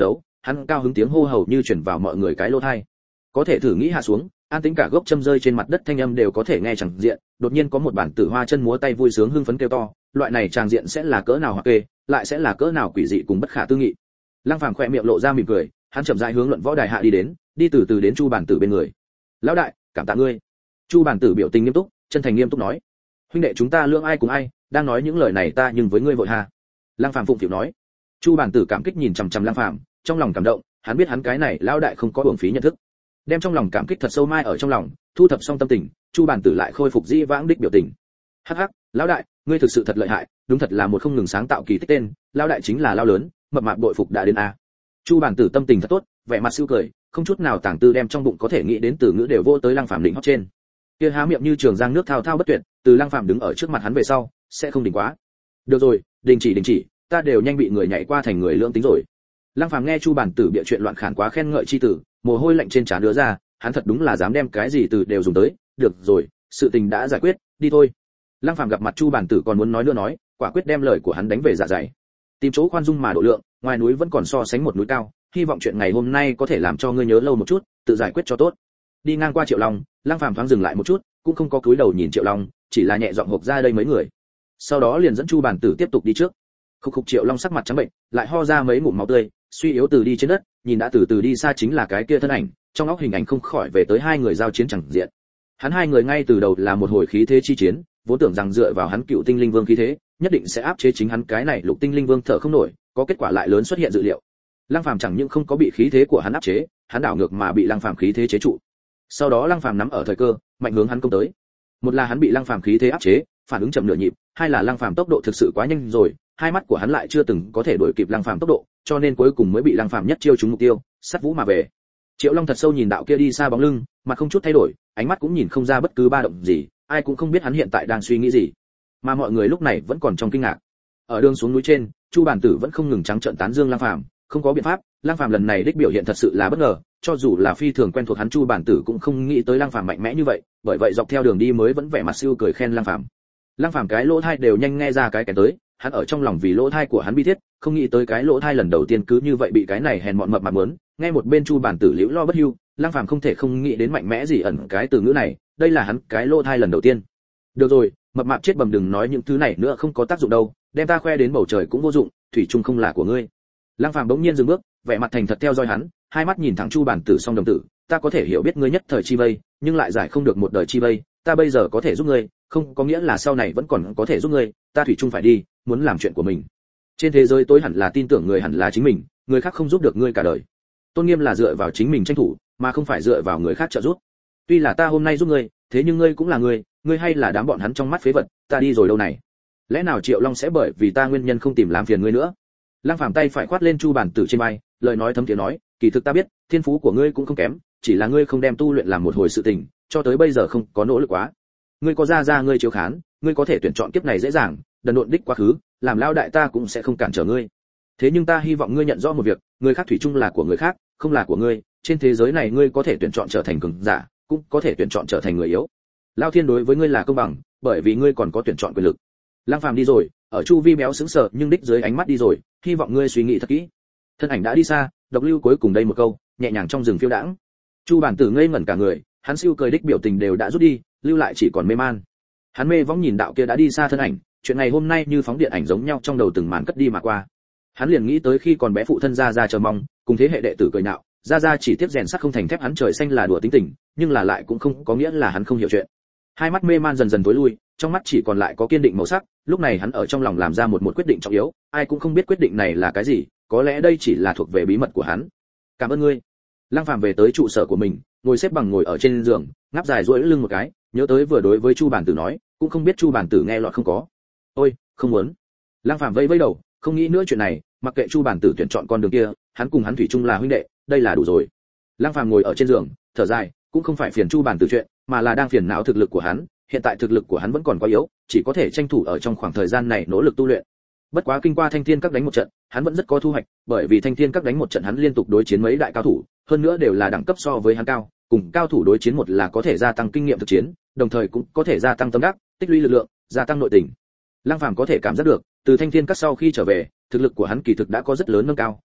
hắn cao hứng tiếng hô hầu như truyền vào mọi người cái lỗ tai. Có thể thử nghĩ hạ xuống, an tĩnh cả gốc châm rơi trên mặt đất thanh âm đều có thể nghe chẳng diện, đột nhiên có một bản tử hoa chân múa tay vui sướng hưng phấn kêu to, loại này tràng diện sẽ là cỡ nào hoặc kê, lại sẽ là cỡ nào quỷ dị cùng bất khả tư nghị. Lăng Phàm khẽ miệng lộ ra mỉm cười, hắn chậm rãi hướng luận võ đài hạ đi từ từ đến Chu bản tử bên người. "Lão đại, cảm tạ ngươi." Chu bản tử biểu tình nghiêm túc, chân thành nghiêm túc nói: "Huynh đệ chúng ta lương ai cùng ai, đang nói những lời này ta nhưng với ngươi vội hà." Lăng Phàm phụng phịu nói. Chu bản tử cảm kích nhìn chằm chằm Lăng Phàm, trong lòng cảm động, hắn biết hắn cái này lão đại không có uổng phí nhận thức. Đem trong lòng cảm kích thật sâu mai ở trong lòng, thu thập xong tâm tình, Chu bản tử lại khôi phục dĩ vãng đích biểu tình. "Hắc hắc, lão đại, ngươi thực sự thật lợi hại, đúng thật là một không ngừng sáng tạo kỳ tích tên, lão đại chính là lão lớn, mập mạp bội phục đã đến a." Chu bản tử tâm tình thật tốt, vẻ mặt siêu cười, không chút nào tàng tư đem trong bụng có thể nghĩ đến từ ngữ đều vô tới Lăng Phàm đỉnh hót trên. Kia há miệng như trường giang nước thao thao bất tuyệt, từ Lăng Phàm đứng ở trước mặt hắn về sau, sẽ không đỉnh quá. "Được rồi, đình chỉ, ta đều nhanh bị người nhảy qua thành người lưỡng tính rồi." Lăng Phàm nghe Chu bản tử bịa chuyện loạn khản quá khen ngợi chi tử, mồ hôi lạnh trên trán đứa ra, hắn thật đúng là dám đem cái gì từ đều dùng tới. "Được rồi, sự tình đã giải quyết, đi thôi." Lăng Phàm gặp mặt Chu bản tử còn muốn nói nữa nói, quả quyết đem lời của hắn đánh về dạ dày. Tìm chỗ khoan dung mà độ lượng, ngoài núi vẫn còn so sánh một núi cao, hy vọng chuyện ngày hôm nay có thể làm cho ngươi nhớ lâu một chút, tự giải quyết cho tốt. Đi ngang qua Triệu Long, Lăng Phàm thoáng dừng lại một chút, cũng không có cúi đầu nhìn Triệu Long, chỉ là nhẹ giọng hộc ra đây mấy người. Sau đó liền dẫn Chu bản tử tiếp tục đi trước. Khục Triệu Long sắc mặt trắng bệnh, lại ho ra mấy ngụm máu tươi, suy yếu từ đi trên đất, nhìn đã từ từ đi xa chính là cái kia thân ảnh, trong óc hình ảnh không khỏi về tới hai người giao chiến chẳng diện. Hắn hai người ngay từ đầu là một hồi khí thế chi chiến, vốn tưởng rằng dựa vào hắn cựu tinh linh vương khí thế, nhất định sẽ áp chế chính hắn cái này lục tinh linh vương thở không nổi, có kết quả lại lớn xuất hiện dự liệu. Lăng Phàm chẳng những không có bị khí thế của hắn áp chế, hắn đảo ngược mà bị Lăng Phàm khí thế chế trụ. Sau đó Lăng Phàm nắm ở thời cơ, mạnh hướng hắn công tới. Một là hắn bị Lăng Phàm khí thế áp chế, phản ứng chậm nửa nhịp, hai là Lăng Phàm tốc độ thực sự quá nhanh rồi, hai mắt của hắn lại chưa từng có thể đuổi kịp Lăng Phàm tốc độ, cho nên cuối cùng mới bị Lăng Phàm nhất chiêu trúng mục tiêu, sắt vũ mà về. Triệu Long thật sâu nhìn đạo kia đi xa bóng lưng, mặt không chút thay đổi, ánh mắt cũng nhìn không ra bất cứ ba động gì, ai cũng không biết hắn hiện tại đang suy nghĩ gì. Mà mọi người lúc này vẫn còn trong kinh ngạc. Ở đường xuống núi trên, Chu bản tử vẫn không ngừng trắng trợn tán dương Lăng Phàm, không có biện pháp, Lăng Phàm lần này đích biểu hiện thật sự là bất ngờ, cho dù là phi thường quen thuộc hắn Chu bản tử cũng không nghĩ tới Lăng Phàm mạnh mẽ như vậy, bởi vậy dọc theo đường đi mới vẫn vẻ mặt siêu cười khen Lăng Phàm. Lăng Phàm cái lỗ tai đều nhanh nghe ra cái tới, hắn ở trong lòng vì lỗ tai của hắn bi thiết, không nghĩ tới cái lỗ tai lần đầu tiên cứ như vậy bị cái này hèn mọn mập mạp muốn, nghe một bên Chu bản tử liễu lo bất hưu, Lăng Phàm không thể không nghĩ đến mạnh mẽ gì ẩn cái từ ngữ này, đây là hắn cái lỗ tai lần đầu tiên. "Được rồi, mập mạp chết bầm đừng nói những thứ này nữa không có tác dụng đâu, đem ta khoe đến bầu trời cũng vô dụng, thủy chung không là của ngươi." Lăng Phàm bỗng nhiên dừng bước, vẻ mặt thành thật theo dõi hắn, hai mắt nhìn thẳng Chu bản tử song đồng tử, "Ta có thể hiểu biết ngươi nhất thời chi vây, nhưng lại giải không được một đời chi vây, ta bây giờ có thể giúp ngươi, không có nghĩa là sau này vẫn còn có thể giúp ngươi, ta thủy chung phải đi, muốn làm chuyện của mình. Trên thế giới tối hẳn là tin tưởng người hẳn là chính mình, người khác không giúp được ngươi cả đời. Tôn nghiêm là dựa vào chính mình tranh thủ, mà không phải dựa vào người khác trợ giúp. Tuy là ta hôm nay giúp ngươi, thế nhưng ngươi cũng là ngươi hay là đám bọn hắn trong mắt phế vật, ta đi rồi đâu này. Lẽ nào Triệu Long sẽ bởi vì ta nguyên nhân không tìm làm phiền ngươi nữa?" Lăng Phàm tay phải khoát lên Chu bản tử trên vai, lời nói thấm thiế nói, "Kỳ thực ta biết, thiên phú của ngươi cũng không kém, chỉ là ngươi không đem tu luyện làm một hồi sự tình, cho tới bây giờ không có nỗ lực quá. Ngươi có ra ngươi chiếu khán, ngươi có thể tuyển chọn kiếp này dễ dàng, đần độn đích quá khứ, làm lao đại ta cũng sẽ không cản trở ngươi. Thế nhưng ta hy vọng ngươi nhận rõ một việc, người khác thủy chung là của người khác, không là của ngươi, trên thế giới này ngươi có thể tuyển chọn trở thành cường giả, cũng có thể tuyển chọn trở thành người yếu. Lao thiên đối với ngươi là công bằng, bởi vì ngươi còn có tuyển chọn quyền lực." Lăng Phàm đi rồi, ở chu vi béo sững sờ nhưng đích dưới ánh mắt đi rồi, hy vọng ngươi suy nghĩ thật kỹ. Thân ảnh đã đi xa, độc lưu cuối cùng đây một câu, nhẹ nhàng trong rừng phiêu đãng. Chu bản tử ngây ngẩn cả người, hắn siêu cười đích biểu tình đều đã rút đi, lưu lại chỉ còn mê man. Hắn mê võng nhìn đạo kia đã đi xa thân ảnh, chuyện ngày hôm nay như phóng điện ảnh giống nhau trong đầu từng màn cất đi mà qua. Hắn liền nghĩ tới khi còn bé phụ thân ra chờ mong, cùng thế hệ đệ tử cười nhạo, ra chỉ tiếp rèn sắt không thành thép, hắn trời xanh là đùa tính tình, nhưng là lại cũng không có nghĩa là hắn không hiểu chuyện. Hai mắt mê man dần dần tối lui, trong mắt chỉ còn lại có kiên định màu sắc, lúc này hắn ở trong lòng làm ra một quyết định trọng yếu, ai cũng không biết quyết định này là cái gì, có lẽ đây chỉ là thuộc về bí mật của hắn. "Cảm ơn ngươi." Lăng Phàm về tới trụ sở của mình, ngồi xếp bằng ngồi ở trên giường, ngáp dài duỗi lưng một cái, nhớ tới vừa đối với Chu bản tử nói, cũng không biết Chu bản tử nghe lọt không có. "Ôi, không muốn." Lăng Phàm vẫy vẫy đầu, không nghĩ nữa chuyện này, mặc kệ Chu bản tử tuyển chọn con đường kia, hắn cùng hắn thủy chung là huynh đệ, đây là đủ rồi. Lăng Phàm ngồi ở trên giường, thở dài, cũng không phải phiền Chu bản tử chuyện, mà là đang phiền não thực lực của hắn, hiện tại thực lực của hắn vẫn còn quá yếu, chỉ có thể tranh thủ ở trong khoảng thời gian này nỗ lực tu luyện. Bất quá kinh qua Thanh Thiên Các đánh một trận, hắn vẫn rất có thu hoạch, bởi vì Thanh Thiên Các đánh một trận hắn liên tục đối chiến mấy đại cao thủ, hơn nữa đều là đẳng cấp so với hắn cao, cùng cao thủ đối chiến một là có thể gia tăng kinh nghiệm thực chiến, đồng thời cũng có thể gia tăng tâm đắc, tích lũy lực lượng, gia tăng nội tình. Lăng Phàm có thể cảm giác được, từ Thanh Thiên Các sau khi trở về, thực lực của hắn kỳ thực đã có rất lớn nâng cao,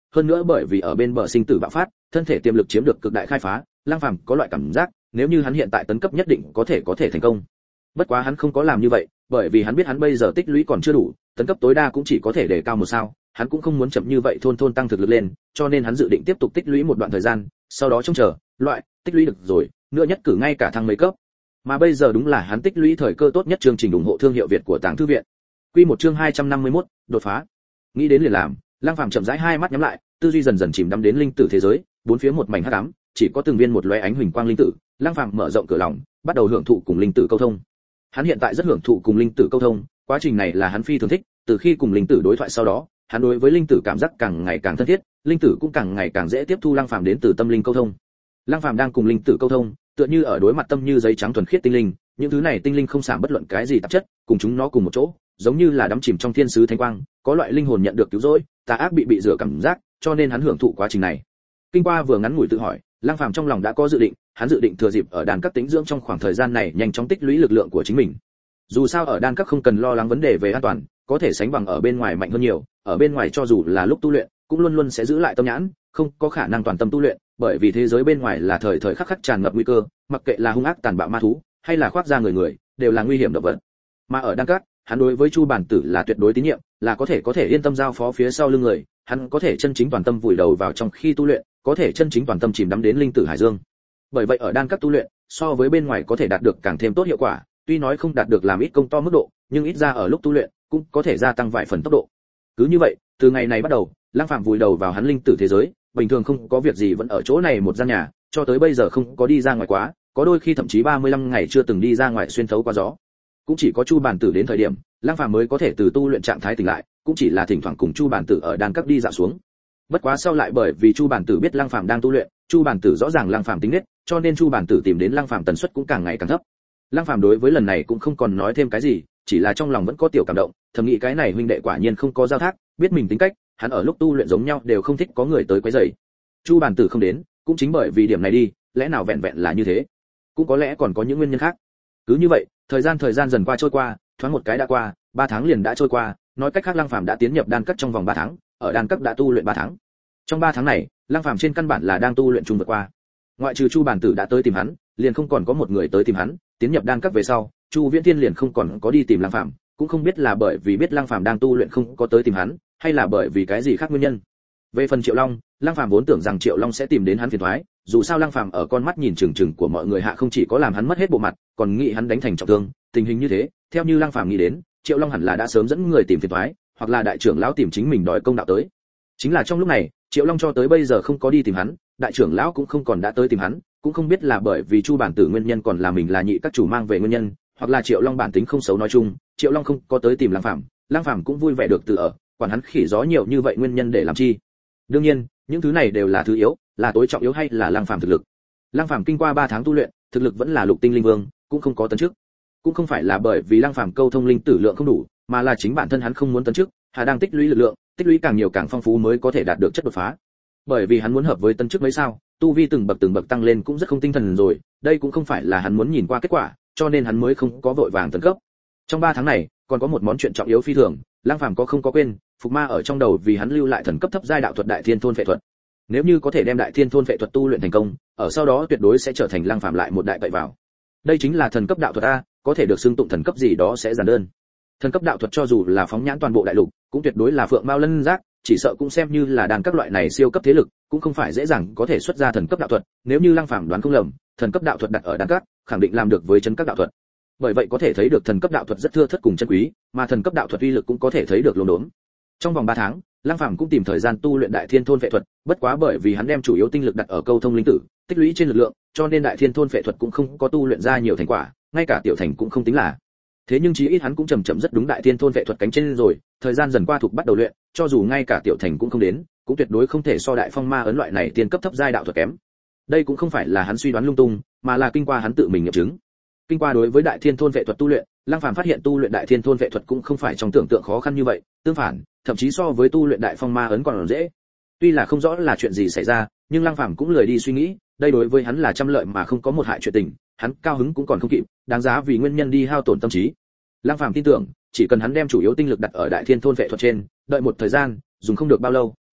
hơn nữa bởi vì ở bên bờ sinh tử bạo phát, thân thể tiềm lực chiếm được cực đại khai phá, Lăng Phàm có loại cảm giác, nếu như hắn hiện tại tấn cấp nhất định có thể thành công. Bất quá hắn không có làm như vậy, bởi vì hắn biết hắn bây giờ tích lũy còn chưa đủ, tấn cấp tối đa cũng chỉ có thể để cao một sao, hắn cũng không muốn chậm như vậy thôn tăng thực lực lên, cho nên hắn dự định tiếp tục tích lũy một đoạn thời gian, sau đó trông chờ, loại tích lũy được rồi, nữa nhất cử ngay cả thăng mấy cấp. Mà bây giờ đúng là hắn tích lũy thời cơ tốt nhất. Chương trình ủng hộ thương hiệu Việt của Tàng Thư viện. Quy một chương 251, đột phá. Nghĩ đến liền làm, Lăng Phàm chậm rãi hai mắt nhắm lại, tư duy dần dần chìm đắm đến linh tử thế giới, bốn phía một mảnh hắc ám, chỉ có từng viên một lóe ánh huỳnh quang linh tử. Lăng Phàm mở rộng cửa lòng, bắt đầu hưởng thụ cùng linh tử câu thông. Hắn hiện tại rất hưởng thụ cùng linh tử câu thông, quá trình này là hắn phi thường thích, từ khi cùng linh tử đối thoại sau đó, hắn đối với linh tử cảm giác càng ngày càng thân thiết, linh tử cũng càng ngày càng dễ tiếp thu Lăng Phàm đến từ tâm linh câu thông. Lăng Phàm đang cùng linh tử câu thông, tựa như ở đối mặt tâm như giấy trắng thuần khiết tinh linh, những thứ này tinh linh không giảm bất luận cái gì tạp chất, cùng chúng nó cùng một chỗ, giống như là đắm chìm trong thiên sứ thánh quang, có loại linh hồn nhận được cứu rỗi, tà ác bị rửa cảm giác, cho nên hắn hưởng thụ quá trình này. Kinh qua vừa ngắn ngủi tự hỏi, Lăng Phàm trong lòng đã có dự định, hắn dự định thừa dịp ở đan các tính dưỡng trong khoảng thời gian này nhanh chóng tích lũy lực lượng của chính mình. Dù sao ở đan các không cần lo lắng vấn đề về an toàn, có thể sánh bằng ở bên ngoài mạnh hơn nhiều, ở bên ngoài cho dù là lúc tu luyện, cũng luôn luôn sẽ giữ lại tâm nhãn, không có khả năng toàn tâm tu luyện, bởi vì thế giới bên ngoài là thời thời khắc khắc tràn ngập nguy cơ, mặc kệ là hung ác tàn bạo ma thú, hay là khoác da người, đều là nguy hiểm động vật. Mà ở đan các, hắn đối với Chu Bản Tử là tuyệt đối tín nhiệm, là có thể yên tâm giao phó phía sau lưng người, hắn có thể chân chính toàn tâm vùi đầu vào trong khi tu luyện, có thể chân chính toàn tâm chìm đắm đến linh tử hải dương. Bởi vậy ở đan các tu luyện, so với bên ngoài có thể đạt được càng thêm tốt hiệu quả, tuy nói không đạt được làm ít công to mức độ, nhưng ít ra ở lúc tu luyện cũng có thể gia tăng vài phần tốc độ. Cứ như vậy, từ ngày này bắt đầu, Lăng Phàm vùi đầu vào hắn linh tử thế giới, bình thường không có việc gì vẫn ở chỗ này một gian nhà, cho tới bây giờ không có đi ra ngoài quá, có đôi khi thậm chí 35 ngày chưa từng đi ra ngoài xuyên thấu qua gió. Cũng chỉ có Chu Bản Tử đến thời điểm, Lăng Phàm mới có thể từ tu luyện trạng thái tỉnh lại, cũng chỉ là thỉnh thoảng cùng Chu Bản Tử ở đan các đi dạo xuống. Bất quá sau lại bởi vì Chu Bản Tử biết Lăng Phàm đang tu luyện, Chu Bản Tử rõ ràng Lăng Phàm tính nết, cho nên Chu Bản Tử tìm đến Lăng Phàm tần suất cũng càng ngày càng thấp. Lăng Phàm đối với lần này cũng không còn nói thêm cái gì, chỉ là trong lòng vẫn có tiểu cảm động, thầm nghĩ cái này huynh đệ quả nhiên không có giao thác, biết mình tính cách, hắn ở lúc tu luyện giống nhau đều không thích có người tới quấy rầy. Chu Bản Tử không đến, cũng chính bởi vì điểm này đi, lẽ nào vẹn vẹn là như thế? Cũng có lẽ còn có những nguyên nhân khác. Cứ như vậy, thời gian dần qua trôi qua, thoáng một cái đã qua, 3 tháng liền đã trôi qua, nói cách khác Lăng Phàm đã tiến nhập đan các trong vòng 3 tháng, ở đan các đã tu luyện 3 tháng. Trong 3 tháng này, Lăng Phàm trên căn bản là đang tu luyện chung vượt qua. Ngoại trừ Chu Bản Tử đã tới tìm hắn, liền không còn có một người tới tìm hắn, tiến nhập đan các về sau, Chu Viễn Thiên liền không còn có đi tìm Lăng Phàm, cũng không biết là bởi vì biết Lăng Phàm đang tu luyện không có tới tìm hắn, hay là bởi vì cái gì khác nguyên nhân. Về phần Triệu Long, Lăng Phàm vốn tưởng rằng Triệu Long sẽ tìm đến hắn phiền toái, dù sao Lăng Phàm ở con mắt nhìn chừng của mọi người hạ không chỉ có làm hắn mất hết bộ mặt, còn nghĩ hắn đánh thành trọng thương, tình hình như thế, theo như Lăng Phàm nghĩ đến, Triệu Long hẳn là đã sớm dẫn người tìm phiền toái, hoặc là đại trưởng lão tìm chính mình đòi công đạo tới. Chính là trong lúc này, Triệu Long cho tới bây giờ không có đi tìm hắn, đại trưởng lão cũng không còn đã tới tìm hắn, cũng không biết là bởi vì Chu Bản Tử nguyên nhân còn là mình là nhị các chủ mang về nguyên nhân, hoặc là Triệu Long bản tính không xấu nói chung, Triệu Long không có tới tìm Lăng Phàm cũng vui vẻ được từ ở, quản hắn khỉ gió nhiều như vậy nguyên nhân để làm chi. Đương nhiên, những thứ này đều là thứ yếu, là tối trọng yếu hay là Lăng Phàm thực lực. Lăng Phàm kinh qua 3 tháng tu luyện, thực lực vẫn là lục tinh linh vương, cũng không có tấn chức. Cũng không phải là bởi vì Lăng Phàm câu thông linh tử lượng không đủ, mà là chính bản thân hắn không muốn tấn chức, hà đang tích lũy lực lượng, tích lũy càng nhiều càng phong phú mới có thể đạt được chất đột phá. Bởi vì hắn muốn hợp với tấn chức mấy sao, tu vi từng bậc tăng lên cũng rất không tinh thần rồi, đây cũng không phải là hắn muốn nhìn qua kết quả, cho nên hắn mới không có vội vàng tấn cấp. Trong 3 tháng này, còn có một món chuyện trọng yếu phi thường, Lăng Phàm có không có quên, Phục Ma ở trong đầu vì hắn lưu lại thần cấp thấp giai đạo thuật Đại Thiên Thôn Phệ Thuật. Nếu như có thể đem Đại Thiên Thôn Phệ Thuật tu luyện thành công, ở sau đó tuyệt đối sẽ trở thành Lăng Phàm lại một đại cậy vào. Đây chính là thần cấp đạo thuật a, có thể được xưng tụng thần cấp gì đó sẽ giản đơn. Thần cấp đạo thuật cho dù là phóng nhãn toàn bộ đại lục, cũng tuyệt đối là phượng mao lân giác, chỉ sợ cũng xem như là đàn các loại này siêu cấp thế lực, cũng không phải dễ dàng có thể xuất ra thần cấp đạo thuật, nếu như Lăng Phàm đoán không lầm, thần cấp đạo thuật đặt ở đàn các, khẳng định làm được với chân cấp đạo thuật. Bởi vậy có thể thấy được thần cấp đạo thuật rất thưa thớt cùng chân quý, mà thần cấp đạo thuật uy lực cũng có thể thấy được lốm đốm. Trong vòng 3 tháng, Lăng Phàm cũng tìm thời gian tu luyện Đại Thiên Thôn Phệ Thuật, bất quá bởi vì hắn đem chủ yếu tinh lực đặt ở câu thông linh tử, tích lũy trên lực lượng, cho nên Đại Thiên Thôn Phệ Thuật cũng không có tu luyện ra nhiều thành quả, ngay cả tiểu thành cũng không tính là. Thế nhưng chí ít hắn cũng chậm rất đúng Đại Thiên Thôn Phệ Thuật cánh trên rồi, thời gian dần qua thuộc bắt đầu luyện, cho dù ngay cả tiểu thành cũng không đến, cũng tuyệt đối không thể so Đại Phong Ma ấn loại này tiên cấp thấp giai đạo thuật kém. Đây cũng không phải là hắn suy đoán lung tung, mà là kinh qua hắn tự mình nghiệm chứng. Kinh qua đối với Đại Thiên Thôn Phệ Thuật tu luyện, Lăng Phàm phát hiện tu luyện Đại Thiên Thôn Phệ Thuật cũng không phải trong tưởng tượng khó khăn như vậy, tương phản, thậm chí so với tu luyện Đại Phong Ma ấn còn dễ. Tuy là không rõ là chuyện gì xảy ra, nhưng Lăng Phàm cũng lười đi suy nghĩ, đây đối với hắn là trăm lợi mà không có một hại chuyện tình, hắn cao hứng cũng còn không kịp, đáng giá vì nguyên nhân đi hao tổn tâm trí. Lăng Phàm tin tưởng, chỉ cần hắn đem chủ yếu tinh lực đặt ở Đại Thiên Thôn Phệ Thuật trên, đợi một thời gian, dùng không được bao lâu,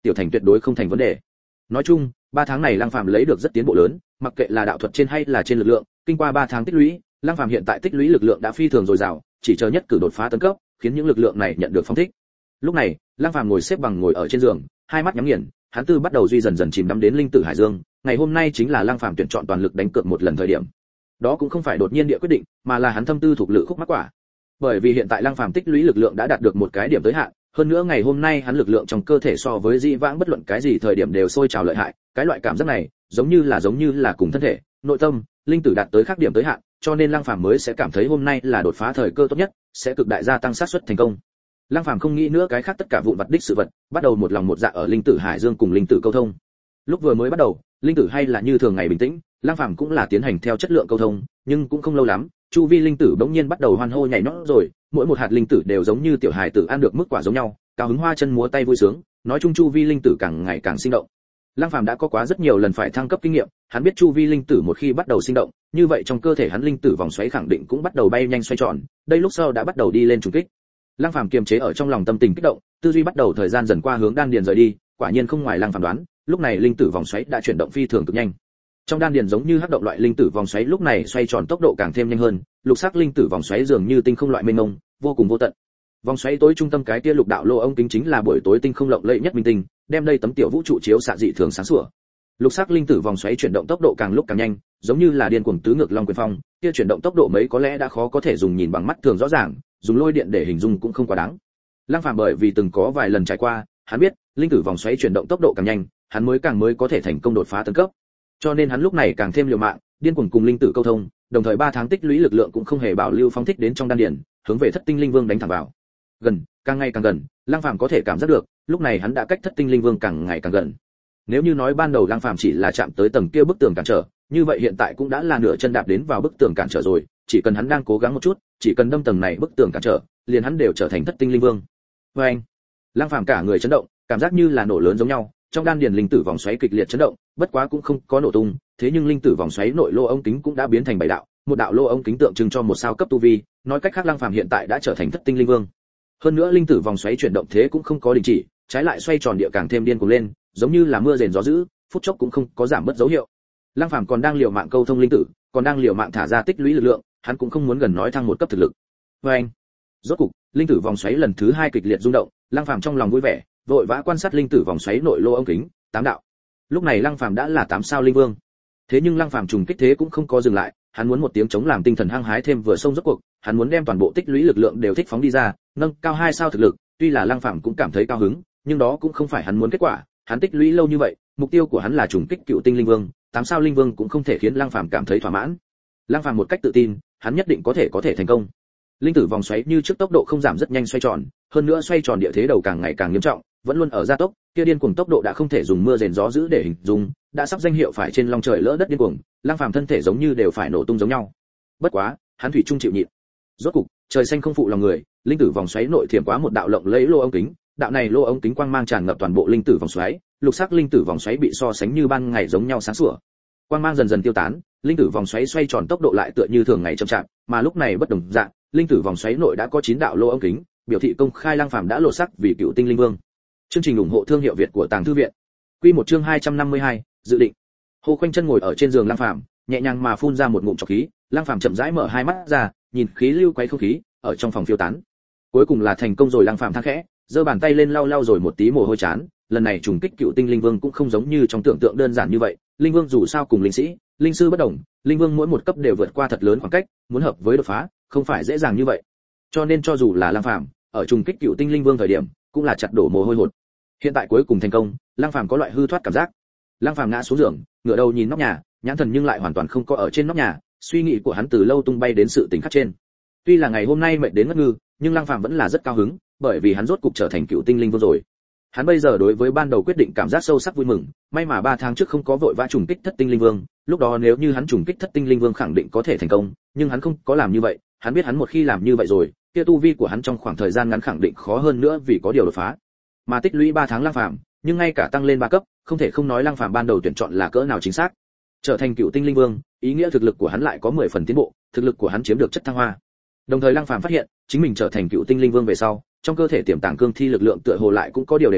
tiểu thành tuyệt đối không thành vấn đề. Nói chung, 3 tháng này Lăng Phàm lấy được rất tiến bộ lớn, mặc kệ là đạo thuật trên hay là trên lực lượng, kinh qua 3 tháng tích lũy, Lăng Phàm hiện tại tích lũy lực lượng đã phi thường dồi dào, chỉ chờ nhất cử đột phá tấn cấp, khiến những lực lượng này nhận được phóng thích. Lúc này, Lăng Phàm ngồi xếp bằng ngồi ở trên giường, hai mắt nhắm nghiền, hắn tư bắt đầu duy dần dần chìm đắm đến linh tử hải dương, ngày hôm nay chính là Lăng Phàm tuyển chọn toàn lực đánh cược một lần thời điểm. Đó cũng không phải đột nhiên địa quyết định, mà là hắn thâm tư thuộc lự khúc mắc quả. Bởi vì hiện tại Lăng Phàm tích lũy lực lượng đã đạt được một cái điểm tới hạn, hơn nữa ngày hôm nay hắn lực lượng trong cơ thể so với dĩ vãng bất luận cái gì thời điểm đều sôi trào lợi hại, cái loại cảm giác này, giống như là cùng thân thể, nội tâm, linh tử đạt tới khác điểm tới hạn, cho nên Lăng Phàm mới sẽ cảm thấy hôm nay là đột phá thời cơ tốt nhất, sẽ cực đại gia tăng xác suất thành công. Lăng Phàm không nghĩ nữa cái khác tất cả vụn vặt đích sự vật, bắt đầu một lòng một dạ ở linh tử hải dương cùng linh tử câu thông. Lúc vừa mới bắt đầu, linh tử hay là như thường ngày bình tĩnh, Lăng Phàm cũng là tiến hành theo chất lượng câu thông, nhưng cũng không lâu lắm, chu vi linh tử bỗng nhiên bắt đầu hoan hô nhảy nhót rồi, mỗi một hạt linh tử đều giống như tiểu hài tử ăn được mức quả giống nhau, cao hứng hoa chân múa tay vui sướng, nói chung chu vi linh tử càng ngày càng sinh động. Lăng Phàm đã có quá rất nhiều lần phải thăng cấp kinh nghiệm, hắn biết chu vi linh tử một khi bắt đầu sinh động, như vậy trong cơ thể hắn linh tử vòng xoáy khẳng định cũng bắt đầu bay nhanh xoay tròn, đây lúc sau đã bắt đầu đi lên trùng kích. Lăng Phàm kiềm chế ở trong lòng tâm tình kích động, tư duy bắt đầu thời gian dần qua hướng đan điền rời đi, quả nhiên không ngoài Lăng Phàm đoán, lúc này linh tử vòng xoáy đã chuyển động phi thường cực nhanh. Trong đan điền giống như hắc động loại linh tử vòng xoáy lúc này xoay tròn tốc độ càng thêm nhanh hơn, lục sắc linh tử vòng xoáy dường như tinh không loại mênh mông, vô cùng vô tận. Vòng xoáy tối trung tâm cái kia lục đạo lô ống kính chính là buổi tối tinh không lộng lẫy nhất minh tinh, đem đây tấm tiểu vũ trụ chiếu xạ dị thường sáng sủa. Lục sắc linh tử vòng xoáy chuyển động tốc độ càng lúc càng nhanh, giống như là điên cuồng tứ ngược long quyền phong, kia chuyển động tốc độ mấy có lẽ đã khó có thể dùng nhìn bằng mắt thường rõ ràng, dùng lôi điện để hình dung cũng không quá đáng. Lăng Phàm bởi vì từng có vài lần trải qua, hắn biết, linh tử vòng xoáy chuyển động tốc độ càng nhanh, hắn mới có thể thành công đột phá tấn cấp. Cho nên hắn lúc này càng thêm liều mạng, điên cuồng cùng linh tử câu thông, đồng thời 3 tháng tích lũy lực lượng cũng không hề bảo lưu phóng thích đến trong đan điền, hướng về Thất Tinh Linh Vương đánh thẳng vào. Gần, càng ngày càng gần, Lăng Phàm có thể cảm giác được, lúc này hắn đã cách Thất Tinh Linh Vương càng ngày càng gần. Nếu như nói ban đầu Lăng Phàm chỉ là chạm tới tầng kia bức tường cản trở, như vậy hiện tại cũng đã là nửa chân đạp đến vào bức tường cản trở rồi, chỉ cần hắn đang cố gắng một chút, chỉ cần đâm tầng này bức tường cản trở, liền hắn đều trở thành Thất Tinh Linh Vương. Oeng! Lăng Phàm cả người chấn động, cảm giác như là nổ lớn giống nhau, trong đan điền linh tử vòng xoáy kịch liệt chấn động, bất quá cũng không có nổ tung, thế nhưng linh tử vòng xoáy nội lô ống kính cũng đã biến thành 7 đạo, một đạo lô ống kính tượng trưng cho một sao cấp tu vi, nói cách khác Lăng Phàm hiện tại đã trở thành Thất Tinh Linh Vương. Hơn nữa linh tử vòng xoáy chuyển động thế cũng không có đình chỉ, trái lại xoay tròn địa càng thêm điên cuồng lên, giống như là mưa rền gió dữ, phút chốc cũng không có giảm bớt dấu hiệu. Lăng Phàm còn đang liều mạng câu thông linh tử, còn đang liều mạng thả ra tích lũy lực lượng, hắn cũng không muốn gần nói thăng một cấp thực lực. Oeng! Rốt cục, linh tử vòng xoáy lần thứ 2 kịch liệt rung động, Lăng Phàm trong lòng vui vẻ, vội vã quan sát linh tử vòng xoáy nội lô ống kính, 8 đạo. Lúc này Lăng Phàm đã là 8 sao linh vương. Thế nhưng Lăng Phàm trùng kích thế cũng không có dừng lại, hắn muốn một tiếng chống làm tinh thần hăng hái thêm vừa sông rốt cuộc, hắn muốn đem toàn bộ tích lũy lực lượng đều thích phóng đi ra, nâng cao 2 sao thực lực, tuy là Lăng Phàm cũng cảm thấy cao hứng, nhưng đó cũng không phải hắn muốn kết quả, hắn tích lũy lâu như vậy, mục tiêu của hắn là trùng kích cựu tinh linh vương, 8 sao linh vương cũng không thể khiến Lăng Phàm cảm thấy thỏa mãn. Lăng Phàm một cách tự tin, hắn nhất định có thể thành công. Linh tử vòng xoáy như trước tốc độ không giảm rất nhanh xoay tròn, hơn nữa xoay tròn địa thế đầu càng ngày càng nghiêm trọng, vẫn luôn ở gia tốc, kia điên cuồng tốc độ đã không thể dùng mưa rền gió dữ để hình dung, đã sắp danh hiệu phải trên long trời lỡ đất điên cuồng, Lăng Phàm thân thể giống như đều phải nổ tung giống nhau. Bất quá, hắn thủy chung chịu nhịn. Rốt cục, trời xanh không phụ lòng người, linh tử vòng xoáy nội thiểm quá một đạo lộng lẫy lô ống kính, đạo này lô ống kính quang mang tràn ngập toàn bộ linh tử vòng xoáy, lục sắc linh tử vòng xoáy bị so sánh như ban ngày giống nhau sáng sủa. Quang mang dần dần tiêu tán, linh tử vòng xoáy xoay tròn tốc độ lại tựa như thường ngày chậm chạp, mà lúc này bất đồng dạng, linh tử vòng xoáy nội đã có 9 đạo lô ống kính, biểu thị công khai Lăng Phàm đã lộ sắc vì cựu tinh linh vương. Chương trình ủng hộ thương hiệu Việt của Tàng Thư viện. Quy một chương 252, dự định. Hồ Khuynh Chân ngồi ở trên giường Lăng Phàm, nhẹ nhàng mà phun ra một ngụm trọc khí, Lăng Phàm chậm rãi mở hai mắt ra, nhìn khí lưu quấy không khí ở trong phòng phiêu tán. Cuối cùng là thành công rồi, Lăng Phàm than khẽ, giơ bàn tay lên lau lau rồi một tí mồ hôi chán, lần này trùng kích cựu tinh linh vương cũng không giống như trong tưởng tượng đơn giản như vậy, linh vương dù sao cùng linh sĩ, linh sư bất đồng, linh vương mỗi một cấp đều vượt qua thật lớn khoảng cách, muốn hợp với đột phá, không phải dễ dàng như vậy. Cho nên cho dù là Lăng Phàm ở trùng kích cựu tinh linh vương thời điểm, cũng là chặt đổ mồ hôi hột. Hiện tại cuối cùng thành công, Lăng Phàm có loại hư thoát cảm giác. Lăng Phàm ngã xuống giường, ngửa đầu nhìn nóc nhà, nhãn thần nhưng lại hoàn toàn không có ở trên nóc nhà, suy nghĩ của hắn từ lâu tung bay đến sự tình khác trên. Tuy là ngày hôm nay mệt đến ngất ngư, nhưng Lăng Phàm vẫn là rất cao hứng, bởi vì hắn rốt cục trở thành cựu tinh linh vương rồi. Hắn bây giờ đối với ban đầu quyết định cảm giác sâu sắc vui mừng, may mà 3 tháng trước không có vội vã trùng kích thất tinh linh vương, lúc đó nếu như hắn trùng kích thất tinh linh vương khẳng định có thể thành công, nhưng hắn không có làm như vậy, hắn biết hắn một khi làm như vậy rồi, kia tu vi của hắn trong khoảng thời gian ngắn khẳng định khó hơn nữa vì có điều đột phá. Mà tích lũy 3 tháng Lăng Phàm, nhưng ngay cả tăng lên 3 cấp, không thể không nói Lăng Phàm ban đầu tuyển chọn là cỡ nào chính xác. Trở thành cựu tinh linh vương, ý nghĩa thực lực của hắn lại có 10 phần tiến bộ, thực lực của hắn chiếm được chất thăng hoa. Đồng thời Lăng Phàm phát hiện, chính mình trở thành cựu tinh linh vương về sau, trong cơ thể tiềm tàng cương thi lực lượng tựa hồ lại cũng có điều đề cao,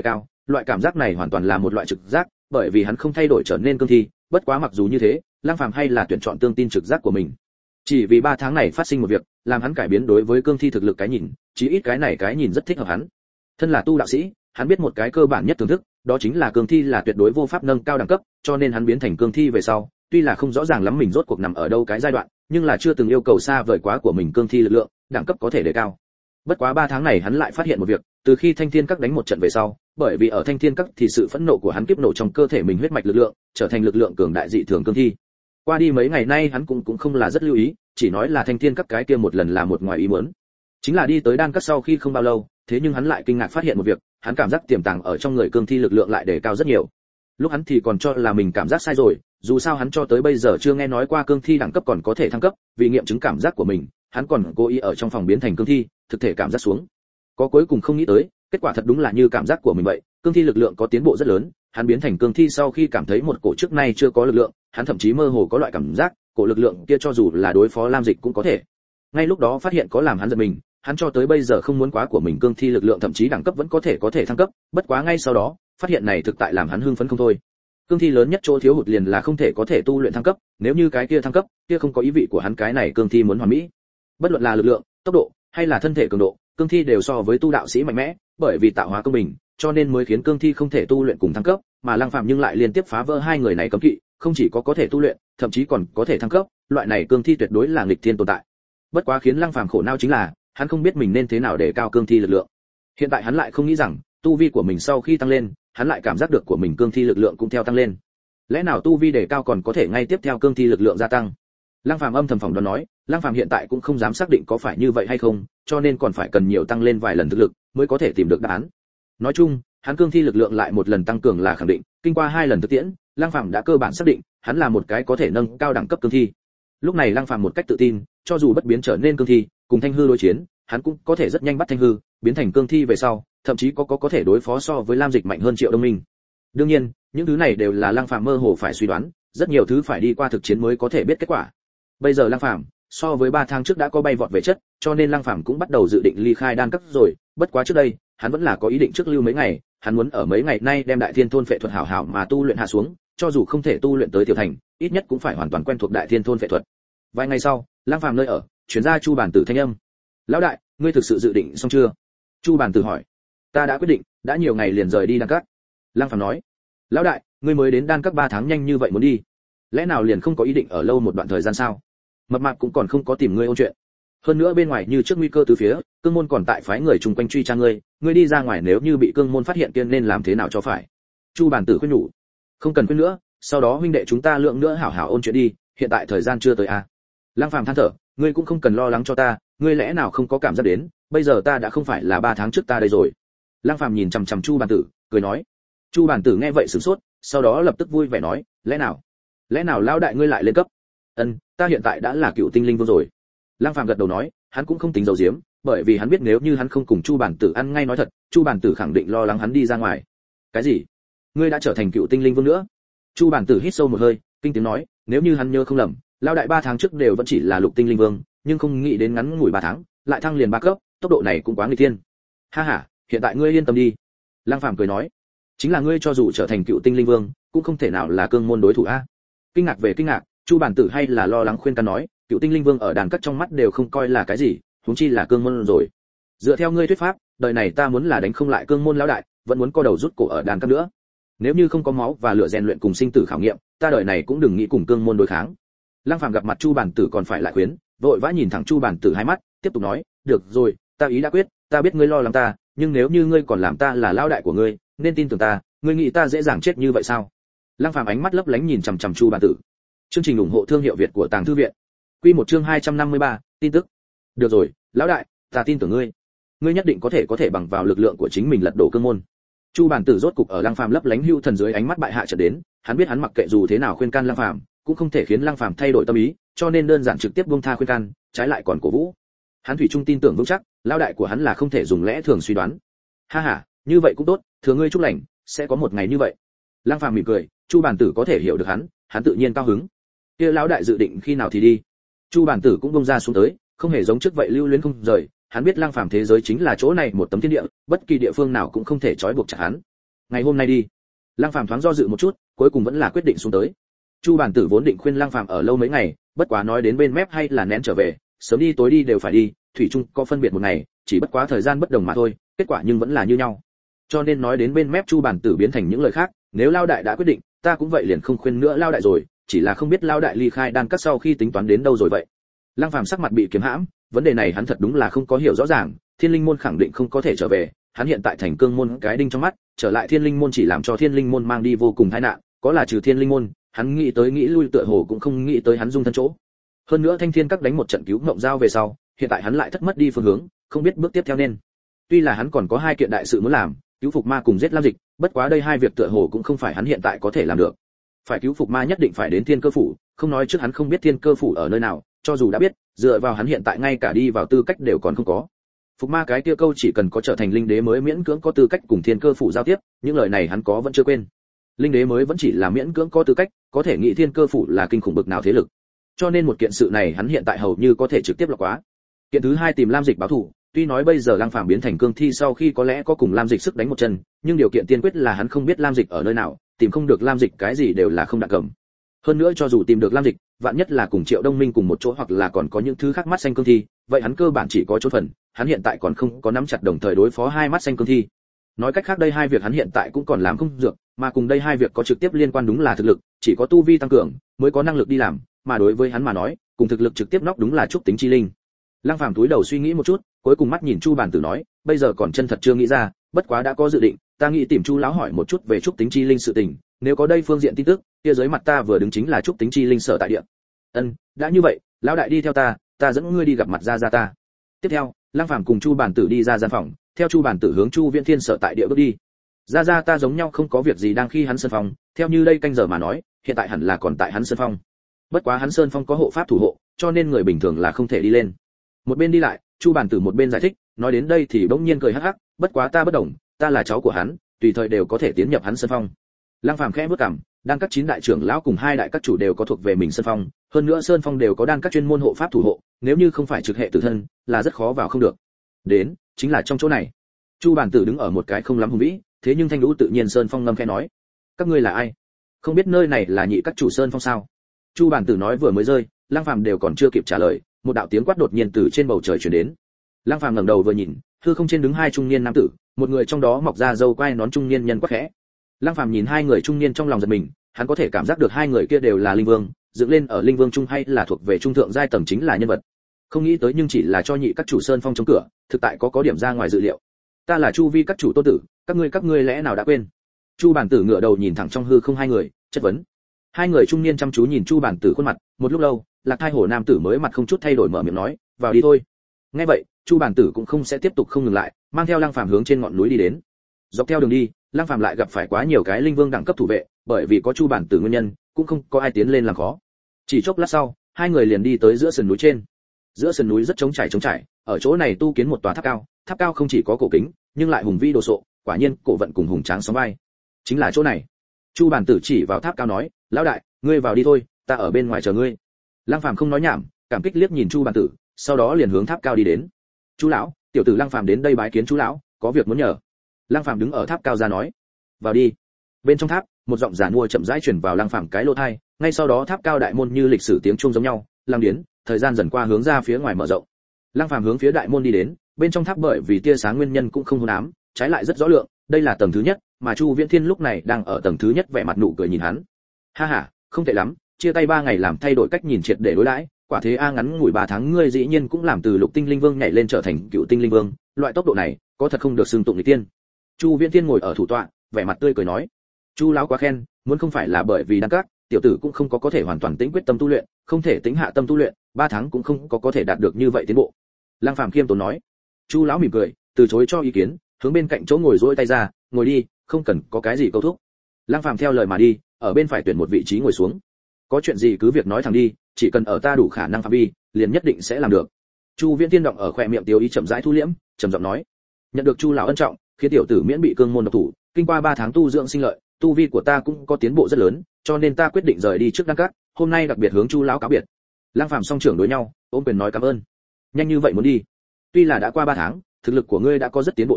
loại cảm giác này hoàn toàn là một loại trực giác, bởi vì hắn không thay đổi trở nên cương thi, bất quá mặc dù như thế, Lăng Phàm hay là tuyển chọn tương tin trực giác của mình. Chỉ vì 3 tháng này phát sinh một việc, làm hắn cải biến đối với cương thi thực lực cái nhìn, chí ít cái nhìn rất thích hợp hắn. Thân là tu đạo sĩ, hắn biết một cái cơ bản nhất thưởng thức, đó chính là cương thi là tuyệt đối vô pháp nâng cao đẳng cấp, cho nên hắn biến thành cương thi về sau, tuy là không rõ ràng lắm mình rốt cuộc nằm ở đâu cái giai đoạn, nhưng là chưa từng yêu cầu xa vời quá của mình cương thi lực lượng, đẳng cấp có thể đề cao. Bất quá 3 tháng này hắn lại phát hiện một việc, từ khi Thanh Thiên Các đánh một trận về sau, bởi vì ở Thanh Thiên Các thì sự phẫn nộ của hắn kiếp nổ trong cơ thể mình huyết mạch lực lượng, trở thành lực lượng cường đại dị thường cương thi. Qua đi mấy ngày nay hắn cũng không là rất lưu ý, chỉ nói là Thanh Thiên Các cái kia một lần là một ngoài ý muốn. Chính là đi tới Đan Các sau khi không bao lâu, thế nhưng hắn lại kinh ngạc phát hiện một việc, hắn cảm giác tiềm tàng ở trong người cương thi lực lượng lại đề cao rất nhiều. Lúc hắn thì còn cho là mình cảm giác sai rồi, dù sao hắn cho tới bây giờ chưa nghe nói qua cương thi đẳng cấp còn có thể thăng cấp, vì nghiệm chứng cảm giác của mình, hắn còn cố ý ở trong phòng biến thành cương thi, thực thể cảm giác xuống. Có cuối cùng không nghĩ tới, kết quả thật đúng là như cảm giác của mình vậy, cương thi lực lượng có tiến bộ rất lớn, hắn biến thành cương thi sau khi cảm thấy một cổ trước nay chưa có lực lượng, hắn thậm chí mơ hồ có loại cảm giác, cổ lực lượng kia cho dù là đối phó Lam Dịch cũng có thể. Ngay lúc đó phát hiện có làm hắn giật mình, hắn cho tới bây giờ không muốn quá của mình cương thi lực lượng thậm chí đẳng cấp vẫn có thể thăng cấp, bất quá ngay sau đó, phát hiện này thực tại làm hắn hưng phấn không thôi. Cương thi lớn nhất chỗ thiếu hụt liền là không thể có thể tu luyện thăng cấp, nếu như cái kia thăng cấp, kia không có ý vị của hắn cái này cương thi muốn hoàn mỹ. Bất luận là lực lượng, tốc độ hay là thân thể cường độ, cương thi đều so với tu đạo sĩ mạnh mẽ, bởi vì tạo hóa công bình, cho nên mới khiến cương thi không thể tu luyện cùng thăng cấp, mà Lăng Phàm nhưng lại liên tiếp phá vỡ hai người này cấm kỵ, không chỉ có thể tu luyện, thậm chí còn có thể thăng cấp, loại này cương thi tuyệt đối là nghịch thiên tồn tại. Bất quá khiến Lăng Phàm khổ não chính là, hắn không biết mình nên thế nào để cao cương thi lực lượng. Hiện tại hắn lại không nghĩ rằng, tu vi của mình sau khi tăng lên, hắn lại cảm giác được của mình cương thi lực lượng cũng theo tăng lên. Lẽ nào tu vi đề cao còn có thể ngay tiếp theo cương thi lực lượng gia tăng? Lăng Phàm âm thầm phỏng đoán nói, Lăng Phàm hiện tại cũng không dám xác định có phải như vậy hay không, cho nên còn phải cần nhiều tăng lên vài lần thực lực mới có thể tìm được đáp án. Nói chung, hắn cương thi lực lượng lại một lần tăng cường là khẳng định, kinh qua 2 lần thực tiễn, Lăng Phàm đã cơ bản xác định, hắn là một cái có thể nâng cao đẳng cấp cương thi. Lúc này Lăng Phàm một cách tự tin, cho dù bất biến trở nên cương thi, cùng Thanh Hư đối chiến, hắn cũng có thể rất nhanh bắt Thanh Hư, biến thành cương thi về sau, thậm chí có thể đối phó so với Lam Dịch mạnh hơn Triệu Đông Minh. Đương nhiên, những thứ này đều là Lăng Phàm mơ hồ phải suy đoán, rất nhiều thứ phải đi qua thực chiến mới có thể biết kết quả. Bây giờ Lăng Phàm so với 3 tháng trước đã có bay vọt về chất, cho nên Lăng Phàm cũng bắt đầu dự định ly khai Đan Các rồi, bất quá trước đây, hắn vẫn là có ý định trước lưu mấy ngày, hắn muốn ở mấy ngày nay đem Đại Thiên thôn phệ thuật hảo hảo mà tu luyện hạ xuống, cho dù không thể tu luyện tới tiểu thành, ít nhất cũng phải hoàn toàn quen thuộc Đại Thiên thôn phệ thuật. Vài ngày sau, Lăng Phàm nơi ở, chuyển ra Chu Bản Tử thanh âm. "Lão đại, ngươi thực sự dự định xong chưa?" Chu Bản Tử hỏi. "Ta đã quyết định, đã nhiều ngày liền rời đi Đan Các." Lăng Phàm nói. "Lão đại, ngươi mới đến Đan Các 3 tháng nhanh như vậy muốn đi, lẽ nào liền không có ý định ở lâu một đoạn thời gian sao? Mập mạp cũng còn không có tìm ngươi ôn chuyện. Hơn nữa bên ngoài như trước nguy cơ từ phía, cương môn còn tại phái người chung quanh truy tra ngươi đi ra ngoài nếu như bị cương môn phát hiện kia nên làm thế nào cho phải?" Chu Bản Tử khuyên nhủ. "Không cần khuyên nữa, sau đó huynh đệ chúng ta lượng nữa hảo hảo ôn chuyện đi, hiện tại thời gian chưa tới à?" Lăng Phàm than thở, "Ngươi cũng không cần lo lắng cho ta, ngươi lẽ nào không có cảm giác đến, bây giờ ta đã không phải là 3 tháng trước ta đây rồi." Lăng Phàm nhìn chằm chằm Chu Bản Tử, cười nói. Chu Bản Tử nghe vậy sửng sốt, sau đó lập tức vui vẻ nói, lẽ nào lão đại ngươi lại lên cấp?" "Ân, ta hiện tại đã là cựu tinh linh vương rồi." Lăng Phàm gật đầu nói, hắn cũng không tính giấu giếm, bởi vì hắn biết nếu như hắn không cùng Chu Bản Tử ăn ngay nói thật, Chu Bản Tử khẳng định lo lắng hắn đi ra ngoài. "Cái gì? Ngươi đã trở thành cựu tinh linh vương nữa?" Chu Bản Tử hít sâu một hơi, kinh tiếng nói, nếu như hắn nhớ không lầm, lão đại 3 tháng trước đều vẫn chỉ là lục tinh linh vương, nhưng không nghĩ đến ngắn ngủi 3 tháng, lại thăng liền 3 cấp, tốc độ này cũng quá nghịch thiên. "Ha ha, hiện tại ngươi yên tâm đi." Lăng Phàm cười nói, "Chính là ngươi cho dù trở thành cựu tinh linh vương, cũng không thể nào là cương môn đối thủ a." Kinh ngạc về kinh ngạc, Chu Bản Tử hay là lo lắng khuyên can nói, cựu tinh linh vương ở Đan Các trong mắt đều không coi là cái gì, huống chi là cương môn rồi. Dựa theo ngươi thuyết pháp, đời này ta muốn là đánh không lại cương môn lão đại, vẫn muốn co đầu rút cổ ở Đan Các nữa. Nếu như không có máu và lửa rèn luyện cùng sinh tử khảo nghiệm, ta đời này cũng đừng nghĩ cùng cương môn đối kháng. Lăng Phàm gặp mặt Chu Bản Tử còn phải lại khuyến, vội vã nhìn thẳng Chu Bản Tử hai mắt, tiếp tục nói, được rồi, ta ý đã quyết, ta biết ngươi lo lắng ta, nhưng nếu như ngươi còn làm ta là lão đại của ngươi, nên tin tưởng ta, ngươi nghĩ ta dễ dàng chết như vậy sao? Lăng Phàm ánh mắt lấp lánh nhìn chằm chằm Chu Bản Tử. Chương trình ủng hộ thương hiệu Việt của Tàng Thư viện. Quy một chương 253, tin tức. Được rồi, lão đại, ta tin tưởng ngươi. Ngươi nhất định có thể bằng vào lực lượng của chính mình lật đổ cương môn. Chu Bản Tử rốt cục ở Lăng Phàm lấp lánh hưu thần dưới ánh mắt bại hạ trận đến, hắn biết hắn mặc kệ dù thế nào khuyên can Lăng Phàm, cũng không thể khiến Lăng Phàm thay đổi tâm ý, cho nên đơn giản trực tiếp buông tha khuyên can, trái lại còn cổ vũ. Hắn thủy chung tin tưởng vững chắc, lão đại của hắn là không thể dùng lẽ thường suy đoán. Ha ha, như vậy cũng tốt, thừa ngươi chúc lành, sẽ có một ngày như vậy. Lăng Phàm mỉm cười, Chu Bản Tử có thể hiểu được hắn tự nhiên cao hứng. Kia lão đại dự định khi nào thì đi? Chu Bản Tử cũng bông ra xuống tới, không hề giống trước vậy lưu luyến không rời, hắn biết Lăng Phàm thế giới chính là chỗ này một tấm thiên địa, bất kỳ địa phương nào cũng không thể trói buộc chặt hắn. ngày hôm nay đi. Lăng Phàm thoáng do dự một chút, cuối cùng vẫn là quyết định xuống tới. Chu Bản Tử vốn định khuyên Lăng Phàm ở lâu mấy ngày, bất quá nói đến bên mép hay là nén trở về, sớm đi tối đi đều phải đi, thủy chung có phân biệt một ngày, chỉ bất quá thời gian bất đồng mà thôi, kết quả nhưng vẫn là như nhau. Cho nên nói đến bên mép Chu Bản Tử biến thành những lời khác, nếu Lao đại đã quyết định, ta cũng vậy liền không khuyên nữa Lao đại rồi, chỉ là không biết Lao đại ly khai đan các sau khi tính toán đến đâu rồi vậy. Lăng Phàm sắc mặt bị kiềm hãm, vấn đề này hắn thật đúng là không có hiểu rõ ràng, Thiên Linh môn khẳng định không có thể trở về, hắn hiện tại thành cương môn cái đinh trong mắt, trở lại Thiên Linh môn chỉ làm cho Thiên Linh môn mang đi vô cùng tai nạn, có là trừ Thiên Linh môn, hắn nghĩ tới nghĩ lui tựa hồ cũng không nghĩ tới hắn dung thân chỗ. Hơn nữa Thanh Thiên các đánh một trận cứu Ngộng Giao về sau, hiện tại hắn lại thất mất đi phương hướng, không biết bước tiếp theo nên. Tuy là hắn còn có hai kiện đại sự muốn làm, cứu phục ma cùng giết Lam Dịch, bất quá đây hai việc tựa hồ cũng không phải hắn hiện tại có thể làm được. Phải cứu phục ma nhất định phải đến Thiên Cơ phủ, không nói trước hắn không biết Thiên Cơ phủ ở nơi nào, cho dù đã biết, dựa vào hắn hiện tại ngay cả đi vào tư cách đều còn không có. Phục ma cái kia câu chỉ cần có trở thành linh đế mới miễn cưỡng có tư cách cùng Thiên Cơ phủ giao tiếp, những lời này hắn có vẫn chưa quên. Linh đế mới vẫn chỉ là miễn cưỡng có tư cách, có thể nghĩ Thiên Cơ phủ là kinh khủng bực nào thế lực. Cho nên một kiện sự này hắn hiện tại hầu như có thể trực tiếp lọc quá. Kiện thứ hai tìm Lam Dịch báo thù, tuy nói bây giờ Lăng Phàm biến thành cương thi sau khi có lẽ có cùng Lam Dịch sức đánh một chân, nhưng điều kiện tiên quyết là hắn không biết Lam Dịch ở nơi nào, tìm không được Lam Dịch cái gì đều là không đặng cầm. Hơn nữa cho dù tìm được Lam Dịch, vạn nhất là cùng Triệu Đông Minh cùng một chỗ hoặc là còn có những thứ khác mắt xanh cương thi, vậy hắn cơ bản chỉ có chỗ phần, hắn hiện tại còn không có nắm chặt đồng thời đối phó hai mắt xanh cương thi. Nói cách khác đây hai việc hắn hiện tại cũng còn làm không được, mà cùng đây hai việc có trực tiếp liên quan đúng là thực lực, chỉ có tu vi tăng cường mới có năng lực đi làm, mà đối với hắn mà nói, cùng thực lực trực tiếp nóc đúng là trúc tính chi linh. Lăng Phàm túi đầu suy nghĩ một chút, cuối cùng mắt nhìn Chu Bản Tử nói, bây giờ còn chân thật chưa nghĩ ra, bất quá đã có dự định, ta nghĩ tìm Chu lão hỏi một chút về trúc tính chi linh sự tình, nếu có đây phương diện tin tức, kia dưới mặt ta vừa đứng chính là trúc tính chi linh sở tại địa. Đã như vậy, lão đại đi theo ta, ta dẫn ngươi đi gặp mặt gia gia ta. Tiếp theo, Lăng Phàm cùng Chu Bản Tử đi ra gian phòng, theo Chu Bản Tử hướng Chu Viễn Thiên sở tại địa bước đi. Gia gia ta giống nhau không có việc gì đang khi hắn sơn phong, theo như đây canh giờ mà nói, hiện tại hẳn là còn tại hắn sơn phong. Bất quá hắn sơn phong có hộ pháp thủ hộ, cho nên người bình thường là không thể đi lên. Một bên đi lại, Chu Bản Tử một bên giải thích, nói đến đây thì bỗng nhiên cười hắc hắc, bất quá ta bất đồng, ta là cháu của hắn, tùy thời đều có thể tiến nhập hắn sơn phong. Lăng Phàm khẽ bước cằm, đan các 9 đại trưởng lão cùng 2 đại các chủ đều có thuộc về mình sơn phong, hơn nữa sơn phong đều có đan các chuyên môn hộ pháp thủ hộ, nếu như không phải trực hệ tử thân, là rất khó vào không được. Đến, chính là trong chỗ này. Chu Bản Tử đứng ở một cái không lắm hùng vĩ, thế nhưng thanh lũ tự nhiên sơn phong ngâm khẽ nói, các ngươi là ai? Không biết nơi này là nhị các chủ sơn phong sao? Chu Bản Tử nói vừa mới rơi, Lăng Phàm đều còn chưa kịp trả lời, một đạo tiếng quát đột nhiên từ trên bầu trời truyền đến. Lăng Phàm ngẩng đầu vừa nhìn, hư không trên đứng hai trung niên nam tử, một người trong đó mọc ra râu quai nón trung niên nhân quát khẽ. Lăng Phàm nhìn hai người trung niên trong lòng giật mình, hắn có thể cảm giác được hai người kia đều là linh vương, dựng lên ở linh vương trung hay là thuộc về trung thượng giai tầng chính là nhân vật. Không nghĩ tới nhưng chỉ là cho nhị các chủ sơn phong chống cửa, thực tại có điểm ra ngoài dự liệu. Ta là Chu Vi các chủ tôn tử, các ngươi lẽ nào đã quên? Chu Bản Tử ngửa đầu nhìn thẳng trong hư không hai người, chất vấn. Hai người trung niên chăm chú nhìn Chu Bản Tử khuôn mặt, một lúc lâu, Lạc Thai Hổ nam tử mới mặt không chút thay đổi mở miệng nói, vào đi thôi. Nghe vậy, Chu Bản Tử cũng không sẽ tiếp tục không ngừng lại, mang theo Lăng Phàm hướng trên ngọn núi đi đến. Dọc theo đường đi, Lăng Phàm lại gặp phải quá nhiều cái linh vương đẳng cấp thủ vệ, bởi vì có Chu Bản Tử nguyên nhân, cũng không có ai tiến lên làm khó. Chỉ chốc lát sau, hai người liền đi tới giữa sườn núi trên. Giữa sườn núi rất trống trải, ở chỗ này tu kiến một tòa tháp cao không chỉ có cổ kính, nhưng lại hùng vĩ đồ sộ, quả nhiên cổ vận cùng hùng tráng sóng vai. Chính là chỗ này. Chu Bản Tử chỉ vào tháp cao nói, lão đại, ngươi vào đi thôi, ta ở bên ngoài chờ ngươi. Lăng Phàm không nói nhảm, cảm kích liếc nhìn Chu Bản Tử, sau đó liền hướng tháp cao đi đến. Chu lão, tiểu tử Lăng Phàm đến đây bái kiến chú lão, có việc muốn nhờ. Lăng Phàm đứng ở tháp cao ra nói, vào đi. Bên trong tháp, một giọng giản mua chậm rãi truyền vào Lăng Phàm cái lỗ tai, ngay sau đó tháp cao đại môn như lịch sử tiếng chuông giống nhau, lăng điến, thời gian dần qua hướng ra phía ngoài mở rộng. Lăng Phàm hướng phía đại môn đi đến, bên trong tháp bởi vì tia sáng nguyên nhân cũng không hôn ám, trái lại rất rõ lượng, đây là tầng thứ nhất, mà Chu Viễn Thiên lúc này đang ở tầng thứ nhất vẻ mặt nụ cười nhìn hắn. Ha ha, không tệ lắm, chia tay 3 ngày làm thay đổi cách nhìn triệt để đối đãi, quả thế ngắn ngủi 3 tháng ngươi dĩ nhiên cũng làm từ lục tinh linh vương nhảy lên trở thành cựu tinh linh vương, loại tốc độ này, có thật không được xưng tụng nghịch tiên. Chu Viễn Thiên ngồi ở thủ tọa, vẻ mặt tươi cười nói, Chu lão quá khen, muốn không phải là bởi vì đan các, tiểu tử cũng không có thể hoàn toàn tĩnh quyết tâm tu luyện, không thể tĩnh hạ tâm tu luyện, 3 tháng cũng không có thể đạt được như vậy tiến bộ. Lăng Phàm khiêm tốn nói. Chu lão mỉm cười, từ chối cho ý kiến, hướng bên cạnh chỗ ngồi duỗi tay ra, ngồi đi, không cần có cái gì câu thúc. Lăng Phàm theo lời mà đi, ở bên phải tuyển một vị trí ngồi xuống. Có chuyện gì cứ việc nói thẳng đi, chỉ cần ở ta đủ khả năng phạm vi, liền nhất định sẽ làm được. Chu Viễn Thiên động ở khóe miệng tiêu ý chậm rãi thu liễm, trầm giọng nói, nhận được Chu lão ân trọng, khiến tiểu tử miễn bị cương môn độc thủ, kinh qua 3 tháng tu dưỡng sinh lợi, tu vi của ta cũng có tiến bộ rất lớn, cho nên ta quyết định rời đi trước đan các, hôm nay đặc biệt hướng Chu lão cáo biệt. Lăng Phàm song trưởng đối nhau, ôm quyền nói cảm ơn. Nhanh như vậy muốn đi? Tuy là đã qua 3 tháng, thực lực của ngươi đã có rất tiến bộ lớn,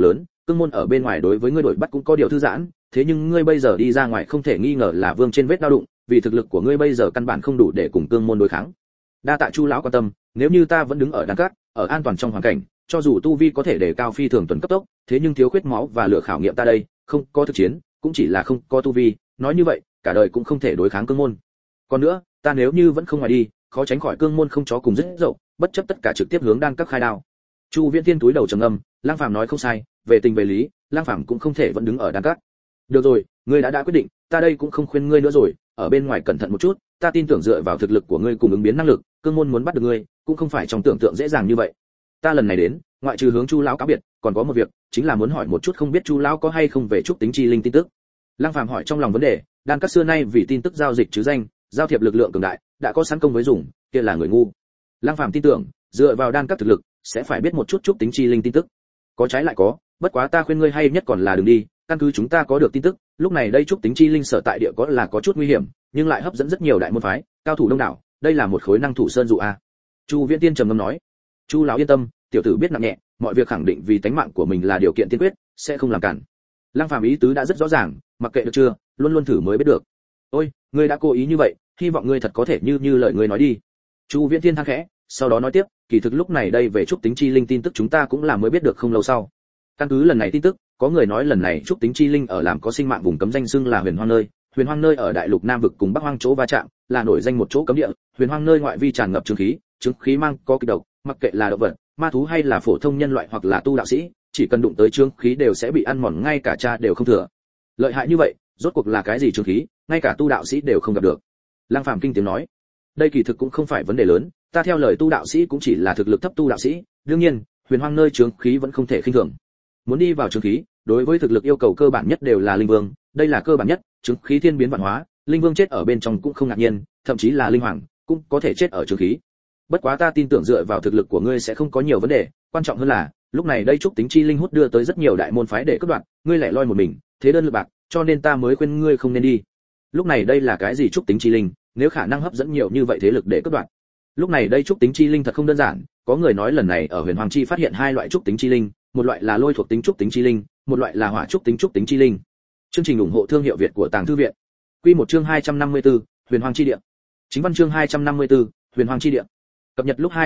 cương môn ở bên ngoài đối với ngươi đuổi bắt cũng có điều thư giãn, thế nhưng ngươi bây giờ đi ra ngoài không thể nghi ngờ là vương trên vết đau đụng, vì thực lực của ngươi bây giờ căn bản không đủ để cùng cương môn đối kháng. Đa tạ Chu lão quan tâm, nếu như ta vẫn đứng ở đan cát, ở an toàn trong hoàn cảnh, cho dù tu vi có thể để cao phi thường tuần cấp tốc, thế nhưng thiếu khuyết máu và lửa khảo nghiệm ta đây, không có thực chiến, cũng chỉ là không có tu vi, nói như vậy, cả đời cũng không thể đối kháng cương môn. Còn nữa, ta nếu như vẫn không ngoài đi, khó tránh khỏi cương môn không chó cùng rất dậu, bất chấp tất cả trực tiếp hướng đan các khai đao. Chu Viễn Thiên túi đầu trầm ngâm, Lang Phàm nói không sai, về tình về lý, Lang Phàm cũng không thể vẫn đứng ở đan các. Được rồi, ngươi đã quyết định, ta đây cũng không khuyên ngươi nữa rồi, ở bên ngoài cẩn thận một chút, ta tin tưởng dựa vào thực lực của ngươi cùng ứng biến năng lực, cương môn muốn bắt được ngươi, cũng không phải trong tưởng tượng dễ dàng như vậy. Ta lần này đến, ngoại trừ hướng Chu lão cáo biệt, còn có một việc, chính là muốn hỏi một chút không biết Chu lão có hay không về trúc tính chi linh tin tức. Lang Phàm hỏi trong lòng vấn đề, đan các xưa nay vì tin tức giao dịch chứ danh, giao thiệp lực lượng cường đại, đã có sẵn công với dùng, kia là người ngu. Lang Phàm tin tưởng, dựa vào đan các thực lực, sẽ phải biết một chút trúc tính chi linh tin tức. Có trái lại có, bất quá ta khuyên ngươi hay nhất còn là đừng đi, căn cứ chúng ta có được tin tức, lúc này đây trúc tính chi linh sở tại địa có chút nguy hiểm, nhưng lại hấp dẫn rất nhiều đại môn phái, cao thủ đông đảo, đây là một khối năng thủ sơn dụ a. Chu Viễn Tiên trầm ngâm nói. Chu lão yên tâm, tiểu tử biết nặng nhẹ, mọi việc khẳng định vì tánh mạng của mình là điều kiện tiên quyết, sẽ không làm cản. Lăng Phàm ý tứ đã rất rõ ràng, mặc kệ được chưa, luôn luôn thử mới biết được. Ôi, ngươi đã cố ý như vậy, hy vọng ngươi thật có thể như lời ngươi nói đi. Chu Viễn Thiên than khẽ, sau đó nói tiếp, kỳ thực lúc này đây về trúc tính chi linh tin tức chúng ta cũng là mới biết được không lâu sau. Căn cứ lần này tin tức, có người nói lần này trúc tính chi linh ở làm có sinh mạng vùng cấm danh xưng là Huyền Hoang nơi. Huyền Hoang nơi ở đại lục Nam vực cùng Bắc Hoang chỗ va chạm, là nổi danh một chỗ cấm địa. Huyền Hoang nơi ngoại vi tràn ngập chứng khí mang có kịch độc, mặc kệ là động vật, ma thú hay là phổ thông nhân loại hoặc là tu đạo sĩ, chỉ cần đụng tới chứng khí đều sẽ bị ăn mòn, ngay cả cha đều không thừa. Lợi hại như vậy, rốt cuộc là cái gì chứng khí, ngay cả tu đạo sĩ đều không gặp được. Lăng Phàm kinh tiếng nói, đây kỳ thực cũng không phải vấn đề lớn, ta theo lời tu đạo sĩ cũng chỉ là thực lực thấp tu đạo sĩ, đương nhiên, Huyền Hoang nơi chứng khí vẫn không thể khinh thường. Muốn đi vào chứng khí, đối với thực lực yêu cầu cơ bản nhất đều là linh vương, đây là cơ bản nhất, chứng khí thiên biến vạn hóa, linh vương chết ở bên trong cũng không ngạc nhiên, thậm chí là linh hoàng cũng có thể chết ở chứng khí. Bất quá ta tin tưởng dựa vào thực lực của ngươi sẽ không có nhiều vấn đề, quan trọng hơn là, lúc này đây trúc tính chi linh hút đưa tới rất nhiều đại môn phái để cướp đoạt, ngươi lẻ loi một mình, thế đơn lực bạc, cho nên ta mới khuyên ngươi không nên đi. Lúc này đây là cái gì trúc tính chi linh, nếu khả năng hấp dẫn nhiều như vậy thế lực để cướp đoạt. Lúc này đây trúc tính chi linh thật không đơn giản, có người nói lần này ở Huyền Hoàng Chi phát hiện hai loại trúc tính chi linh, một loại là lôi thuộc tính trúc tính chi linh, một loại là hỏa trúc tính chi linh. Chương trình ủng hộ thương hiệu Việt của Tàng Thư viện. Quy một chương 254, Huyền Hoàng Chi địa. Chính văn chương 254, Huyền Hoàng Chi địa. Cập nhật lúc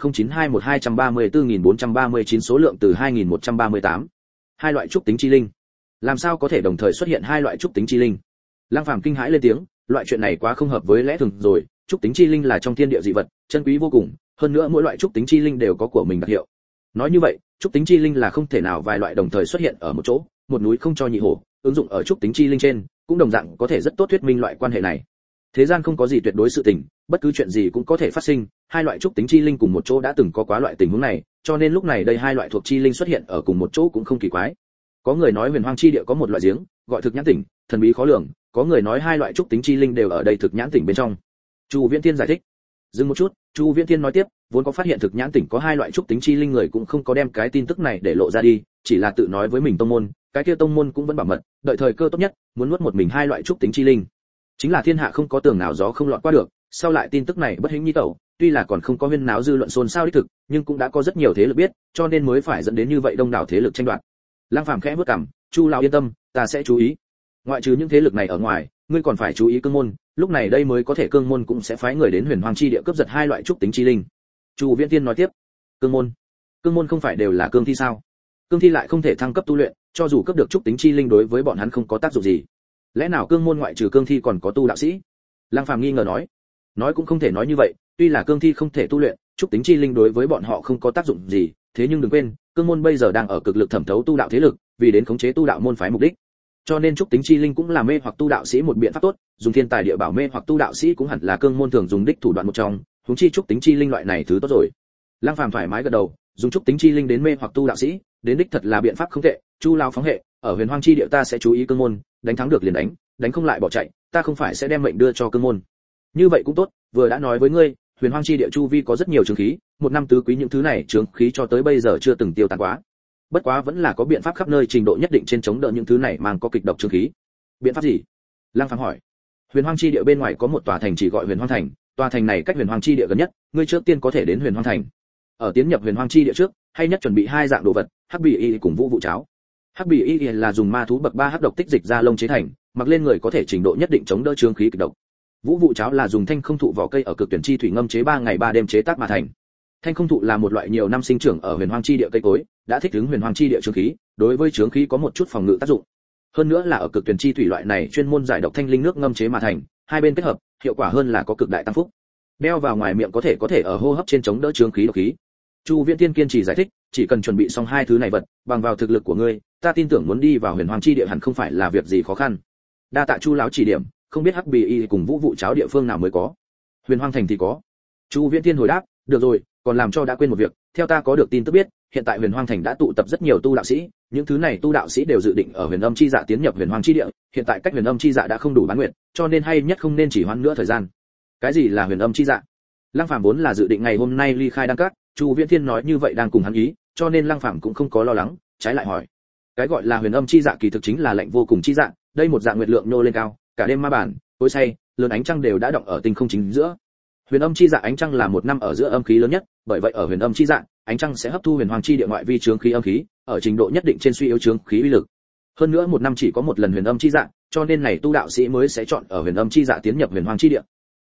20110921234439 số lượng từ 2138. Hai loại trúc tính chi linh. Làm sao có thể đồng thời xuất hiện hai loại trúc tính chi linh? Lăng Phàm kinh hãi lên tiếng, loại chuyện này quá không hợp với lẽ thường rồi, trúc tính chi linh là trong thiên địa dị vật, chân quý vô cùng, hơn nữa mỗi loại trúc tính chi linh đều có của mình đặc hiệu. Nói như vậy, trúc tính chi linh là không thể nào vài loại đồng thời xuất hiện ở một chỗ, một núi không cho nhị hổ, ứng dụng ở trúc tính chi linh trên, cũng đồng dạng có thể rất tốt thuyết minh loại quan hệ này. Thế gian không có gì tuyệt đối sự tình, bất cứ chuyện gì cũng có thể phát sinh, hai loại trúc tính chi linh cùng một chỗ đã từng có quá loại tình huống này, cho nên lúc này đây hai loại thuộc chi linh xuất hiện ở cùng một chỗ cũng không kỳ quái. Có người nói Huyền Hoang Chi địa có một loại giếng, gọi thực nhãn tỉnh, thần bí khó lường, có người nói hai loại trúc tính chi linh đều ở đây thực nhãn tỉnh bên trong. Chu Viễn Thiên giải thích. Dừng một chút, Chu Viễn Thiên nói tiếp, vốn có phát hiện thực nhãn tỉnh có hai loại trúc tính chi linh người cũng không có đem cái tin tức này để lộ ra đi, chỉ là tự nói với mình tông môn, cái kia tông môn cũng vẫn bảo mật, đợi thời cơ tốt nhất, muốn nuốt một mình hai loại trúc tính chi linh. Chính là thiên hạ không có tường nào gió không lọt qua được, sau lại tin tức này bất hĩnh nhi tẩu, tuy là còn không có huyên náo dư luận xôn xao đích thực, nhưng cũng đã có rất nhiều thế lực biết, cho nên mới phải dẫn đến như vậy đông đảo thế lực tranh đoạt. Lăng Phàm khẽ bước cằm, Chu lão yên tâm, ta sẽ chú ý. Ngoại trừ những thế lực này ở ngoài, ngươi còn phải chú ý cương môn, lúc này đây mới có thể cương môn cũng sẽ phái người đến Huyền Hoàng Chi địa cướp giật hai loại trúc tính chi linh. Chu Viễn Tiên nói tiếp, cương môn không phải đều là cương thi sao? Cương thi lại không thể thăng cấp tu luyện, cho dù cướp được trúc tính chi linh đối với bọn hắn không có tác dụng gì. Lẽ nào cương môn ngoại trừ cương thi còn có tu đạo sĩ? Lăng Phàm nghi ngờ nói cũng không thể nói như vậy, tuy là cương thi không thể tu luyện, trúc tính chi linh đối với bọn họ không có tác dụng gì, thế nhưng đừng quên, cương môn bây giờ đang ở cực lực thẩm thấu tu đạo thế lực, vì đến khống chế tu đạo môn phái mục đích. Cho nên trúc tính chi linh cũng là mê hoặc tu đạo sĩ một biện pháp tốt, dùng thiên tài địa bảo mê hoặc tu đạo sĩ cũng hẳn là cương môn thường dùng đích thủ đoạn một trong, huống chi trúc tính chi linh loại này thứ tốt rồi. Lăng Phàm thoải mái gật đầu, dùng trúc tính chi linh đến mê hoặc tu đạo sĩ, đến đích thật là biện pháp không tệ. Chu lão phóng hệ, ở Huyền Hoang Chi địa ta sẽ chú ý cương môn, đánh thắng được liền đánh không lại bỏ chạy, ta không phải sẽ đem mệnh đưa cho cương môn. Như vậy cũng tốt, vừa đã nói với ngươi, Huyền Hoang Chi địa chu vi có rất nhiều chứng khí, một năm tứ quý những thứ này chứng khí cho tới bây giờ chưa từng tiêu tán quá. Bất quá vẫn là có biện pháp khắp nơi trình độ nhất định trên chống đỡ những thứ này mang có kịch độc chứng khí. Biện pháp gì? Lăng Phàm hỏi. Huyền Hoang Chi địa bên ngoài có một tòa thành chỉ gọi Huyền Hoang thành, tòa thành này cách Huyền Hoang Chi địa gần nhất, ngươi trước tiên có thể đến Huyền Hoang thành. Ở tiến nhập Huyền Hoang Chi địa trước, hay nhất chuẩn bị hai dạng đồ vật, hắc bì y cùng vũ vụ cháo. Hắc bì y là dùng ma thú bậc 3 hắc độc tích dịch ra lông chế thành, mặc lên người có thể trình độ nhất định chống đỡ chướng khí kịch độc. Vũ vụ cháo là dùng thanh không thụ vỏ cây ở cực tuyển chi thủy ngâm chế 3 ngày 3 đêm chế tác mà thành. Thanh không thụ là một loại nhiều năm sinh trưởng ở huyền hoang chi địa cây cối, đã thích ứng huyền hoang chi địa chướng khí, đối với chướng khí có một chút phòng ngự tác dụng. Hơn nữa là ở cực tuyển chi thủy loại này chuyên môn giải độc thanh linh nước ngâm chế mà thành, hai bên kết hợp, hiệu quả hơn là có cực đại tăng phúc. Đeo vào ngoài miệng có thể ở hô hấp trên chống đỡ chướng khí độc khí. Chu Viễn Thiên kiên trì giải thích, chỉ cần chuẩn bị xong hai thứ này vật, bằng vào thực lực của ngươi, ta tin tưởng muốn đi vào huyền hoang chi địa hẳn không phải là việc gì khó khăn. Đa tạ Chu lão chỉ điểm, không biết hắc bì y cùng vũ vụ cháo địa phương nào mới có. Huyền hoang thành thì có. Chu Viễn Thiên hồi đáp, được rồi, còn làm cho đã quên một việc, theo ta có được tin tức biết, hiện tại huyền hoang thành đã tụ tập rất nhiều tu đạo sĩ, những thứ này tu đạo sĩ đều dự định ở huyền âm chi dạ tiến nhập huyền hoang chi địa, hiện tại cách huyền âm chi dạ đã không đủ bán nguyện, cho nên hay nhất không nên chỉ hoãn nữa thời gian. Cái gì là huyền âm chi dạ? Lăng Phàm vốn là dự định ngày hôm nay ly khai đan các, Chu Viễn Thiên nói như vậy đang cùng hắn ý, cho nên Lăng Phàm cũng không có lo lắng, trái lại hỏi. Cái gọi là huyền âm chi dạ kỳ thực chính là lệnh vô cùng chi dạ, đây một dạng nguyệt lượng nô lên cao, cả đêm ma bản, tối say, lớn ánh trăng đều đã động ở tinh không chính giữa. Huyền âm chi dạ ánh trăng là một năm ở giữa âm khí lớn nhất, bởi vậy ở huyền âm chi dạ, ánh trăng sẽ hấp thu huyền hoàng chi địa ngoại vi chướng khí âm khí, ở trình độ nhất định trên suy yếu chướng khí uy lực. Hơn nữa một năm chỉ có một lần huyền âm chi dạ, cho nên này tu đạo sĩ mới sẽ chọn ở huyền âm chi dạ tiến nhập huyền hoàng chi địa.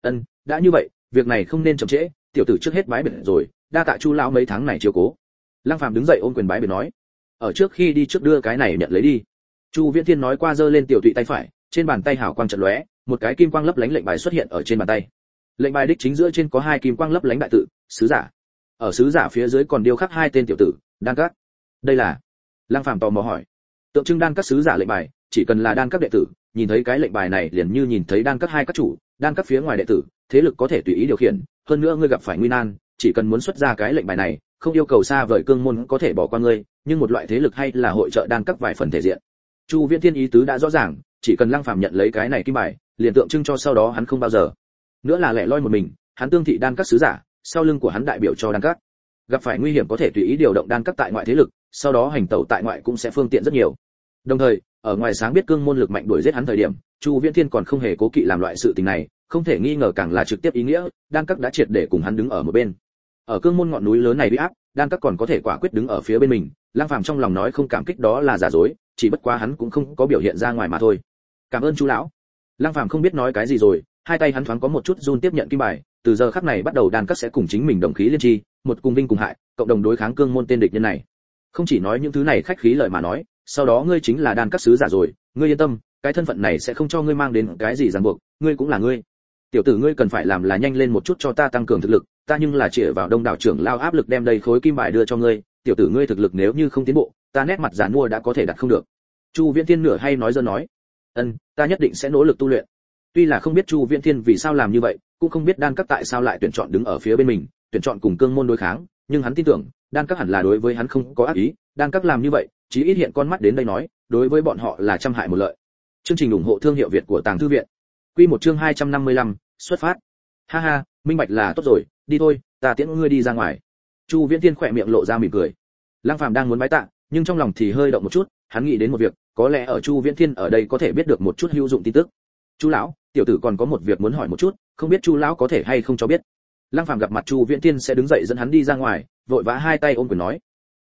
Đã như vậy, việc này không nên chậm trễ, tiểu tử trước hết bái biệt rồi, đa tạ Chu lão mấy tháng này chiếu cố. Lăng Phàm đứng dậy ôm quyền bái biệt nói, ở trước khi đi trước đưa cái này nhận lấy đi. Chu Viễn Thiên nói qua giơ lên tiểu tụy tay phải, trên bàn tay hào quang chợt lóe, một cái kim quang lấp lánh lệnh bài xuất hiện ở trên bàn tay. Lệnh bài đích chính giữa trên có hai kim quang lấp lánh đại tự, sứ giả. Ở sứ giả phía dưới còn điêu khắc hai tên tiểu tử, đan các. Đây là? Lăng Phàm tò mò hỏi. Tượng trưng đan các sứ giả lệnh bài, chỉ cần là đan các đệ tử, nhìn thấy cái lệnh bài này liền như nhìn thấy đan các hai các chủ, đan các phía ngoài đệ tử, thế lực có thể tùy ý điều khiển, hơn nữa ngươi gặp phải nguy nan, chỉ cần muốn xuất ra cái lệnh bài này, không yêu cầu xa vời cương môn có thể bỏ qua ngươi, nhưng một loại thế lực hay là hội trợ đan các vài phần thể diện. Chu Viễn Thiên ý tứ đã rõ ràng, chỉ cần Lăng Phàm nhận lấy cái này kim bài, liền tượng trưng cho sau đó hắn không bao giờ nữa là lẻ loi một mình, hắn tương thị đan các sứ giả, sau lưng của hắn đại biểu cho đan các. Gặp phải nguy hiểm có thể tùy ý điều động đan các tại ngoại thế lực, sau đó hành tẩu tại ngoại cũng sẽ phương tiện rất nhiều. Đồng thời, ở ngoài sáng biết cương môn lực mạnh đuổi giết hắn thời điểm, Chu Viễn Thiên còn không hề cố kỵ làm loại sự tình này, không thể nghi ngờ càng là trực tiếp ý nghĩa, đan các đã triệt để cùng hắn đứng ở một bên. Ở cương môn ngọn núi lớn này bị áp, đan các còn có thể quả quyết đứng ở phía bên mình, Lăng Phàm trong lòng nói không cảm kích đó là giả dối, chỉ bất quá hắn cũng không có biểu hiện ra ngoài mà thôi. Cảm ơn Chu lão. Lăng Phàm không biết nói cái gì rồi, hai tay hắn thoáng có một chút run tiếp nhận kim bài, từ giờ khắc này bắt đầu đan các sẽ cùng chính mình đồng khí liên chi, một cùng vinh cùng hại, cộng đồng đối kháng cương môn tên địch nhân này. Không chỉ nói những thứ này khách khí lời mà nói, sau đó ngươi chính là đan các sứ giả rồi, ngươi yên tâm, cái thân phận này sẽ không cho ngươi mang đến cái gì ràng buộc, ngươi cũng là ngươi. Tiểu tử ngươi cần phải làm là nhanh lên một chút cho ta tăng cường thực lực, ta nhưng là chỉ vào đông đảo trưởng lao áp lực đem đầy khối kim bài đưa cho ngươi, tiểu tử ngươi thực lực nếu như không tiến bộ, ta nét mặt giàn mua đã có thể đặt không được. Chu Viễn Thiên nửa hay nói dơ nói, ta nhất định sẽ nỗ lực tu luyện. Tuy là không biết Chu Viễn Thiên vì sao làm như vậy, cũng không biết đan các tại sao lại tuyển chọn đứng ở phía bên mình, tuyển chọn cùng cương môn đối kháng, nhưng hắn tin tưởng, đan các hẳn là đối với hắn không có ác ý, đan các làm như vậy, chí ít hiện con mắt đến đây nói, đối với bọn họ là trăm hại một lợi. Chương trình ủng hộ thương hiệu Việt của Tàng Thư viện. Quy một chương 255, xuất phát. Ha ha, minh bạch là tốt rồi, đi thôi, ta tiễn ngươi đi ra ngoài. Chu Viễn Thiên khỏe miệng lộ ra mỉm cười. Lăng Phàm đang muốn bái tạ, nhưng trong lòng thì hơi động một chút, hắn nghĩ đến một việc, có lẽ ở Chu Viễn Thiên ở đây có thể biết được một chút hữu dụng tin tức. Chu lão, tiểu tử còn có một việc muốn hỏi một chút, không biết Chu lão có thể hay không cho biết. Lăng Phàm gặp mặt Chu Viễn Thiên sẽ đứng dậy dẫn hắn đi ra ngoài, vội vã hai tay ôm quyền nói,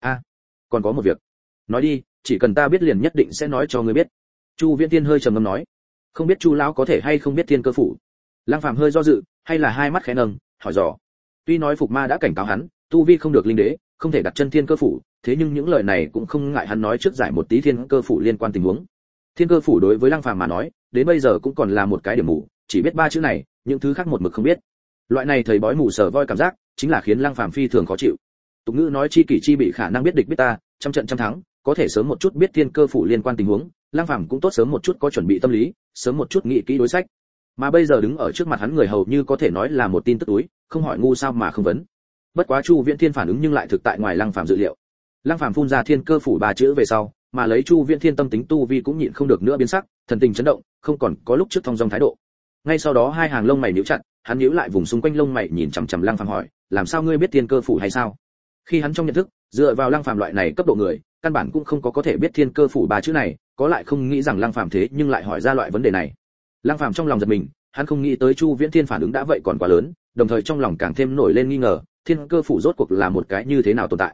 còn có một việc. Nói đi, chỉ cần ta biết liền nhất định sẽ nói cho ngươi biết. Chu Viễn Thiên hơi trầm ngâm nói, không biết Chu lão có thể hay không biết Thiên Cơ phủ. Lăng Phàm hơi do dự, hay là hai mắt khẽ nâng, hỏi dò. Tuy nói Phục Ma đã cảnh cáo hắn, tu vi không được linh đế, không thể đặt chân Thiên Cơ phủ, thế nhưng những lời này cũng không ngại hắn nói trước giải một tí Thiên Cơ phủ liên quan tình huống. Thiên Cơ phủ đối với Lăng Phàm mà nói, đến bây giờ cũng còn là một cái điểm mù, chỉ biết ba chữ này, những thứ khác một mực không biết. Loại này thầy bói mù sờ voi cảm giác, chính là khiến Lăng Phàm phi thường khó chịu. Tục ngữ nói chi kỷ chi bị khả năng biết địch biết ta, trăm trận trăm thắng, có thể sớm một chút biết Thiên Cơ phủ liên quan tình huống, Lăng Phàm cũng tốt sớm một chút có chuẩn bị tâm lý, sớm một chút nghĩ kỹ đối sách. Mà bây giờ đứng ở trước mặt hắn người hầu như có thể nói là một tin tức túi, không hỏi ngu sao mà không vấn. Bất quá Chu Viễn Thiên phản ứng nhưng lại thực tại ngoài Lăng Phàm dự liệu. Lăng Phàm phun ra Thiên Cơ phủ ba chữ về sau, mà lấy Chu Viễn Thiên tâm tính tu vi cũng nhịn không được nữa biến sắc, thần tình chấn động, không còn có lúc trước thong dong thái độ. Ngay sau đó hai hàng lông mày nhíu chặt, hắn nhíu lại vùng xung quanh lông mày nhìn chằm chằm Lăng Phàm hỏi, làm sao ngươi biết Thiên Cơ phủ hay sao? Khi hắn trong nhận thức, dựa vào Lăng Phàm loại này cấp độ người, căn bản cũng không có thể biết Thiên Cơ phủ ba chữ này, có lại không nghĩ rằng Lăng Phàm thế nhưng lại hỏi ra loại vấn đề này. Lăng Phàm trong lòng giật mình, hắn không nghĩ tới Chu Viễn Thiên phản ứng đã vậy còn quá lớn, đồng thời trong lòng càng thêm nổi lên nghi ngờ, Thiên Cơ phủ rốt cuộc là một cái như thế nào tồn tại.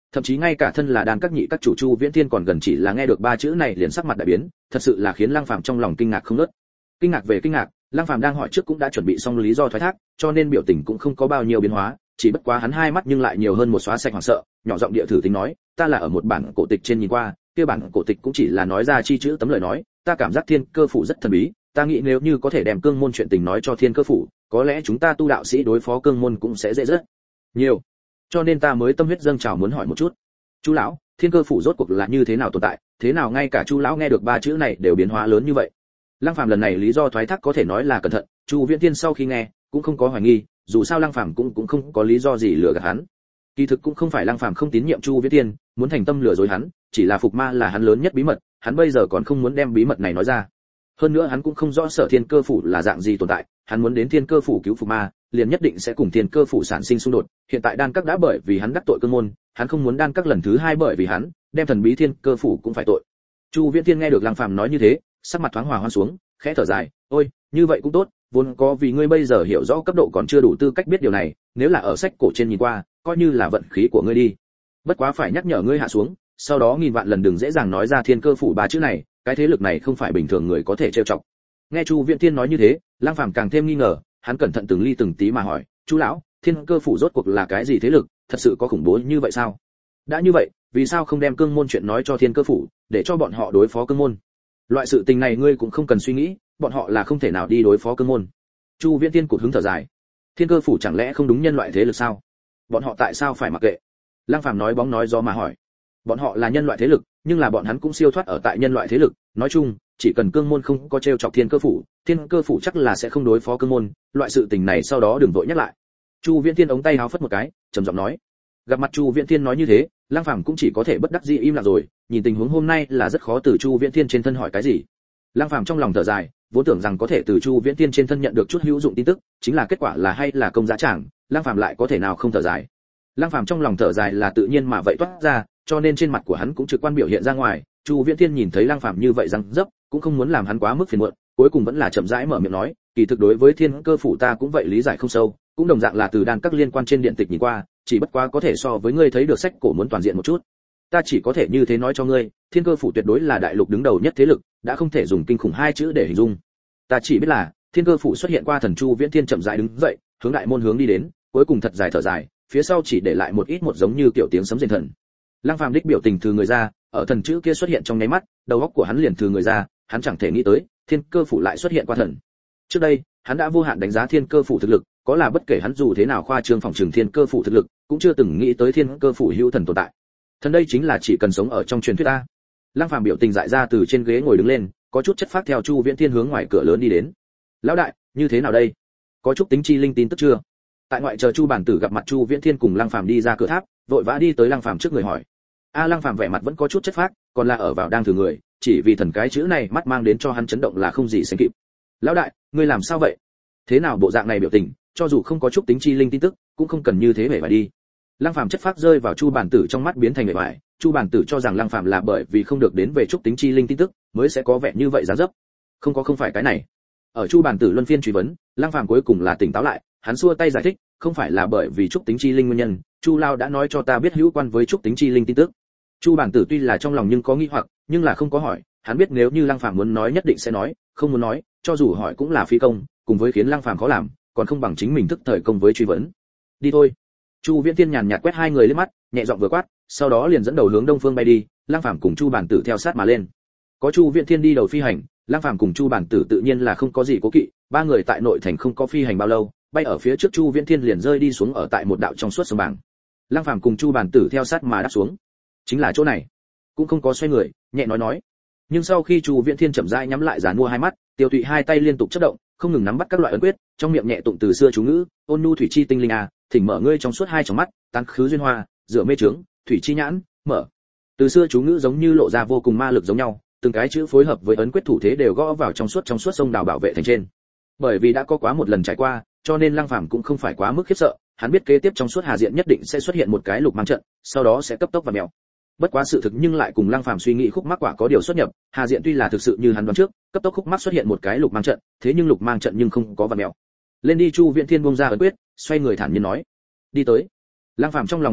Thậm chí ngay cả thân là đan các nhị các chủ Chu Viễn Thiên còn gần chỉ là nghe được ba chữ này liền sắc mặt đại biến, thật sự là khiến Lăng Phàm trong lòng kinh ngạc không ngớt. Kinh ngạc về kinh ngạc, Lăng Phàm đang hỏi trước cũng đã chuẩn bị xong lý do thoái thác, cho nên biểu tình cũng không có bao nhiêu biến hóa, chỉ bất quá hắn hai mắt nhưng lại nhiều hơn một xóa sạch hoảng sợ, nhỏ giọng địa thử tính nói, ta là ở một bản cổ tịch trên nhìn qua, kia bản cổ tịch cũng chỉ là nói ra chi chữ tấm lời nói, ta cảm giác Thiên Cơ phủ rất thần bí, ta nghĩ nếu như có thể đem cương môn chuyện tình nói cho Thiên Cơ phủ, có lẽ chúng ta tu đạo sĩ đối phó cương môn cũng sẽ dễ rất nhiều. Cho nên ta mới tâm huyết dâng trào muốn hỏi một chút. Chu lão, Thiên Cơ phủ rốt cuộc là như thế nào tồn tại, thế nào ngay cả Chu lão nghe được ba chữ này đều biến hóa lớn như vậy? Lăng Phàm lần này lý do thoái thác có thể nói là cẩn thận, Chu Viễn Thiên sau khi nghe, cũng không có hoài nghi, dù sao Lăng Phàm cũng không có lý do gì lừa gạt hắn. Kỳ thực cũng không phải Lăng Phàm không tín nhiệm Chu Viễn Thiên, muốn thành tâm lừa dối hắn, chỉ là phục ma là hắn lớn nhất bí mật, hắn bây giờ còn không muốn đem bí mật này nói ra. Hơn nữa hắn cũng không rõ Sở Thiên Cơ phủ là dạng gì tồn tại, hắn muốn đến Thiên Cơ phủ cứu phục ma, liền nhất định sẽ cùng Thiên Cơ phủ sản sinh xung đột, hiện tại đan các đã bởi vì hắn đắc tội cương môn, hắn không muốn đan các lần thứ hai bởi vì hắn đem thần bí Thiên Cơ phủ cũng phải tội. Chu Viễn Thiên nghe được Lăng Phàm nói như thế, sắc mặt thoáng hòa hoãn xuống, khẽ thở dài, ôi, như vậy cũng tốt, vốn có vì ngươi bây giờ hiểu rõ cấp độ còn chưa đủ tư cách biết điều này, nếu là ở sách cổ trên nhìn qua, coi như là vận khí của ngươi đi. Bất quá phải nhắc nhở ngươi hạ xuống, sau đó nghìn vạn lần đừng dễ dàng nói ra Thiên Cơ phủ ba chữ này, cái thế lực này không phải bình thường người có thể trêu chọc. Nghe Chu Viễn Thiên nói như thế, Lăng Phàm càng thêm nghi ngờ, hắn cẩn thận từng ly từng tí mà hỏi, "Chu lão, Thiên Cơ phủ rốt cuộc là cái gì thế lực, thật sự có khủng bố như vậy sao? Đã như vậy, vì sao không đem cương môn chuyện nói cho Thiên Cơ phủ, để cho bọn họ đối phó cương môn? Loại sự tình này ngươi cũng không cần suy nghĩ, bọn họ là không thể nào đi đối phó cương môn." Chu Viễn Thiên cụt hứng thở dài, Thiên Cơ phủ chẳng lẽ không đúng nhân loại thế lực sao? Bọn họ tại sao phải mặc kệ? Lăng Phàm nói bóng nói gió mà hỏi. Bọn họ là nhân loại thế lực, nhưng là bọn hắn cũng siêu thoát ở tại nhân loại thế lực, nói chung, chỉ cần cương môn không có trêu chọc Thiên Cơ phủ chắc là sẽ không đối phó cương môn, loại sự tình này sau đó đừng vội nhắc lại. Chu Viễn Thiên ống tay háo phất một cái, trầm giọng nói. Gặp mặt Chu Viễn Thiên nói như thế, Lăng Phàm cũng chỉ có thể bất đắc dĩ im lặng rồi, nhìn tình huống hôm nay là rất khó từ Chu Viễn Thiên trên thân hỏi cái gì. Lăng Phàm trong lòng thở dài, vốn tưởng rằng có thể từ Chu Viễn Thiên trên thân nhận được chút hữu dụng tin tức, chính là kết quả là hay là công giá chẳng, Lăng Phàm lại có thể nào không thở dài. Lăng Phàm trong lòng thở dài là tự nhiên mà vậy toát ra, cho nên trên mặt của hắn cũng trực quan biểu hiện ra ngoài. Chu Viễn Thiên nhìn thấy Lăng Phàm như vậy răng dấp, cũng không muốn làm hắn quá mức phiền muộn, cuối cùng vẫn là chậm rãi mở miệng nói, kỳ thực đối với Thiên Cơ phủ ta cũng vậy lý giải không sâu, cũng đồng dạng là từ đan các liên quan trên điện tịch nhìn qua, chỉ bất quá có thể so với ngươi thấy được sách cổ muốn toàn diện một chút. Ta chỉ có thể như thế nói cho ngươi, Thiên Cơ phủ tuyệt đối là đại lục đứng đầu nhất thế lực, đã không thể dùng kinh khủng hai chữ để hình dung. Ta chỉ biết là Thiên Cơ phủ xuất hiện qua thần. Chu Viễn Thiên chậm rãi đứng dậy, hướng đại môn hướng đi đến, cuối cùng thật dài thở dài, phía sau chỉ để lại một ít một giống như kiểu tiếng sấm rền thần. Lăng Phàm đích biểu tình từ người ra, ở thần chữ kia xuất hiện trong nháy mắt, đầu óc của hắn liền từ người ra, hắn chẳng thể nghĩ tới, Thiên Cơ phủ lại xuất hiện qua thần. Trước đây, hắn đã vô hạn đánh giá Thiên Cơ phủ thực lực, có là bất kể hắn dù thế nào khoa trương phỏng trường Thiên Cơ phủ thực lực, cũng chưa từng nghĩ tới Thiên Cơ phủ hữu thần tồn tại. Thần đây chính là chỉ cần sống ở trong truyền thuyết a. Lăng Phàm biểu tình dại ra từ trên ghế ngồi đứng lên, có chút chất phác theo Chu Viễn Thiên hướng ngoài cửa lớn đi đến. Lão đại, như thế nào đây? Có chút tính chi linh tin tức chưa? Tại ngoại chờ Chu bản tử gặp mặt Chu Viễn Thiên cùng Lăng Phàm đi ra cửa tháp, vội vã đi tới Lăng Phàm trước người hỏi. Lăng Phàm vẻ mặt vẫn có chút chất phác, còn là ở vào đang thử người, chỉ vì thần cái chữ này mắt mang đến cho hắn chấn động là không gì sánh kịp. Lão đại, ngươi làm sao vậy? Thế nào bộ dạng này biểu tình, cho dù không có chút tính chi linh tin tức, cũng không cần như thế vẻ vải đi. Lăng Phàm chất phác rơi vào Chu bản tử trong mắt biến thành vẻ vải, Chu bản tử cho rằng Lăng Phàm là bởi vì không được đến về chút tính chi linh tin tức, mới sẽ có vẻ như vậy dáng dấp. Không phải cái này. Ở Chu bản tử luân phiên truy vấn, Lăng Phàm cuối cùng là tỉnh táo lại, hắn xua tay giải thích, không phải là bởi vì trúc tính chi linh nguyên nhân, Chu lão đã nói cho ta biết hữu quan với trúc tính chi linh tin tức. Chu bản tử tuy là trong lòng nhưng có nghi hoặc, nhưng là không có hỏi, hắn biết nếu như Lăng Phàm muốn nói nhất định sẽ nói, không muốn nói, cho dù hỏi cũng là phí công, cùng với khiến Lăng Phàm khó làm, còn không bằng chính mình thức thời công với truy vấn. Đi thôi. Chu Viễn Thiên nhàn nhạt quét hai người lên mắt, nhẹ giọng vừa quát, sau đó liền dẫn đầu hướng đông phương bay đi, Lăng Phàm cùng Chu bản tử theo sát mà lên. Có Chu Viễn Thiên đi đầu phi hành, Lăng Phàm cùng Chu bản tử tự nhiên là không có gì cố kỵ, ba người tại nội thành không có phi hành bao lâu, bay ở phía trước Chu Viễn Thiên liền rơi đi xuống ở tại một đạo trong suốt sông bảng. Lăng Phàm cùng Chu bản tử theo sát mà đáp xuống. Chính là chỗ này. Cũng không có xoay người, nhẹ nói. Nhưng sau khi Chu Viễn Thiên chậm rãi nhắm lại giàn mua hai mắt, Tiêu Tụy hai tay liên tục chớp động, không ngừng nắm bắt các loại ấn quyết, trong miệng nhẹ tụng từ xưa chú ngữ, ôn nhu thủy chi tinh linh thỉnh mở ngươi trong suốt hai tròng mắt, tán khứ duyên hoa, rửa mê trướng, thủy chi nhãn, mở. Từ xưa chú ngữ giống như lộ ra vô cùng ma lực giống nhau, từng cái chữ phối hợp với ấn quyết thủ thế đều gõ vào trong suốt sông đào bảo vệ thành trên. Bởi vì đã có quá một lần trải qua, cho nên Lăng Phàm cũng không phải quá mức khiếp sợ, hắn biết kế tiếp trong suốt hà diện nhất định sẽ xuất hiện một cái lục mang trận, sau đó sẽ cấp tốc và mèo. Bất quá sự thực nhưng lại cùng Lăng Phàm suy nghĩ khúc mắc quả có điều xuất nhập, hà diện tuy là thực sự như hắn đoán trước, cấp tốc khúc mắc xuất hiện một cái lục mang trận, thế nhưng lục mang trận nhưng không có và mèo. Lên đi. Chu Viễn Thiên buông ra ấn quyết, xoay người thản nhiên nói, đi tới. Lăng Phàm trong lòng nghĩ hoặc,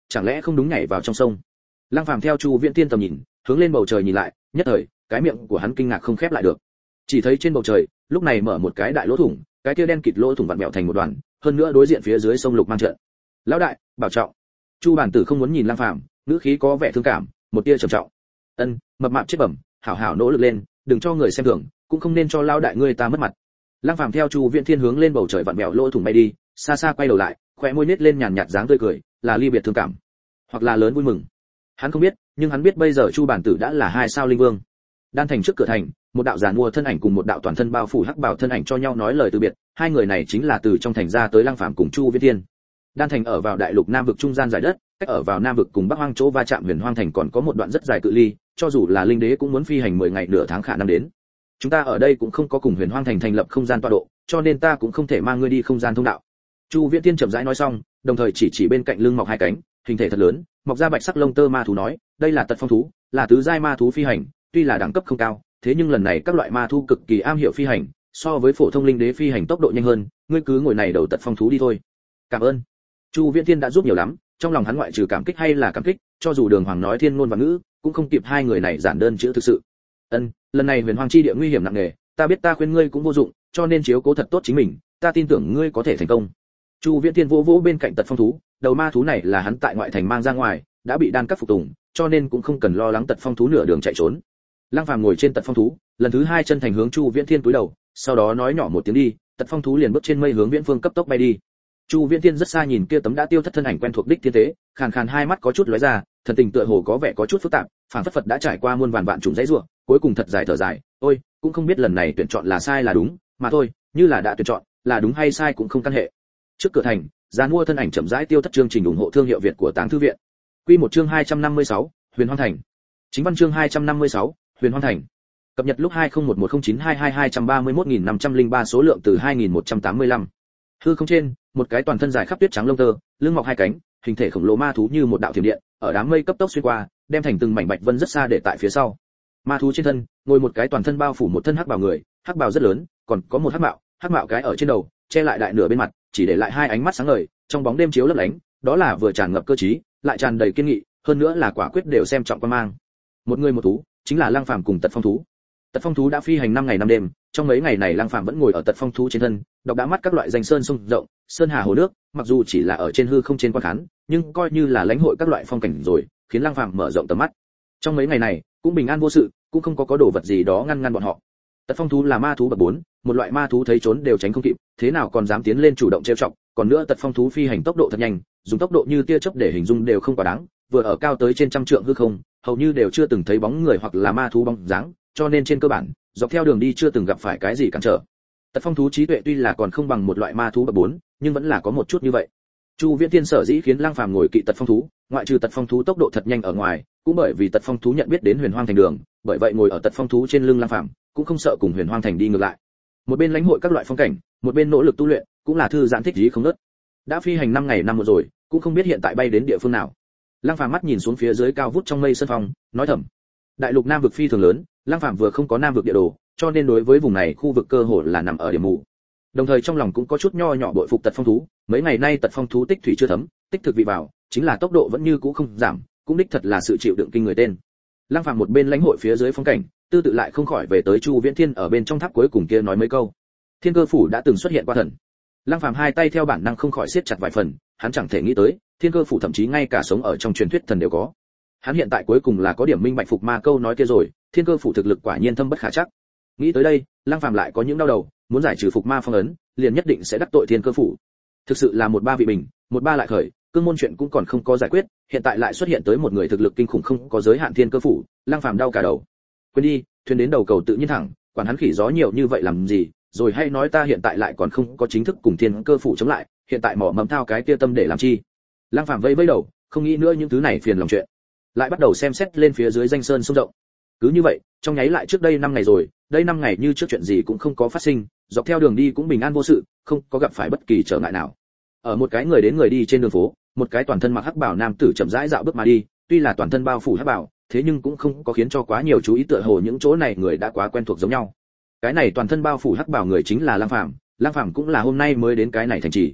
chẳng lẽ không đúng nhảy vào trong sông? Lăng Phàm theo Chu Viễn Thiên tầm nhìn, hướng lên bầu trời nhìn lại, nhất thời, cái miệng của hắn kinh ngạc không khép lại được. Chỉ thấy trên bầu trời, lúc này mở một cái đại lỗ thủng, cái kia đen kịt lỗ thủng vặn vẹo thành một đoàn, hơn nữa đối diện phía dưới sông Lục Mang trận. Lão đại, bảo trọng. Chu bản tử không muốn nhìn Lăng Phàm, ngữ khí có vẻ thương cảm, một tia trầm trọng. Ân, mập mạp chết bẩm, hảo hảo nỗ lực lên, đừng cho người xem thường, cũng không nên cho lão đại ngươi ta mất mặt. Lăng Phàm theo Chu Viễn Thiên hướng lên bầu trời vặn vẹo lỗ thủng bay đi, xa xa quay đầu lại, khóe môi nết lên nhàn nhạt dáng tươi cười, là ly biệt thương cảm, hoặc là lớn vui mừng. Hắn không biết, nhưng hắn biết bây giờ Chu bản tử đã là 2 sao linh vương. Đan thành trước cửa thành, một đạo giàn mua thân ảnh cùng một đạo toàn thân bao phủ hắc bào thân ảnh cho nhau nói lời từ biệt, hai người này chính là từ trong thành ra tới Lăng Phàm cùng Chu Viễn Thiên. Đan thành ở vào đại lục Nam vực trung gian giải đất, cách ở vào Nam vực cùng Bắc Hoang chỗ va chạm Huyền Hoang thành còn có một đoạn rất dài cự ly, cho dù là linh đế cũng muốn phi hành 10 ngày nửa tháng khả năng đến. Chúng ta ở đây cũng không có cùng Huyền Hoang thành thành lập không gian tọa độ, cho nên ta cũng không thể mang ngươi đi không gian thông đạo. Chu Viễn Thiên chậm rãi nói xong, đồng thời chỉ bên cạnh lưng mọc 2 cánh, hình thể thật lớn, mọc ra bạch sắc lông tơ ma thú nói, đây là tật phong thú, là tứ giai ma thú phi hành, tuy là đẳng cấp không cao, thế nhưng lần này các loại ma thú cực kỳ am hiểu phi hành, so với phổ thông linh đế phi hành tốc độ nhanh hơn, ngươi cứ ngồi này đầu tật phong thú đi thôi. Cảm ơn. Chu Viễn Thiên đã giúp nhiều lắm, trong lòng hắn ngoại trừ cảm kích hay là cảm kích, cho dù Đường Hoàng nói thiên ngôn và ngữ, cũng không kịp hai người này giản đơn chữ thực sự. Ân, lần này Huyền Hoang chi địa nguy hiểm nặng nề, ta biết ta khuyên ngươi cũng vô dụng, cho nên chiếu cố thật tốt chính mình, ta tin tưởng ngươi có thể thành công. Chu Viễn Thiên vỗ vỗ bên cạnh tật phong thú, đầu ma thú này là hắn tại ngoại thành mang ra ngoài, đã bị đan cấp phục tùng, cho nên cũng không cần lo lắng tật phong thú nửa đường chạy trốn. Lăng Phàm ngồi trên tật phong thú, lần thứ 2 chân thành hướng Chu Viễn Thiên cúi đầu, sau đó nói nhỏ một tiếng đi, tật phong thú liền bước trên mây hướng viễn phương cấp tốc bay đi. Chu Viễn Thiên rất xa nhìn kia tấm đã tiêu thất thân ảnh quen thuộc đích thiên tế, khàn khàn hai mắt có chút lóe ra, thần tình tựa hồ có vẻ có chút phức tạp, phảng phất Phật đã trải qua muôn vàn vạn trùng dãy rủa, cuối cùng thật dài thở dài, ôi, cũng không biết lần này tuyển chọn là sai là đúng, mà thôi, như là đã tuyển chọn, là đúng hay sai cũng không căn hệ. Trước cửa thành, giàn mua thân ảnh chậm rãi tiêu thất chương trình ủng hộ thương hiệu Việt của Táng Thư viện. Quy một chương 256, Huyền Hoang thành. Chính văn chương 256, Huyền Hoang thành. Cập nhật lúc 20110922231503 số lượng từ 2185. Hư không trên, một cái toàn thân dài khắp tuyết trắng lông tơ, lưng mọc 2 cánh, hình thể khổng lồ ma thú như một đạo thiểm điện, ở đám mây cấp tốc xuyên qua, đem thành từng mảnh bạch vân rất xa để tại phía sau. Ma thú trên thân, ngồi một cái toàn thân bao phủ một thân hắc bào người, hắc bào rất lớn, còn có một hắc mạo cái ở trên đầu, che lại đại nửa bên mặt, chỉ để lại 2 ánh mắt sáng ngời, trong bóng đêm chiếu lấp lánh, đó là vừa tràn ngập cơ trí, lại tràn đầy kiên nghị, hơn nữa là quả quyết đều xem trọng quan mang. Một người một thú, chính là Lăng Phàm cùng Tật Phong thú. Tật Phong thú đã phi hành 5 ngày 5 đêm, trong mấy ngày này Lăng Phàm vẫn ngồi ở Tật Phong thú trên thân, đọc đã mắt các loại danh sơn sông rộng, sơn hà hồ nước, mặc dù chỉ là ở trên hư không trên quan khán, nhưng coi như là lãnh hội các loại phong cảnh rồi, khiến Lăng Phàm mở rộng tầm mắt. Trong mấy ngày này, cũng bình an vô sự, cũng không có đồ vật gì đó ngăn bọn họ. Tật Phong thú là ma thú bậc 4, một loại ma thú thấy trốn đều tránh không kịp, thế nào còn dám tiến lên chủ động trêu chọc, còn nữa Tật Phong thú phi hành tốc độ thật nhanh, dùng tốc độ như tia chớp để hình dung đều không quá đáng, vừa ở cao tới trên trăm trượng hư không, hầu như đều chưa từng thấy bóng người hoặc là ma thú bóng dáng, cho nên trên cơ bản, dọc theo đường đi chưa từng gặp phải cái gì cản trở. Tật Phong thú trí tuệ tuy là còn không bằng một loại ma thú bậc 4, nhưng vẫn là có một chút như vậy. Chu Viễn Thiên sở dĩ khiến Lăng Phàm ngồi kỵ Tật Phong thú, ngoại trừ Tật Phong thú tốc độ thật nhanh ở ngoài, cũng bởi vì Tật Phong thú nhận biết đến Huyền Hoang thành đường, bởi vậy ngồi ở Tật Phong thú trên lưng Lăng Phàm, cũng không sợ cùng Huyền Hoang thành đi ngược lại. Một bên lãnh hội các loại phong cảnh, một bên nỗ lực tu luyện, cũng là thư giãn thích trí không ngớt. Đã phi hành 5 ngày 5 một rồi, cũng không biết hiện tại bay đến địa phương nào. Lăng Phàm mắt nhìn xuống phía dưới cao vút trong mây sơn phong, nói thầm: đại lục Nam vực phi thường lớn, Lăng Phàm vừa không có Nam vực địa đồ, cho nên đối với vùng này khu vực cơ hội là nằm ở điểm mù. Đồng thời trong lòng cũng có chút nho nhỏ bội phục Tật Phong thú, mấy ngày nay Tật Phong thú tích thủy chưa thấm, tích thực vị vào, chính là tốc độ vẫn như cũ không giảm, cũng đích thật là sự chịu đựng kinh người tên. Lăng Phàm một bên lãnh hội phía dưới phong cảnh, tư tự lại không khỏi về tới Chu Viễn Thiên ở bên trong tháp cuối cùng kia nói mấy câu. Thiên Cơ phủ đã từng xuất hiện qua thần. Lăng Phàm hai tay theo bản năng không khỏi siết chặt vài phần, hắn chẳng thể nghĩ tới, Thiên Cơ phủ thậm chí ngay cả sống ở trong truyền thuyết thần đều có. Hắn hiện tại cuối cùng là có điểm minh bạch phục ma câu nói kia rồi, Thiên Cơ phủ thực lực quả nhiên thâm bất khả trắc. Nghĩ tới đây, Lăng Phàm lại có những đau đầu, muốn giải trừ phục ma phong ấn, liền nhất định sẽ đắc tội Thiên Cơ phủ. Thực sự là một ba vị bình, một ba lại khởi, cương môn chuyện cũng còn không có giải quyết, hiện tại lại xuất hiện tới một người thực lực kinh khủng không có giới hạn Thiên Cơ phủ, Lăng Phàm đau cả đầu. Quên đi, thuyền đến đầu cầu tự nhiên thẳng, quản hắn khỉ gió nhiều như vậy làm gì, rồi hay nói ta hiện tại lại còn không có chính thức cùng Thiên Cơ phủ chống lại, hiện tại mỏ mẫm thao cái kia tâm để làm chi. Lăng Phàm vây vây đầu, không nghĩ nữa những thứ này phiền lòng chuyện. Lại bắt đầu xem xét lên phía dưới danh sơn sông rộng. Cứ như vậy, trong nháy lại trước đây 5 ngày rồi, đây 5 ngày như trước chuyện gì cũng không có phát sinh, dọc theo đường đi cũng bình an vô sự, không có gặp phải bất kỳ trở ngại nào. Ở một cái người đến người đi trên đường phố, một cái toàn thân mặc hắc bào nam tử chậm rãi dạo bước mà đi, tuy là toàn thân bao phủ hắc bào, thế nhưng cũng không có khiến cho quá nhiều chú ý, tựa hồ những chỗ này người đã quá quen thuộc giống nhau. Cái này toàn thân bao phủ hắc bào người chính là Lăng Phàm, Lăng Phàm cũng là hôm nay mới đến cái này thành trì.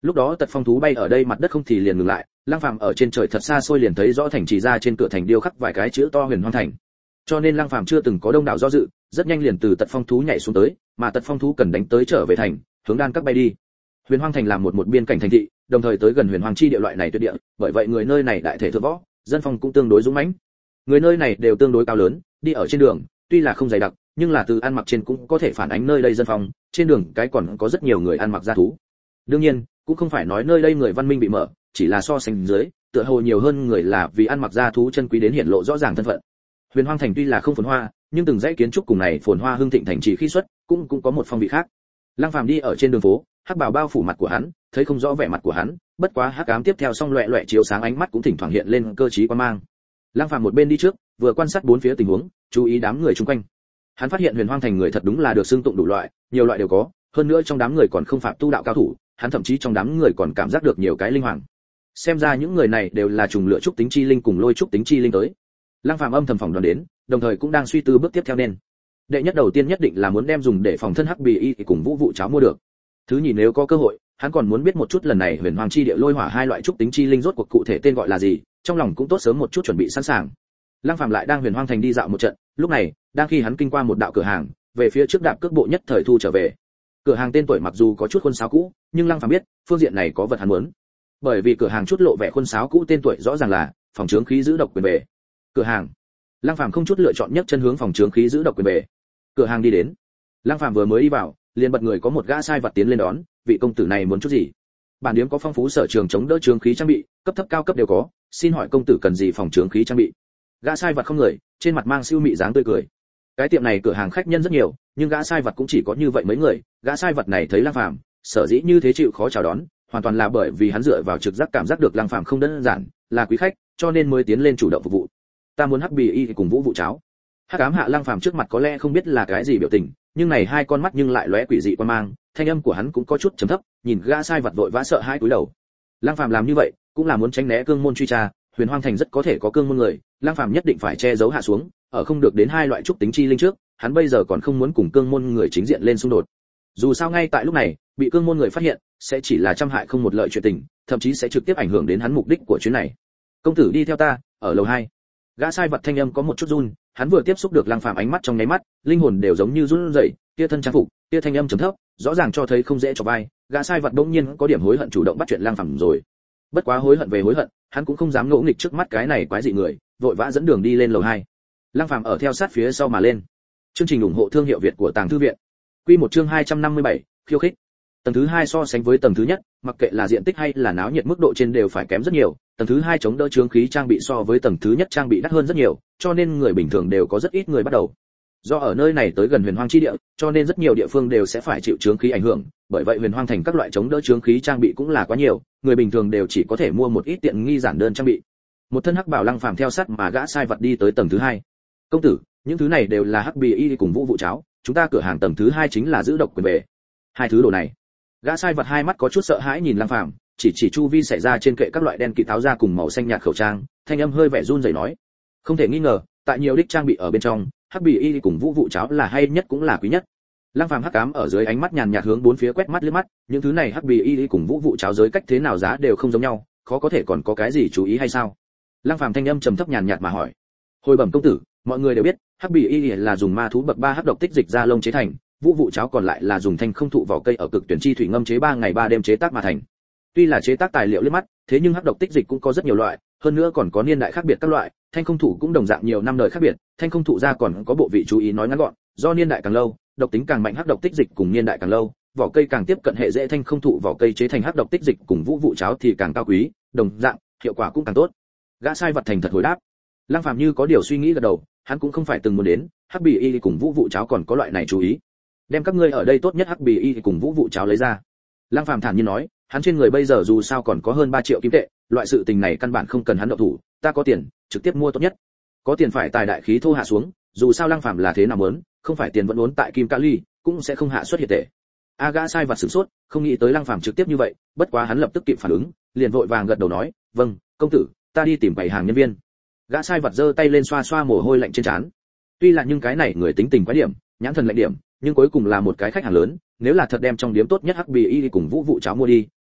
Lúc đó tật phong thú bay ở đây mặt đất không thì liền ngừng lại, Lăng Phàm ở trên trời thật xa xôi liền thấy rõ thành trì ra trên cửa thành điêu khắc vài cái chữ to Huyền Hoang Thành. Cho nên Lăng Phàm chưa từng có đông đảo do dự, rất nhanh liền từ tật phong thú nhảy xuống tới, mà tật phong thú cần đánh tới trở về thành, hướng đan các bay đi. Huyền Hoang Thành là một biên cảnh thành thị, đồng thời tới gần Huyền Hoang chi địa loại này tuyệt địa, bởi vậy người nơi này đại thể thượng võ, dân phong cũng tương đối dũng mãnh. Người nơi này đều tương đối cao lớn, đi ở trên đường, tuy là không dày đặc, nhưng là từ ăn mặc trên cũng có thể phản ánh nơi đây dân phong, trên đường cái còn có rất nhiều người ăn mặc gia thú. Đương nhiên, cũng không phải nói nơi đây người văn minh bị mở, chỉ là so sánh dưới, tựa hồ nhiều hơn người là vì ăn mặc gia thú chân quý đến hiển lộ rõ ràng thân phận. Huyền Hoang Thành tuy là không phồn hoa, nhưng từng dãy kiến trúc cùng này phồn hoa hưng thịnh thành trì khi xuất, cũng có một phong vị khác. Lăng Phàm đi ở trên đường phố, hắc bào bao phủ mặt của hắn, thấy không rõ vẻ mặt của hắn, bất quá hắc ám tiếp theo xong loẹt loẹt chiếu sáng ánh mắt cũng thỉnh thoảng hiện lên cơ trí quan mang. Lăng Phàm một bên đi trước, vừa quan sát bốn phía tình huống, chú ý đám người xung quanh. Hắn phát hiện Huyền Hoang Thành người thật đúng là được xưng tụng đủ loại, nhiều loại đều có, hơn nữa trong đám người còn không phạm tu đạo cao thủ, hắn thậm chí trong đám người còn cảm giác được nhiều cái linh hoàng. Xem ra những người này đều là trùng lựa trúc tính chi linh cùng lôi trúc tính chi linh tới. Lăng Phàm âm thầm phỏng đoán đến, đồng thời cũng đang suy tư bước tiếp theo nên. Đệ nhất đầu tiên nhất định là muốn đem dùng để phòng thân hắc bì y cùng vũ vụ cháo mua được. Thứ nhì nếu có cơ hội, hắn còn muốn biết một chút lần này Huyền Hoàng chi địa lôi hỏa hai loại trúc tính chi linh rốt cuộc cụ thể tên gọi là gì, trong lòng cũng tốt sớm một chút chuẩn bị sẵn sàng. Lăng Phàm lại đang Huyền Hoang Thành đi dạo một trận, lúc này, đang khi hắn kinh qua một đạo cửa hàng, về phía trước đạp cước bộ nhất thời thu trở về. Cửa hàng tên tuổi mặc dù có chút khuôn sáo cũ, nhưng Lăng Phàm biết, phương diện này có vật hắn muốn. Bởi vì cửa hàng chút lộ vẻ khuôn sáo cũ tên tuổi rõ ràng là phòng chướng khí giữ độc quyền bề. Cửa hàng. Lăng Phàm không chút lựa chọn nhất chân hướng phòng chướng khí giữ độc quyền bề. Cửa hàng đi đến. Lăng Phàm vừa mới đi vào, liền bật người có một gã sai vặt tiến lên đón, vị công tử này muốn chút gì? Bản điếm có phong phú sở trường chống đỡ chướng khí trang bị, cấp thấp cao cấp đều có, xin hỏi công tử cần gì phòng chướng khí trang bị? Gã sai vặt không người, trên mặt mang siêu mị dáng tươi cười. Cái tiệm này cửa hàng khách nhân rất nhiều, nhưng gã sai vặt cũng chỉ có như vậy mấy người, gã sai vặt này thấy Lăng Phàm, sở dĩ như thế chịu khó chào đón, hoàn toàn là bởi vì hắn dựa vào trực giác cảm giác được Lăng Phàm không đơn giản, là quý khách, cho nên mới tiến lên chủ động phục vụ. Ta muốn hắc bì y cùng vũ vụ cháo. Hắc ám hạ Lăng Phàm trước mặt có lẽ không biết là cái gì biểu tình, nhưng này hai con mắt nhưng lại lóe quỷ dị quan mang, thanh âm của hắn cũng có chút trầm thấp, nhìn gã sai vặt vội vã sợ hãi cúi đầu. Lăng Phàm làm như vậy, cũng là muốn tránh né cương môn truy tra, Huyền Hoang Thành rất có thể có cương môn người, Lăng Phàm nhất định phải che giấu hạ xuống, ở không được đến hai loại trúc tính chi linh trước, hắn bây giờ còn không muốn cùng cương môn người chính diện lên xung đột. Dù sao ngay tại lúc này, bị cương môn người phát hiện, sẽ chỉ là trăm hại không một lợi chuyện tình, thậm chí sẽ trực tiếp ảnh hưởng đến hắn mục đích của chuyến này. Công tử đi theo ta, ở lầu 2. Gã sai vật thanh âm có một chút run, hắn vừa tiếp xúc được Lăng Phàm ánh mắt trong nháy mắt, linh hồn đều giống như run rẩy, kia thân trang phục, kia thanh âm trầm thấp, rõ ràng cho thấy không dễ cho vai, gã sai vật bỗng nhiên có điểm hối hận chủ động bắt chuyện Lăng Phàm rồi. Bất quá hối hận về hối hận, hắn cũng không dám ngỗ nghịch trước mắt cái này quái dị người, vội vã dẫn đường đi lên lầu 2. Lăng Phàm ở theo sát phía sau mà lên. Chương trình ủng hộ thương hiệu Việt của Tàng Thư viện. Quy một chương 257, khiêu khích. Tầng thứ 2 so sánh với tầng thứ nhất, mặc kệ là diện tích hay là náo nhiệt mức độ trên đều phải kém rất nhiều, tầng thứ 2 chống đỡ chướng khí trang bị so với tầng thứ nhất trang bị đắt hơn rất nhiều, cho nên người bình thường đều có rất ít người bắt đầu. Do ở nơi này tới gần Huyền Hoang chi địa, cho nên rất nhiều địa phương đều sẽ phải chịu chướng khí ảnh hưởng, bởi vậy Huyền Hoang Thành các loại chống đỡ chướng khí trang bị cũng là quá nhiều, người bình thường đều chỉ có thể mua một ít tiện nghi giản đơn trang bị. Một thân hắc bảo Lăng Phàm theo sát mà gã sai vật đi tới tầng thứ 2. Công tử, những thứ này đều là hắc bì y cùng vũ vụ cháo, chúng ta cửa hàng tầng thứ 2 chính là giữ độc quyền bề. Hai thứ đồ này. Gã sai vật hai mắt có chút sợ hãi nhìn Lăng Phàm, chỉ chu vi xảy ra trên kệ các loại đen kịt tháo ra cùng màu xanh nhạt khẩu trang, thanh âm hơi vẻ run rẩy nói: "Không thể nghi ngờ, tại nhiều đích trang bị ở bên trong, hắc bì y cùng vũ vụ cháo là hay nhất cũng là quý nhất." Lăng Phàm hắc ám ở dưới ánh mắt nhàn nhạt hướng bốn phía quét mắt liếc mắt, những thứ này hắc bì y cùng vũ vụ cháo giới cách thế nào giá đều không giống nhau, khó có thể còn có cái gì chú ý hay sao? Lăng Phàm thanh âm trầm thấp nhàn nhạt mà hỏi. Hồi bẩm công tử, mọi người đều biết, hắc bì y là dùng ma thú bậc 3 hắc độc tích dịch ra lông chế thành, vũ vụ cháo còn lại là dùng thanh không thụ vỏ cây ở cực tuyển chi thủy ngâm chế 3 ngày 3 đêm chế tác mà thành. Tuy là chế tác tài liệu liếc mắt, thế nhưng hắc độc tích dịch cũng có rất nhiều loại, hơn nữa còn có niên đại khác biệt các loại, thanh không thụ cũng đồng dạng nhiều năm đời khác biệt, thanh không thụ ra còn có bộ vị chú ý nói ngắn gọn, do niên đại càng lâu, độc tính càng mạnh hắc độc tích dịch cùng niên đại càng lâu, vỏ cây càng tiếp cận hệ dễ thanh không thụ vỏ cây chế thành hắc độc tích dịch cùng vũ vụ cháo thì càng cao quý, đồng dạng, hiệu quả cũng càng tốt. Gã sai vật thành thật hồi đáp. Lăng Phàm như có điều suy nghĩ gật đầu, hắn cũng không phải từng muốn đến, hắc bì y cùng vũ vụ cháo còn có loại này chú ý. Đem các ngươi ở đây tốt nhất hắc bì y cùng vũ vụ cháo lấy ra. Lăng Phàm thản nhiên nói, hắn trên người bây giờ dù sao còn có hơn 3 triệu kim tệ, loại sự tình này căn bản không cần hắn động thủ, ta có tiền, trực tiếp mua tốt nhất. Có tiền phải tài đại khí thô hạ xuống, dù sao Lăng Phàm là thế nào muốn, không phải tiền vẫn uốn tại Kim Ca Ly, cũng sẽ không hạ xuất hiện tệ. Gã sai vật sửng sốt, không nghĩ tới Lăng Phàm trực tiếp như vậy, bất quá hắn lập tức kịp phản ứng, liền vội vàng gật đầu nói, "Vâng, công tử, ta đi tìm bày hàng nhân viên." Gã sai vật giơ tay lên xoa xoa mồ hôi lạnh trên trán. Tuy là nhưng cái này người tính tình quái điểm, nhãn thần lạnh điểm, nhưng cuối cùng là một cái khách hàng lớn, nếu là thật đem trong điếm tốt nhất hắc bì y cùng vũ vụ cháo mua đi,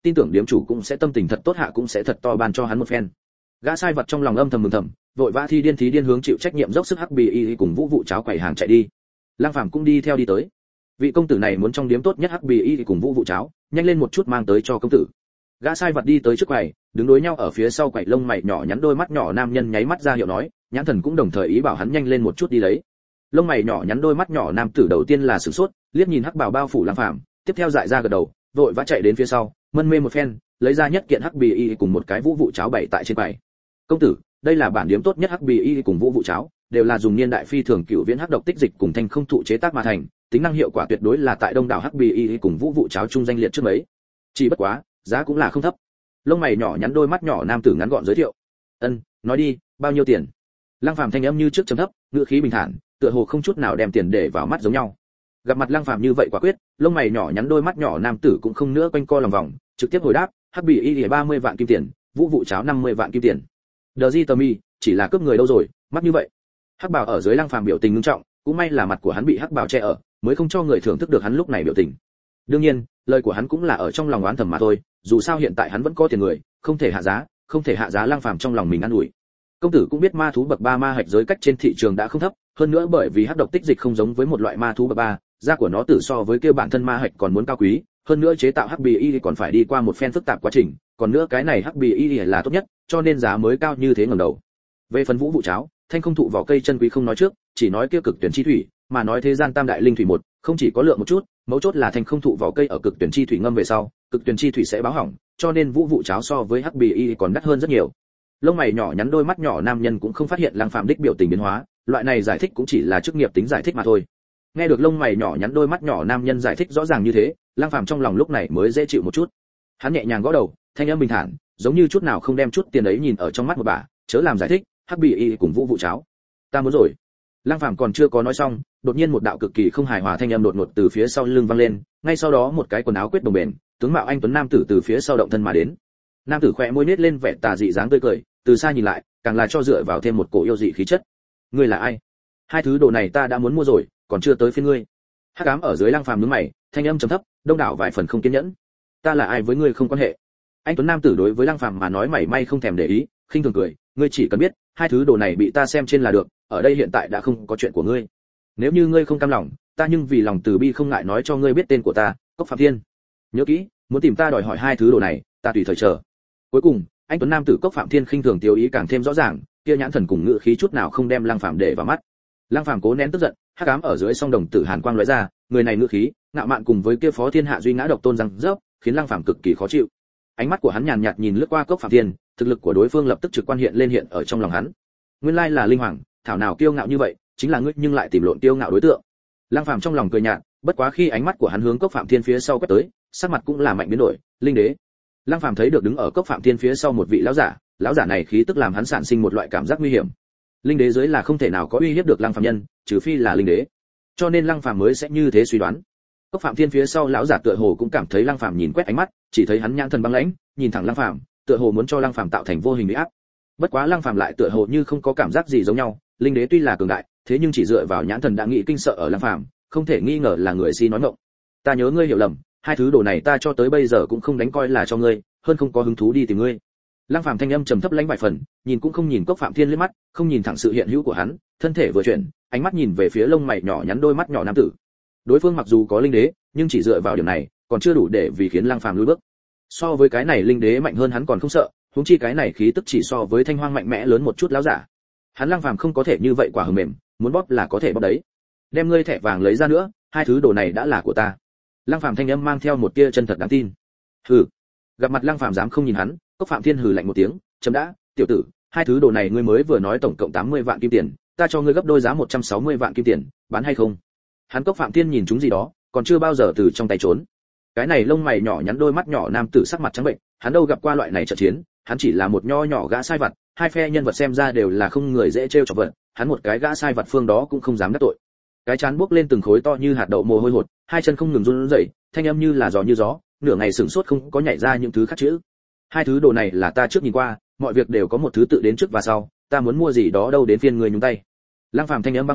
tin tưởng điếm chủ cũng sẽ tâm tình thật tốt hạ cũng sẽ thật to ban cho hắn một phen. Gã sai vật trong lòng âm thầm mừng thầm, vội vã thi điên hướng chịu trách nhiệm dốc sức hắc bì y cùng vũ vụ cháo quầy hàng chạy đi. Lăng Phàm cũng đi theo đi tới. Vị công tử này muốn trong điếm tốt nhất hắc bì y cùng vũ vụ cháo, nhanh lên một chút mang tới cho công tử. Gã sai vật đi tới trước quầy, đứng đối nhau ở phía sau quầy, lông mày nhỏ nhắn đôi mắt nhỏ nam nhân nháy mắt ra hiệu nói, nhãn thần cũng đồng thời ý bảo hắn nhanh lên một chút đi lấy. Lông mày nhỏ nhắn đôi mắt nhỏ nam tử đầu tiên là sửng sốt, liếc nhìn hắc bào bao phủ Lăng Phàm, tiếp theo dại ra gật đầu, vội vã chạy đến phía sau, mân mê một phen, lấy ra nhất kiện hắc bì y cùng một cái vũ vụ cháo bày tại trên quầy. Công tử, đây là bản điếm tốt nhất hắc bì y cùng vũ vụ cháo, đều là dùng niên đại phi thường cửu viễn hắc độc tích dịch cùng thanh không thụ chế tác mà thành, tính năng hiệu quả tuyệt đối là tại đông đảo hắc bì y cùng vũ vụ cháo chung danh liệt trước mấy. Chỉ bất quá, giá cũng là không thấp. Lông mày nhỏ nhắn đôi mắt nhỏ nam tử ngắn gọn giới thiệu. Nói đi, bao nhiêu tiền? Lăng Phàm thanh âm như trước trầm thấp, ngữ khí bình thản, tựa hồ không chút nào đem tiền để vào mắt giống nhau. Gặp mặt Lăng Phàm như vậy quả quyết, lông mày nhỏ nhắn đôi mắt nhỏ nam tử cũng không nữa quanh co lòng vòng, trực tiếp hồi đáp, hắc bì y 30 vạn kim tiền, vũ vụ cháo 50 vạn kim tiền. Đờ Di Tờ Mi, chỉ là cướp người đâu rồi, mắc như vậy. Hắc Bảo ở dưới Lăng Phàm biểu tình nghiêm trọng, cũng may là mặt của hắn bị hắc bào che ở, mới không cho người thưởng thức được hắn lúc này biểu tình. Đương nhiên, lời của hắn cũng là ở trong lòng oán thầm mà thôi, dù sao hiện tại hắn vẫn có tiền người, không thể hạ giá Lăng Phàm trong lòng mình ăn ủi. Công tử cũng biết ma thú bậc 3 ma hạch giới cách trên thị trường đã không thấp, hơn nữa bởi vì hắc độc tích dịch không giống với một loại ma thú bậc 3, da của nó tử so với kia bản thân ma hạch còn muốn cao quý, hơn nữa chế tạo hắc bì y còn phải đi qua một phen phức tạp quá trình, còn nữa cái này hắc bì y là tốt nhất, cho nên giá mới cao như thế ngẩng đầu. Về phần vũ vụ cháo, thanh không thụ vỏ cây chân quý không nói trước, chỉ nói kia cực tuyển chi thủy, mà nói thế gian tam đại linh thủy một, không chỉ có lượng một chút, mấu chốt là thanh không thụ vỏ cây ở cực tuyển chi thủy ngâm về sau, cực tuyển chi thủy sẽ báo hỏng, cho nên vũ vụ cháo so với hắc bì y còn đắt hơn rất nhiều. Lông mày nhỏ nhắn đôi mắt nhỏ nam nhân cũng không phát hiện Lăng Phàm đích biểu tình biến hóa, loại này giải thích cũng chỉ là chức nghiệp tính giải thích mà thôi. Nghe được lông mày nhỏ nhắn đôi mắt nhỏ nam nhân giải thích rõ ràng như thế, Lăng Phàm trong lòng lúc này mới dễ chịu một chút. Hắn nhẹ nhàng gõ đầu, thanh âm bình thản, giống như chút nào không đem chút tiền ấy nhìn ở trong mắt một bà, chớ làm giải thích, hắc bì y cùng vũ vụ cháo. Ta muốn rồi. Lăng Phàm còn chưa có nói xong, đột nhiên một đạo cực kỳ không hài hòa thanh âm đột ngột từ phía sau lưng vang lên, ngay sau đó một cái quần áo quyết đồng bền, tướng mạo anh tuấn nam tử từ phía sau động thân mà đến. Nam tử khẽ môi nhếch lên vẻ tà dị dáng tươi cười, từ xa nhìn lại, càng là cho dựa vào thêm một cổ yêu dị khí chất. Ngươi là ai? Hai thứ đồ này ta đã muốn mua rồi, còn chưa tới phiên ngươi. Hắc ám ở dưới Lăng Phàm nhướng mày, thanh âm trầm thấp, đông đảo vài phần không kiên nhẫn. Ta là ai với ngươi không quan hệ. Anh tuấn nam tử đối với Lăng Phàm mà nói mảy may không thèm để ý, khinh thường cười, ngươi chỉ cần biết, hai thứ đồ này bị ta xem trên là được, ở đây hiện tại đã không có chuyện của ngươi. Nếu như ngươi không cam lòng, ta nhưng vì lòng từ bi không ngại nói cho ngươi biết tên của ta, Cốc Phạm Thiên. Nhớ kỹ, muốn tìm ta đòi hỏi hai thứ đồ này, ta tùy thời chờ. Cuối cùng, anh tuấn nam tử Cốc Phạm Thiên khinh thường tiêu ý càng thêm rõ ràng, kia nhãn thần cùng ngữ khí chút nào không đem Lăng Phàm để vào mắt. Lăng Phàm cố nén tức giận, hắc ám ở dưới song đồng tử hàn quang lóe ra, người này ngữ khí, ngạo mạn cùng với kia phó thiên hạ duy ngã độc tôn răng rớp, khiến Lăng Phàm cực kỳ khó chịu. Ánh mắt của hắn nhàn nhạt nhìn lướt qua Cốc Phạm Thiên, thực lực của đối phương lập tức trực quan hiện ở trong lòng hắn. Nguyên lai là linh hoàng, thảo nào kiêu ngạo như vậy, chính là ngươi nhưng lại tìm lộn kiêu ngạo đối tượng. Lăng Phàm trong lòng cười nhạt, bất quá khi ánh mắt của hắn hướng Cốc Phạm Thiên phía sau quét tới, sắc mặt cũng là mạnh biến đổi, linh đế. Lăng Phàm thấy được đứng ở Cốc Phạm Thiên phía sau một vị lão giả này khí tức làm hắn sản sinh một loại cảm giác nguy hiểm. Linh đế dưới là không thể nào có uy hiếp được Lăng Phàm nhân, trừ phi là linh đế. Cho nên Lăng Phàm mới sẽ như thế suy đoán. Cốc Phạm Thiên phía sau lão giả tựa hồ cũng cảm thấy Lăng Phàm nhìn quét ánh mắt, chỉ thấy hắn nhãn thần băng lãnh, nhìn thẳng Lăng Phàm, tựa hồ muốn cho Lăng Phàm tạo thành vô hình uy áp. Bất quá Lăng Phàm lại tựa hồ như không có cảm giác gì giống nhau, linh đế tuy là cường đại, thế nhưng chỉ dựa vào nhãn thần đã nghĩ kinh sợ ở Lăng Phàm, không thể nghi ngờ là người si nói ngọng. Ta nhớ ngươi hiểu lầm, hai thứ đồ này ta cho tới bây giờ cũng không đánh coi là cho ngươi, hơn không có hứng thú đi tìm ngươi. Lăng Phàm thanh âm trầm thấp lãnh vài phần, nhìn cũng không nhìn Cốc Phạm Thiên liếc mắt, không nhìn thẳng sự hiện hữu của hắn, thân thể vừa chuyển, ánh mắt nhìn về phía lông mày nhỏ nhắn đôi mắt nhỏ nam tử. Đối phương mặc dù có linh đế, nhưng chỉ dựa vào điểm này, còn chưa đủ để vì khiến Lăng Phàm lùi bước. So với cái này linh đế mạnh hơn hắn còn không sợ, huống chi cái này khí tức chỉ so với thanh hoang mạnh mẽ lớn một chút láo giả. Hắn Lăng Phàm không có thể như vậy quả hờm mềm, muốn bóp là có thể bóp đấy. Đem ngươi thẻ vàng lấy ra nữa, hai thứ đồ này đã là của ta. Lăng Phàm thanh âm mang theo một tia chân thật đáng tin. Hừ. Gặp mặt Lăng Phàm dám không nhìn hắn, Cốc Phạm Thiên hừ lạnh một tiếng, chấm đã, tiểu tử, hai thứ đồ này ngươi mới vừa nói tổng cộng 80 vạn kim tiền, ta cho ngươi gấp đôi giá 160 vạn kim tiền, bán hay không? Hắn Cốc Phạm Thiên nhìn chúng gì đó, còn chưa bao giờ từ trong tay trốn. Cái này lông mày nhỏ nhắn đôi mắt nhỏ nam tử sắc mặt trắng bệnh, hắn đâu gặp qua loại này trận chiến, hắn chỉ là một nho nhỏ gã sai vặt, hai phe nhân vật xem ra đều là không người dễ trêu chọc vật, hắn một cái gã sai vặt phương đó cũng không dám đắc tội. Cái chán buốc lên từng khối to như hạt đậu mồ hôi hột, hai chân không ngừng run rẩy, thanh âm như là gió như gió, nửa ngày sửng sốt không có nhảy ra những thứ khác chữ. Hai thứ đồ này là ta trước nhìn qua, mọi việc đều có một thứ tự đến trước và sau, ta muốn mua gì đó đâu đến phiên người nhúng tay. Lăng Phàm thanh âm băng lãnh,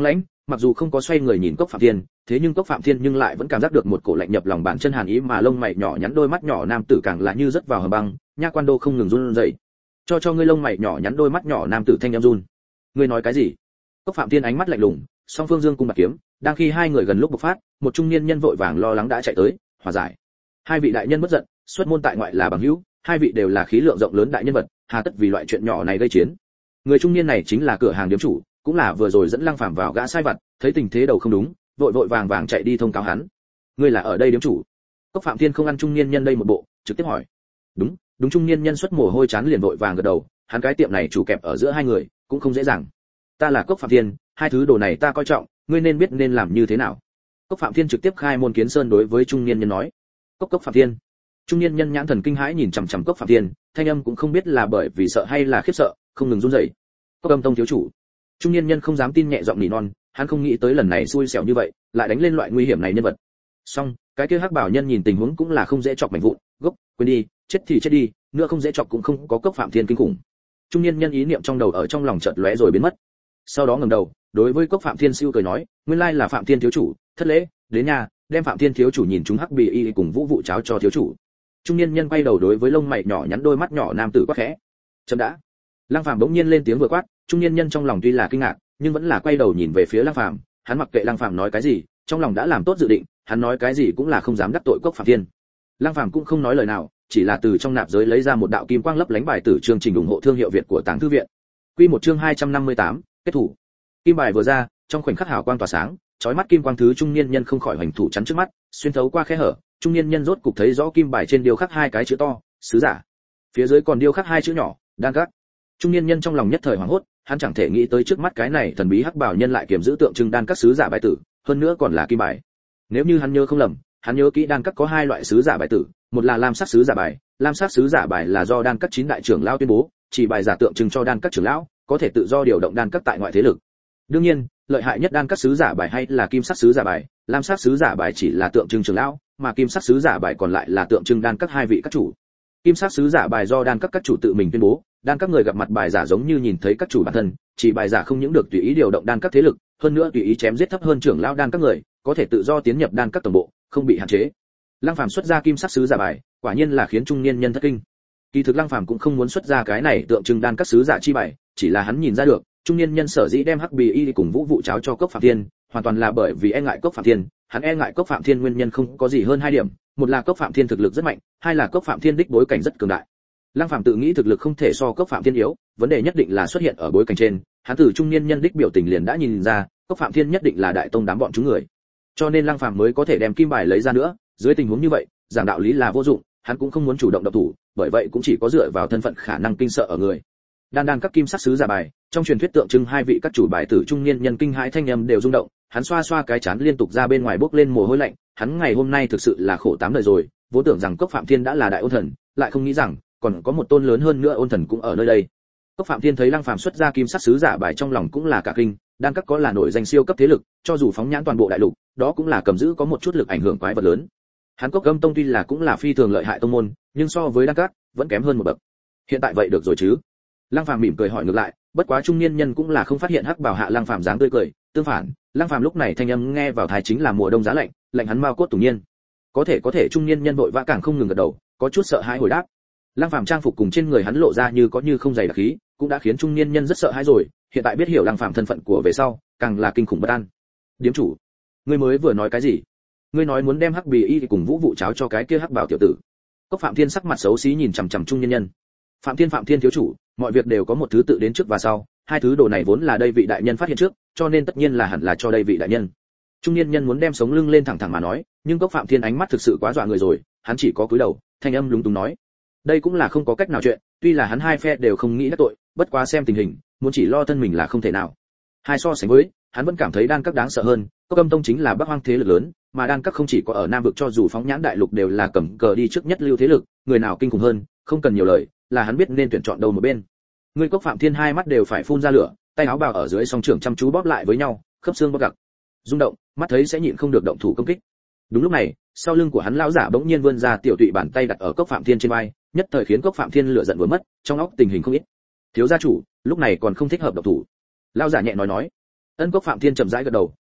mặc dù không có xoay người nhìn Cốc Phạm Thiên, thế nhưng Cốc Phạm Thiên nhưng lại vẫn cảm giác được một cổ lạnh nhập lòng bàn chân hàn ý, mà lông mày nhỏ nhắn đôi mắt nhỏ nam tử càng là như rớt vào hầm băng, nha quan đô không ngừng run rẩy. Cho ngươi lông mày nhỏ nhắn đôi mắt nhỏ nam tử thanh em run. Ngươi nói cái gì? Cốc Phạm Thiên ánh mắt lạnh lùng, song phương dương cung bạc kiếm, đang khi hai người gần lúc bộc phát, một trung niên nhân vội vàng lo lắng đã chạy tới, hòa giải. Hai vị đại nhân bất giận, xuất môn tại ngoại là bằng hữu, hai vị đều là khí lượng rộng lớn đại nhân vật, hà tất vì loại chuyện nhỏ này gây chiến. Người trung niên này chính là cửa hàng điếm chủ, cũng là vừa rồi dẫn Lăng Phàm vào gã sai vặt, thấy tình thế đầu không đúng, vội vàng chạy đi thông cáo hắn. Ngươi là ở đây điếm chủ? Cốc Phạm Thiên không ăn trung niên nhân đây một bộ, trực tiếp hỏi. Đúng trung niên nhân xuất mồ hôi chán liền vội vàng gật đầu, hắn cái tiệm này chủ kẹp ở giữa hai người, cũng không dễ dàng. Ta là Cốc Phạm Thiên, hai thứ đồ này ta coi trọng, ngươi nên biết nên làm như thế nào. Cốc Phạm Thiên trực tiếp khai môn kiến sơn đối với trung niên nhân nói. Cốc Phạm Thiên. Trung niên nhân nhãn thần kinh hãi nhìn chằm chằm Cốc Phạm Thiên, thanh âm cũng không biết là bởi vì sợ hay là khiếp sợ, không ngừng run rẩy. Cốc Âm Tông thiếu chủ. Trung niên nhân không dám tin nhẹ giọng nỉ non, hắn không nghĩ tới lần này xui xẻo như vậy, lại đánh lên loại nguy hiểm này nhân vật. Xong, cái kia hắc bảo nhân nhìn tình huống cũng là không dễ chọc mảnh vụn, gốc, quên đi, chết thì chết đi, nữa không dễ chọc cũng không có Cốc Phạm Thiên kinh khủng. Trung niên nhân ý niệm trong đầu ở trong lòng chợt lóe rồi biến mất. Sau đó ngẩng đầu, đối với Cốc Phạm Thiên siêu cười nói, nguyên lai là Phạm Thiên thiếu chủ, thất lễ, đến nhà, đem Phạm Thiên thiếu chủ nhìn chúng hắc bì y cùng Vũ Vụ cháo cho thiếu chủ. Trung niên nhân quay đầu đối với lông mày nhỏ nhắn đôi mắt nhỏ nam tử quát khẽ. Chậm đã. Lăng Phàm bỗng nhiên lên tiếng vừa quát, trung niên nhân trong lòng tuy là kinh ngạc, nhưng vẫn là quay đầu nhìn về phía Lăng Phàm, hắn mặc kệ Lăng Phàm nói cái gì, trong lòng đã làm tốt dự định, hắn nói cái gì cũng là không dám đắc tội Cốc Phạm Thiên. Lăng Phàm cũng không nói lời nào, chỉ là từ trong nạp giới lấy ra một đạo kim quang lấp lánh bài tử chương trình ủng hộ thương hiệu Việt của Tàng Thư viện. Quy một chương 258, kết thủ. Kim bài vừa ra, trong khoảnh khắc hào quang tỏa sáng, chói mắt kim quang thứ trung niên nhân không khỏi hoành thủ chắn trước mắt, xuyên thấu qua khe hở, trung niên nhân rốt cục thấy rõ kim bài trên điêu khắc hai cái chữ to, sứ giả. Phía dưới còn điêu khắc hai chữ nhỏ, đan các. Trung niên nhân trong lòng nhất thời hoảng hốt, hắn chẳng thể nghĩ tới trước mắt cái này thần bí hắc bảo nhân lại kiềm giữ tượng trưng đan các sứ giả bài tử, hơn nữa còn là kim bài. Nếu như hắn nhớ không lầm, hắn nhớ kỹ đan các có hai loại sứ giả bài tử, một là lam sắc sứ giả bài, lam sắc sứ giả bài là do đan các 9 đại trưởng lão tuyên bố, chỉ bài giả tượng trưng cho đan các trưởng lão, có thể tự do điều động đan các tại ngoại thế lực. Đương nhiên, lợi hại nhất đan các sứ giả bài hay là kim sắc sứ giả bài, lam sắc sứ giả bài chỉ là tượng trưng trưởng lão, mà kim sắc sứ giả bài còn lại là tượng trưng đan các hai vị các chủ. Kim sắc sứ giả bài do đan các chủ tự mình tuyên bố, đan các người gặp mặt bài giả giống như nhìn thấy các chủ bản thân, chỉ bài giả không những được tùy ý điều động đan các thế lực, hơn nữa tùy ý chém giết thấp hơn trưởng lão đan các người, có thể tự do tiến nhập đan các tổng bộ, không bị hạn chế. Lăng Phàm xuất ra kim sắc sứ giả bài, quả nhiên là khiến trung niên nhân thất kinh. Kỳ thực Lăng Phàm cũng không muốn xuất ra cái này tượng trưng đan các sứ giả chi bài, chỉ là hắn nhìn ra được, trung niên nhân sở dĩ đem hắc bì y cùng Vũ Vụ cháo cho Cốc Phạm Thiên, hoàn toàn là bởi vì e ngại Cốc Phạm Thiên, hắn e ngại Cốc Phạm Thiên nguyên nhân không có gì hơn hai điểm, một là Cốc Phạm Thiên thực lực rất mạnh, hai là Cốc Phạm Thiên đích bối cảnh rất cường đại. Lăng Phàm tự nghĩ thực lực không thể so Cốc Phạm Thiên yếu, vấn đề nhất định là xuất hiện ở bối cảnh trên, hắn từ trung niên nhân đích biểu tình liền đã nhìn ra, Cốc Phạm Thiên nhất định là đại tông đám bọn chúng người. Cho nên Lăng Phàm mới có thể đem kim bài lấy ra nữa, dưới tình huống như vậy, giảng đạo lý là vô dụng, hắn cũng không muốn chủ động động thủ, bởi vậy cũng chỉ có dựa vào thân phận khả năng kinh sợ ở người. Đan các kim sắc sứ giả bài, trong truyền thuyết tượng trưng hai vị các chủ bài tử trung niên nhân kinh hãi thanh âm đều rung động, hắn xoa xoa cái chán liên tục ra bên ngoài bốc lên mồ hôi lạnh, hắn ngày hôm nay thực sự là khổ 8 đời rồi, vốn tưởng rằng Cốc Phạm Thiên đã là đại ôn thần, lại không nghĩ rằng còn có một tôn lớn hơn nữa ôn thần cũng ở nơi đây. Cốc Phạm Thiên thấy Lăng Phàm xuất ra kim sắc sứ giả bài trong lòng cũng là cả kinh, đan các có là nổi danh siêu cấp thế lực, cho dù phóng nhãn toàn bộ đại lục, đó cũng là cầm giữ có một chút lực ảnh hưởng quái vật lớn. Hắn Cốc Âm Tông tuy là cũng là phi thường lợi hại tông môn, nhưng so với đan các vẫn kém hơn một bậc. Hiện tại vậy được rồi chứ? Lăng Phàm mỉm cười hỏi ngược lại, bất quá trung niên nhân cũng là không phát hiện hắc bảo hạ Lăng Phàm dáng tươi cười, tương phản, Lăng Phàm lúc này thanh âm nghe vào tai chính là mùa đông giá lạnh, lạnh hắn mau cốt tủng nhiên. Có thể trung niên nhân vội vã càng không ngừng gật đầu, có chút sợ hãi hồi đáp. Lăng Phàm trang phục cùng trên người hắn lộ ra như có như không dày đặc khí, cũng đã khiến trung niên nhân rất sợ hãi rồi, hiện tại biết hiểu Lăng Phàm thân phận của về sau, càng là kinh khủng bất an. Điếm chủ, ngươi mới vừa nói cái gì? Ngươi nói muốn đem hắc bì y cùng Vũ Vụ cháo cho cái kia hắc bảo tiểu tử. Cốc Phạm Thiên sắc mặt xấu xí nhìn chằm chằm trung niên nhân. Phạm Thiên thiếu chủ, mọi việc đều có một thứ tự đến trước và sau, hai thứ đồ này vốn là đây vị đại nhân phát hiện trước, cho nên tất nhiên là hẳn là cho đây vị đại nhân. Trung niên nhân muốn đem sống lưng lên thẳng thẳng mà nói, nhưng Cốc Phạm Thiên ánh mắt thực sự quá dọa người rồi, hắn chỉ có cúi đầu, thanh âm lúng túng nói. Đây cũng là không có cách nào chuyện, tuy là hắn hai phe đều không nghĩ đắc tội, bất quá xem tình hình, muốn chỉ lo thân mình là không thể nào. Hai so sánh với, hắn vẫn cảm thấy đan các đáng sợ hơn, Cốc Âm Tông chính là Bắc Hoang thế lực lớn, mà đan các không chỉ có ở Nam vực cho dù phóng nhãn đại lục đều là cầm cờ đi trước nhất lưu thế lực, người nào kinh khủng hơn, không cần nhiều lời, là hắn biết nên tuyển chọn đâu một bên. Người Cốc Phạm Thiên hai mắt đều phải phun ra lửa, tay áo bào ở dưới song trưởng chăm chú bóp lại với nhau, khớp xương bóp gặt, rung động, mắt thấy sẽ nhịn không được động thủ công kích. Đúng lúc này, sau lưng của hắn lão giả bỗng nhiên vươn ra tiểu tụy bàn tay đặt ở Cốc Phạm Thiên trên vai, nhất thời khiến Cốc Phạm Thiên lửa giận vừa mất, trong óc tình hình không ít. Thiếu gia chủ, lúc này còn không thích hợp động thủ. Lão giả nhẹ nói. Ân Cốc Phạm Thiên chậm rãi gật đầu,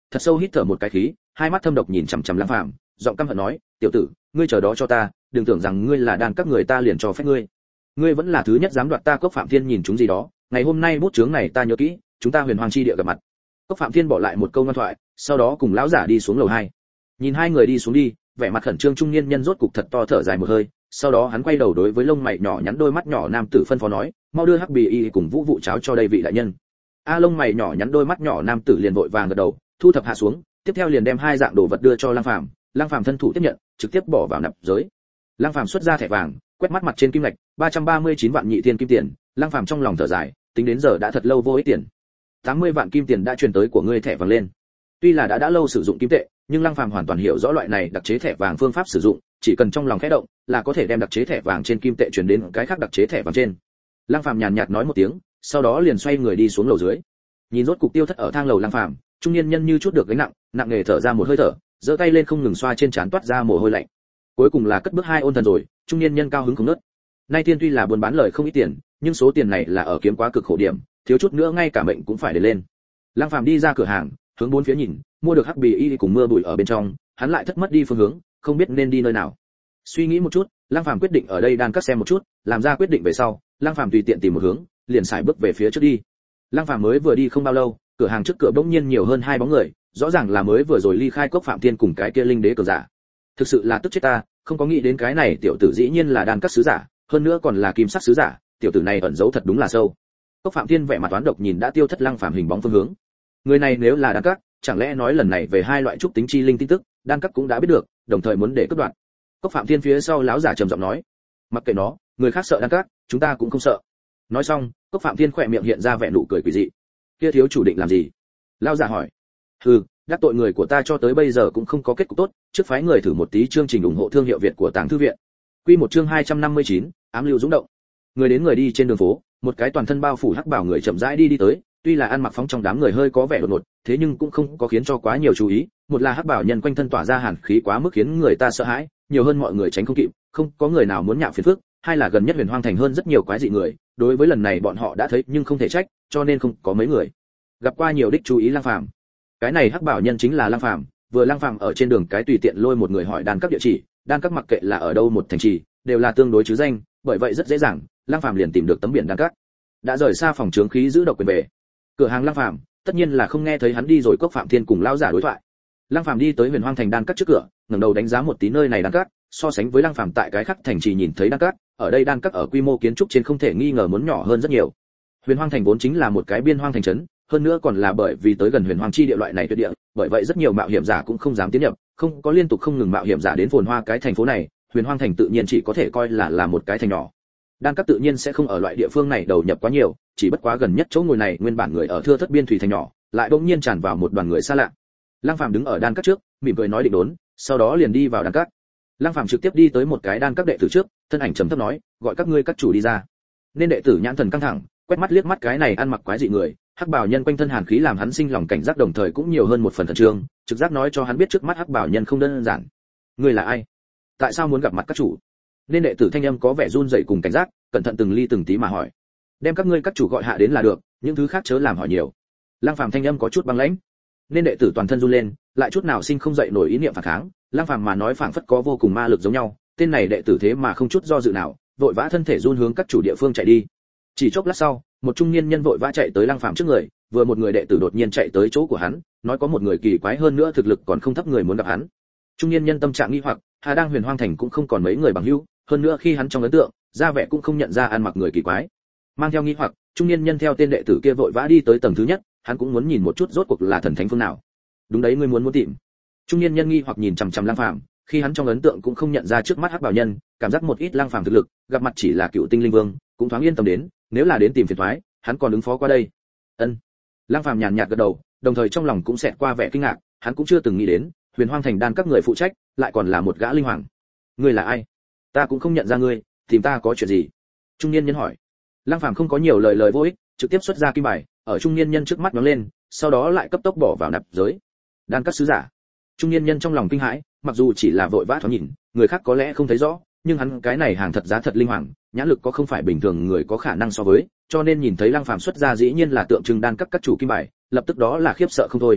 thật sâu hít thở một cái khí, hai mắt thâm độc nhìn chằm chằm Lăng Phàm, giọng căm hận nói, "Tiểu tử, ngươi chờ đó cho ta, đừng tưởng rằng ngươi là đàn các người ta liền cho phép ngươi. Ngươi vẫn là thứ nhất dám đoạt ta Cốc Phạm Thiên nhìn chúng gì đó, ngày hôm nay bút chướng này ta nhớ kỹ, chúng ta Huyền Hoang chi địa gặp mặt." Cốc Phạm Thiên bỏ lại một câu ngoan thoại, sau đó cùng lão giả đi xuống lầu 2. Nhìn hai người đi xuống đi, vẻ mặt khẩn trương trung niên nhân rốt cục thật to thở dài một hơi, sau đó hắn quay đầu đối với lông mày nhỏ nhắn đôi mắt nhỏ nam tử phân phó nói, "Mau đưa Hắc Bì Y cùng Vũ Vụ cháo cho đây vị đại nhân." Lông mày nhỏ nhắn đôi mắt nhỏ nam tử liền vội vàng gật đầu, thu thập hạ xuống, tiếp theo liền đem hai dạng đồ vật đưa cho Lăng Phàm. Lăng Phàm thân thủ tiếp nhận, trực tiếp bỏ vào nạp giới. Lăng Phàm xuất ra thẻ vàng, quét mắt mặt trên kim lạch, 339 vạn nhị thiên kim tiền, Lăng Phàm trong lòng thở dài, tính đến giờ đã thật lâu vô ích tiền. 80 vạn kim tiền đã truyền tới của ngươi thẻ vàng lên. Tuy là đã lâu sử dụng kim tệ, nhưng Lăng Phàm hoàn toàn hiểu rõ loại này đặc chế thẻ vàng phương pháp sử dụng, chỉ cần trong lòng khẽ động, là có thể đem đặc chế thẻ vàng trên kim tệ truyền đến cái khác đặc chế thẻ vàng trên. Lăng Phàm nhàn nhạt nói một tiếng, sau đó liền xoay người đi xuống lầu dưới. Nhìn rốt cục tiêu thất ở thang lầu Lăng Phàm, trung niên nhân như chút được gánh nặng, nặng nề thở ra một hơi thở, giơ tay lên không ngừng xoa trên trán toát ra mồ hôi lạnh. Cuối cùng là cất bước hai ôn thần rồi, trung niên nhân cao hứng không ngớt. Nay tiên tuy là buôn bán lời không ít tiền, nhưng số tiền này là ở kiếm quá cực khổ điểm, thiếu chút nữa ngay cả mệnh cũng phải để lên. Lăng Phàm đi ra cửa hàng, hướng bốn phía nhìn, mua được Hắc Bì Y cùng mưa bụi ở bên trong, hắn lại thất mất đi phương hướng, không biết nên đi nơi nào. Suy nghĩ một chút, Lăng Phàm quyết định ở đây đan cắt xem một chút, làm ra quyết định về sau, Lăng Phàm tùy tiện tìm một hướng, liền sải bước về phía trước đi. Lăng Phàm mới vừa đi không bao lâu, cửa hàng trước cửa bỗng nhiên nhiều hơn hai bóng người, rõ ràng là mới vừa rồi ly khai Cốc Phạm Thiên cùng cái kia linh đế cường giả. Thực sự là tức chết ta, không có nghĩ đến cái này tiểu tử dĩ nhiên là đan cắt sứ giả, hơn nữa còn là kim sắc sứ giả, tiểu tử này ẩn giấu thật đúng là sâu. Cốc Phạm Thiên vẻ mặt toán độc nhìn đã tiêu thất Lăng Phàm hình bóng phương hướng. Người này nếu là đan cắt, chẳng lẽ nói lần này về hai loại trúc tính chi linh tin tức, đan cắt cũng đã biết được, đồng thời muốn để cướp đoạt. Cốc Phạm Thiên phía sau lão giả trầm giọng nói, mặc kệ nó, người khác sợ đan cắt, chúng ta cũng không sợ. Nói xong, Cốc Phạm Thiên khỏe miệng hiện ra vẻ nụ cười quỷ dị. Kia thiếu chủ định làm gì? Lão giả hỏi. Đắc tội người của ta cho tới bây giờ cũng không có kết cục tốt, trước phái người thử một tí chương trình ủng hộ thương hiệu Việt của Tàng Thư viện. Quy một chương 259, ám lưu dũng động. Người đến người đi trên đường phố, một cái toàn thân bao phủ hắc bào người chậm rãi đi tới, tuy là ăn mặc phóng trong đám người hơi có vẻ đột ngột, thế nhưng cũng không có khiến cho quá nhiều chú ý, một là hắc bào nhân quanh thân tỏa ra hàn khí quá mức khiến người ta sợ hãi, nhiều hơn mọi người tránh không kịp, không có người nào muốn nhạo phiền phức, hai là gần nhất Huyền Hoang thành hơn rất nhiều quái dị người, đối với lần này bọn họ đã thấy nhưng không thể trách, cho nên không có mấy người gặp qua nhiều đích chú ý Lăng Phàm. Cái này hắc bảo nhân chính là Lăng Phàm, vừa Lăng Phàm ở trên đường cái tùy tiện lôi một người hỏi đan các địa chỉ, đan các mặc kệ là ở đâu một thành trì, đều là tương đối chứ danh, bởi vậy rất dễ dàng, Lăng Phàm liền tìm được tấm biển đan các. Đã rời xa phòng chướng khí giữ độc quyền về cửa hàng Lăng Phàm, tất nhiên là không nghe thấy hắn đi rồi Cốc Phạm Thiên cùng lão giả đối thoại. Lăng Phàm đi tới Huyền Hoang thành đan các trước cửa, ngẩng đầu đánh giá một tí nơi này đan các, so sánh với Lăng Phàm tại cái khác thành trì nhìn thấy đan các, ở đây đan các ở quy mô kiến trúc trên không thể nghi ngờ muốn nhỏ hơn rất nhiều. Huyền Hoang thành vốn chính là một cái biên hoang thành trấn, hơn nữa còn là bởi vì tới gần Huyền Hoang chi địa loại này tuyệt địa, bởi vậy rất nhiều mạo hiểm giả cũng không dám tiến nhập, không có liên tục không ngừng mạo hiểm giả đến phồn hoa cái thành phố này, Huyền Hoang thành tự nhiên chỉ có thể coi là một cái thành nhỏ. Đan các tự nhiên sẽ không ở loại địa phương này đầu nhập quá nhiều, chỉ bất quá gần nhất chỗ ngồi này nguyên bản người ở thưa thất biên thủy thành nhỏ, lại bỗng nhiên tràn vào một đoàn người xa lạ. Lăng Phàm đứng ở đan các trước, mỉm cười nói định đốn, sau đó liền đi vào đan các. Lăng Phàm trực tiếp đi tới một cái đan các đệ tử trước, thân ảnh trầm thấp nói, gọi các ngươi các chủ đi ra. Nên đệ tử nhãn thần căng thẳng, quét mắt liếc mắt cái này ăn mặc quái dị người, hắc bảo nhân quanh thân hàn khí làm hắn sinh lòng cảnh giác, đồng thời cũng nhiều hơn một phần thần trương, trực giác nói cho hắn biết trước mắt hắc bảo nhân không đơn giản. Ngươi là ai? Tại sao muốn gặp mặt các chủ? Nên đệ tử thanh âm có vẻ run rẩy cùng cảnh giác, cẩn thận từng ly từng tí mà hỏi. Đem các ngươi các chủ gọi hạ đến là được, những thứ khác chớ làm hỏi nhiều. Lăng Phàm thanh âm có chút băng lãnh. Nên đệ tử toàn thân run lên, lại chút nào sinh không dậy nổi ý niệm phản kháng, Lăng Phàm mà nói phảng phất có vô cùng ma lực giống nhau, tên này đệ tử thế mà không chút do dự nào, vội vã thân thể run hướng các chủ địa phương chạy đi. Chỉ chốc lát sau, một trung niên nhân vội vã chạy tới Lăng Phàm trước người, vừa một người đệ tử đột nhiên chạy tới chỗ của hắn, nói có một người kỳ quái hơn nữa thực lực còn không thấp người muốn gặp hắn. Trung niên nhân tâm trạng nghi hoặc, Hà đang Huyền Hoang thành cũng không còn mấy người bằng hữu, hơn nữa khi hắn trong ấn tượng, ra vẻ cũng không nhận ra ăn mặc người kỳ quái. Mang theo nghi hoặc, trung niên nhân theo tên đệ tử kia vội vã đi tới tầng thứ nhất, hắn cũng muốn nhìn một chút rốt cuộc là thần thánh phương nào. Đúng đấy, ngươi muốn tìm. Trung niên nhân nghi hoặc nhìn chằm chằm Lăng Phàm, khi hắn trong ấn tượng cũng không nhận ra trước mắt hắc bảo nhân, cảm giác một ít Lăng Phàm thực lực, gặp mặt chỉ là cựu tinh linh vương, cũng thoáng yên tâm đến, nếu là đến tìm phiền toái, hắn còn ứng phó qua đây. Ân. Lăng Phàm nhàn nhạt gật đầu, đồng thời trong lòng cũng xẹt qua vẻ kinh ngạc, hắn cũng chưa từng nghĩ đến, Huyền Hoang thành đan các người phụ trách, lại còn là một gã linh hoàng. Ngươi là ai? Ta cũng không nhận ra ngươi, tìm ta có chuyện gì? Trung niên nhân hỏi. Lăng Phàm không có nhiều lời vô ích, trực tiếp xuất ra kim bài, ở trung niên nhân trước mắt nhóng lên, sau đó lại cấp tốc bỏ vào nạp giới. Đan các sứ giả. Trung niên nhân trong lòng kinh hãi, mặc dù chỉ là vội vã thoáng nhìn, người khác có lẽ không thấy rõ, nhưng hắn cái này hàng thật giá thật linh hoàng, nhãn lực có không phải bình thường người có khả năng so với, cho nên nhìn thấy Lăng Phàm xuất ra dĩ nhiên là tượng trưng đan các chủ kim bài, lập tức đó là khiếp sợ không thôi.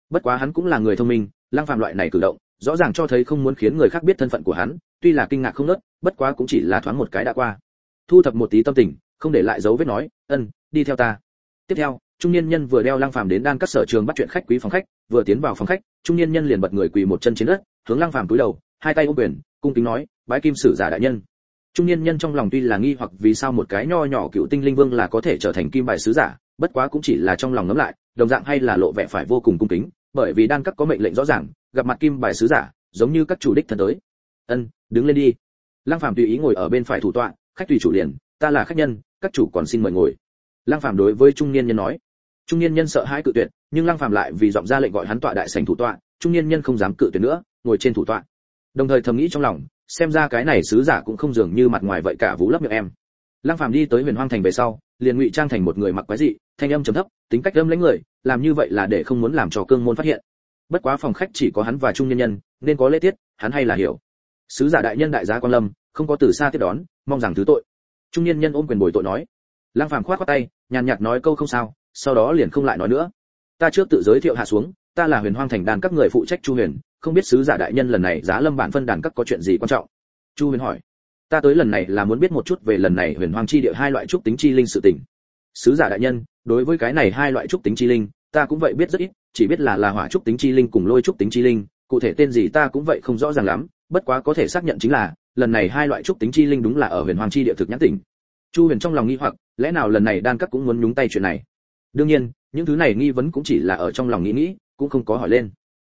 Bất quá hắn cũng là người thông minh, Lăng Phàm loại này cử động, rõ ràng cho thấy không muốn khiến người khác biết thân phận của hắn, tuy là kinh ngạc không nớt, bất quá cũng chỉ là thoáng một cái đã qua. Thu thập một tí tâm tình, không để lại dấu vết nói, đi theo ta. Tiếp theo, trung niên nhân vừa đeo Lăng Phàm đến đan các sở trường bắt chuyện khách quý phòng khách, vừa tiến vào phòng khách, trung niên nhân liền bật người quỳ một chân trên đất, hướng Lăng Phàm cúi đầu, hai tay ôm quyền, cung kính nói, bái kim sử giả đại nhân. Trung niên nhân trong lòng tuy là nghi hoặc vì sao một cái nho nhỏ cựu tinh linh vương là có thể trở thành kim bài sứ giả, bất quá cũng chỉ là trong lòng ngấm lại, đồng dạng hay là lộ vẻ phải vô cùng cung kính, bởi vì đan các có mệnh lệnh rõ ràng, gặp mặt kim bài sứ giả, giống như các chủ đích thân tới. Đứng lên đi. Lăng Phàm tùy ý ngồi ở bên phải thủ tọa, khách tùy chủ liền, ta là khách nhân, các chủ còn xin mời ngồi. Lăng Phàm đối với trung niên nhân nói. Trung niên nhân sợ hãi cự tuyệt, nhưng Lăng Phàm lại vì giọng ra lệnh gọi hắn tọa đại sảnh thủ tọa, trung niên nhân không dám cự tuyệt nữa, ngồi trên thủ tọa. Đồng thời thầm nghĩ trong lòng, xem ra cái này sứ giả cũng không dường như mặt ngoài vậy cả vũ lấp miệng em. Lăng Phàm đi tới Huyền Hoang thành về sau, liền ngụy trang thành một người mặc quái dị, thanh âm trầm thấp, tính cách âm lãnh người, làm như vậy là để không muốn làm cho cương môn phát hiện. Bất quá phòng khách chỉ có hắn và trung nhân nhân, nên có lễ tiết, hắn hay là hiểu. Sứ giả đại nhân đại giá quan lâm, không có từ xa tiếp đón, mong rằng thứ tội. Trung nhân nhân ôm quyền bồi tội nói. Lăng Phàm khoát khoát tay, nhàn nhạt nói câu không sao, sau đó liền không lại nói nữa. Ta trước tự giới thiệu hạ xuống, ta là Huyền Hoang thành đàn các người phụ trách Chu Huyền, không biết sứ giả đại nhân lần này giá lâm bản phân đàn các có chuyện gì quan trọng. Chu Huyền hỏi. Ta tới lần này là muốn biết một chút về lần này Huyền Hoang chi địa hai loại trúc tính chi linh sự tình. Sứ giả đại nhân, đối với cái này hai loại trúc tính chi linh, ta cũng vậy biết rất ít, chỉ biết là hỏa trúc tính chi linh cùng lôi trúc tính chi linh, cụ thể tên gì ta cũng vậy không rõ ràng lắm, bất quá có thể xác nhận chính là, lần này hai loại trúc tính chi linh đúng là ở Huyền Hoang chi địa thực nhãn tỉnh. Chu Huyền trong lòng nghi hoặc, lẽ nào lần này đan các cũng muốn nhúng tay chuyện này? Đương nhiên, những thứ này nghi vấn cũng chỉ là ở trong lòng nghĩ, cũng không có hỏi lên.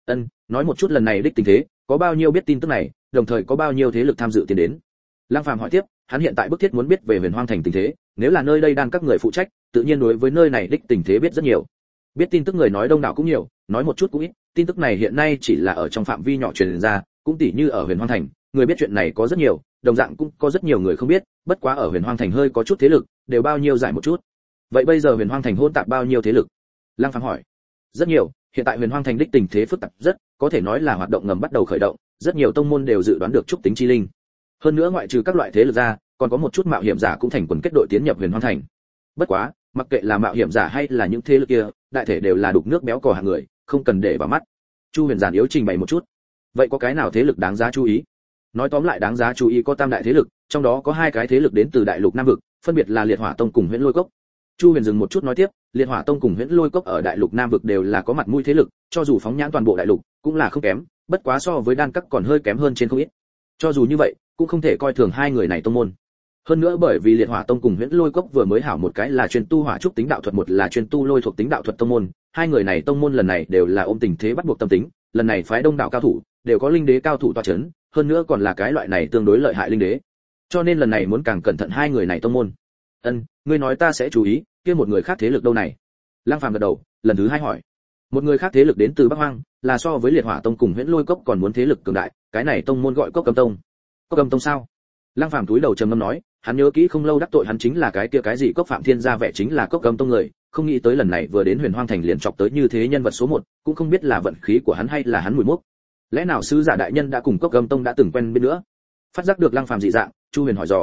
Nói một chút lần này đích tình thế, có bao nhiêu biết tin tức này, đồng thời có bao nhiêu thế lực tham dự tiến đến. Lăng Phàm hỏi tiếp, hắn hiện tại bức thiết muốn biết về Huyền Hoang thành tình thế, nếu là nơi đây đan các người phụ trách, tự nhiên đối với nơi này đích tình thế biết rất nhiều. Biết tin tức người nói đông đảo cũng nhiều, nói một chút cũng ít, tin tức này hiện nay chỉ là ở trong phạm vi nhỏ truyền ra, cũng tỉ như ở Huyền Hoang thành, người biết chuyện này có rất nhiều, đồng dạng cũng có rất nhiều người không biết, bất quá ở Huyền Hoang thành hơi có chút thế lực, đều bao nhiêu giải một chút. Vậy bây giờ Huyền Hoang thành hỗn tạp bao nhiêu thế lực? Lăng Phàm hỏi. Rất nhiều, hiện tại Huyền Hoang thành đích tình thế phức tạp rất, có thể nói là hoạt động ngầm bắt đầu khởi động, rất nhiều tông môn đều dự đoán được trúc tính chi linh. Hơn nữa ngoại trừ các loại thế lực ra, còn có một chút mạo hiểm giả cũng thành quần kết đội tiến nhập Huyền Hoang thành. Bất quá, mặc kệ là mạo hiểm giả hay là những thế lực kia, đại thể đều là đục nước béo cò hạng người, không cần để vào mắt. Chu Huyền giản yếu trình bày một chút. Vậy có cái nào thế lực đáng giá chú ý? Nói tóm lại đáng giá chú ý có tam đại thế lực, trong đó có hai cái thế lực đến từ đại lục Nam vực, phân biệt là Liệt Hỏa Tông cùng Huyễn Lôi Cốc. Chu Huyền dừng một chút nói tiếp, Liệt Hỏa Tông cùng Huyễn Lôi Cốc ở đại lục Nam vực đều là có mặt mũi thế lực, cho dù phóng nhãn toàn bộ đại lục, cũng là không kém, bất quá so với đan các còn hơi kém hơn trên không ít. Cho dù như vậy, cũng không thể coi thường hai người này tông môn. Hơn nữa bởi vì Liệt Hỏa Tông cùng Huyễn Lôi Cốc vừa mới hảo một cái là chuyên tu hỏa trúc tính đạo thuật, một là chuyên tu lôi thuộc tính đạo thuật tông môn, hai người này tông môn lần này đều là ôm tình thế bắt buộc tâm tính, lần này phái đông đảo cao thủ, đều có linh đế cao thủ tọa chấn, hơn nữa còn là cái loại này tương đối lợi hại linh đế. Cho nên lần này muốn càng cẩn thận hai người này tông môn. Ngươi nói ta sẽ chú ý, kia một người khác thế lực đâu này? Lăng Phàm gật đầu, lần thứ hai hỏi. Một người khác thế lực đến từ Bắc Hoang, là so với Liệt Hỏa Tông cùng Huyễn Lôi Cốc còn muốn thế lực cường đại, cái này tông môn gọi Cốc Âm Tông. Cốc Âm Tông sao? Lăng Phàm túi đầu trầm ngâm nói, hắn nhớ kỹ không lâu đắc tội hắn chính là cái kia cái gì Cốc Phạm Thiên ra vẻ chính là Cốc Âm Tông người, không nghĩ tới lần này vừa đến Huyền Hoang thành liền chọc tới như thế nhân vật số 1, cũng không biết là vận khí của hắn hay là hắn mùi mốc. Lẽ nào sứ giả đại nhân đã cùng Cốc Âm Tông đã từng quen biết nữa? Phát giác được Lăng Phàm dị dạng, Chu Huyền hỏi dò.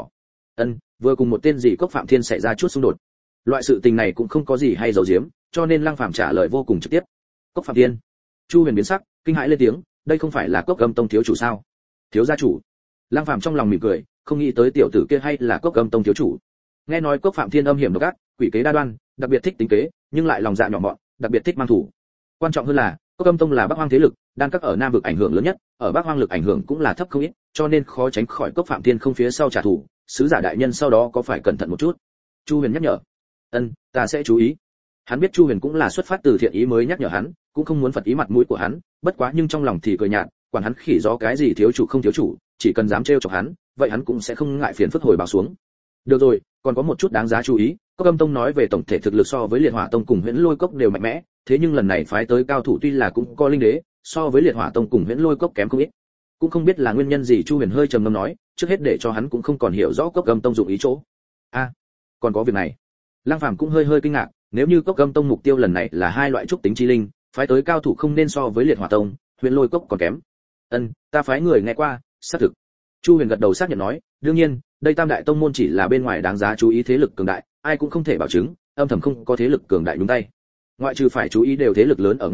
Vừa cùng một tên gì Cốc Phạm Thiên xảy ra chút xung đột. Loại sự tình này cũng không có gì hay giấu giếm, cho nên Lăng Phàm trả lời vô cùng trực tiếp. Cốc Phạm Thiên. Chu Huyền biến sắc, kinh hãi lên tiếng, đây không phải là Cốc Âm Tông thiếu chủ sao? Thiếu gia chủ. Lăng Phàm trong lòng mỉm cười, không nghĩ tới tiểu tử kia hay là Cốc Âm Tông thiếu chủ. Nghe nói Cốc Phạm Thiên âm hiểm độc ác, quỷ kế đa đoan, đặc biệt thích tính kế, nhưng lại lòng dạ nhỏ mọn, đặc biệt thích mang thủ. Quan trọng hơn là, Cốc Âm Tông là Bắc Hoang thế lực, đan các ở Nam vực ảnh hưởng lớn nhất, ở Bắc Hoang lực ảnh hưởng cũng là thấp không ít, cho nên khó tránh khỏi Cốc Phạm Thiên không phía sau trả thù, sứ giả đại nhân sau đó có phải cẩn thận một chút. Chu Huyền nhắc nhở. Ta sẽ chú ý. Hắn biết Chu Huyền cũng là xuất phát từ thiện ý mới nhắc nhở hắn, cũng không muốn phật ý mặt mũi của hắn, bất quá nhưng trong lòng thì cười nhạt, quản hắn khỉ gió cái gì thiếu chủ không thiếu chủ, chỉ cần dám trêu chọc hắn, vậy hắn cũng sẽ không ngại phiền phức hồi báo xuống. Được rồi, còn có một chút đáng giá chú ý, Cốc Âm Tông nói về tổng thể thực lực so với Liệt Hỏa Tông cùng Huyễn Lôi Cốc đều mạnh mẽ, thế nhưng lần này phái tới cao thủ tuy là cũng có linh đế, so với Liệt Hỏa Tông cùng Huyễn Lôi Cốc kém không ít. Cũng không biết là nguyên nhân gì, Chu Huyền hơi trầm ngâm nói, trước hết để cho hắn cũng không còn hiểu rõ Cốc Âm Tông dụng ý chỗ. Còn có việc này. Lăng Phàm cũng hơi kinh ngạc, nếu như Cốc Âm Tông mục tiêu lần này là hai loại trúc tính chi linh, phái tới cao thủ không nên so với Liệt Hỏa Tông, Huyễn Lôi Cốc còn kém. Ta phái người nghe qua, xác thực. Chu Huyền gật đầu xác nhận nói, đương nhiên, đây tam đại tông môn chỉ là bên ngoài đáng giá chú ý thế lực cường đại, ai cũng không thể bảo chứng, âm thầm không có thế lực cường đại đúng tay. Ngoại trừ phải chú ý đều thế lực lớn ở ngoài,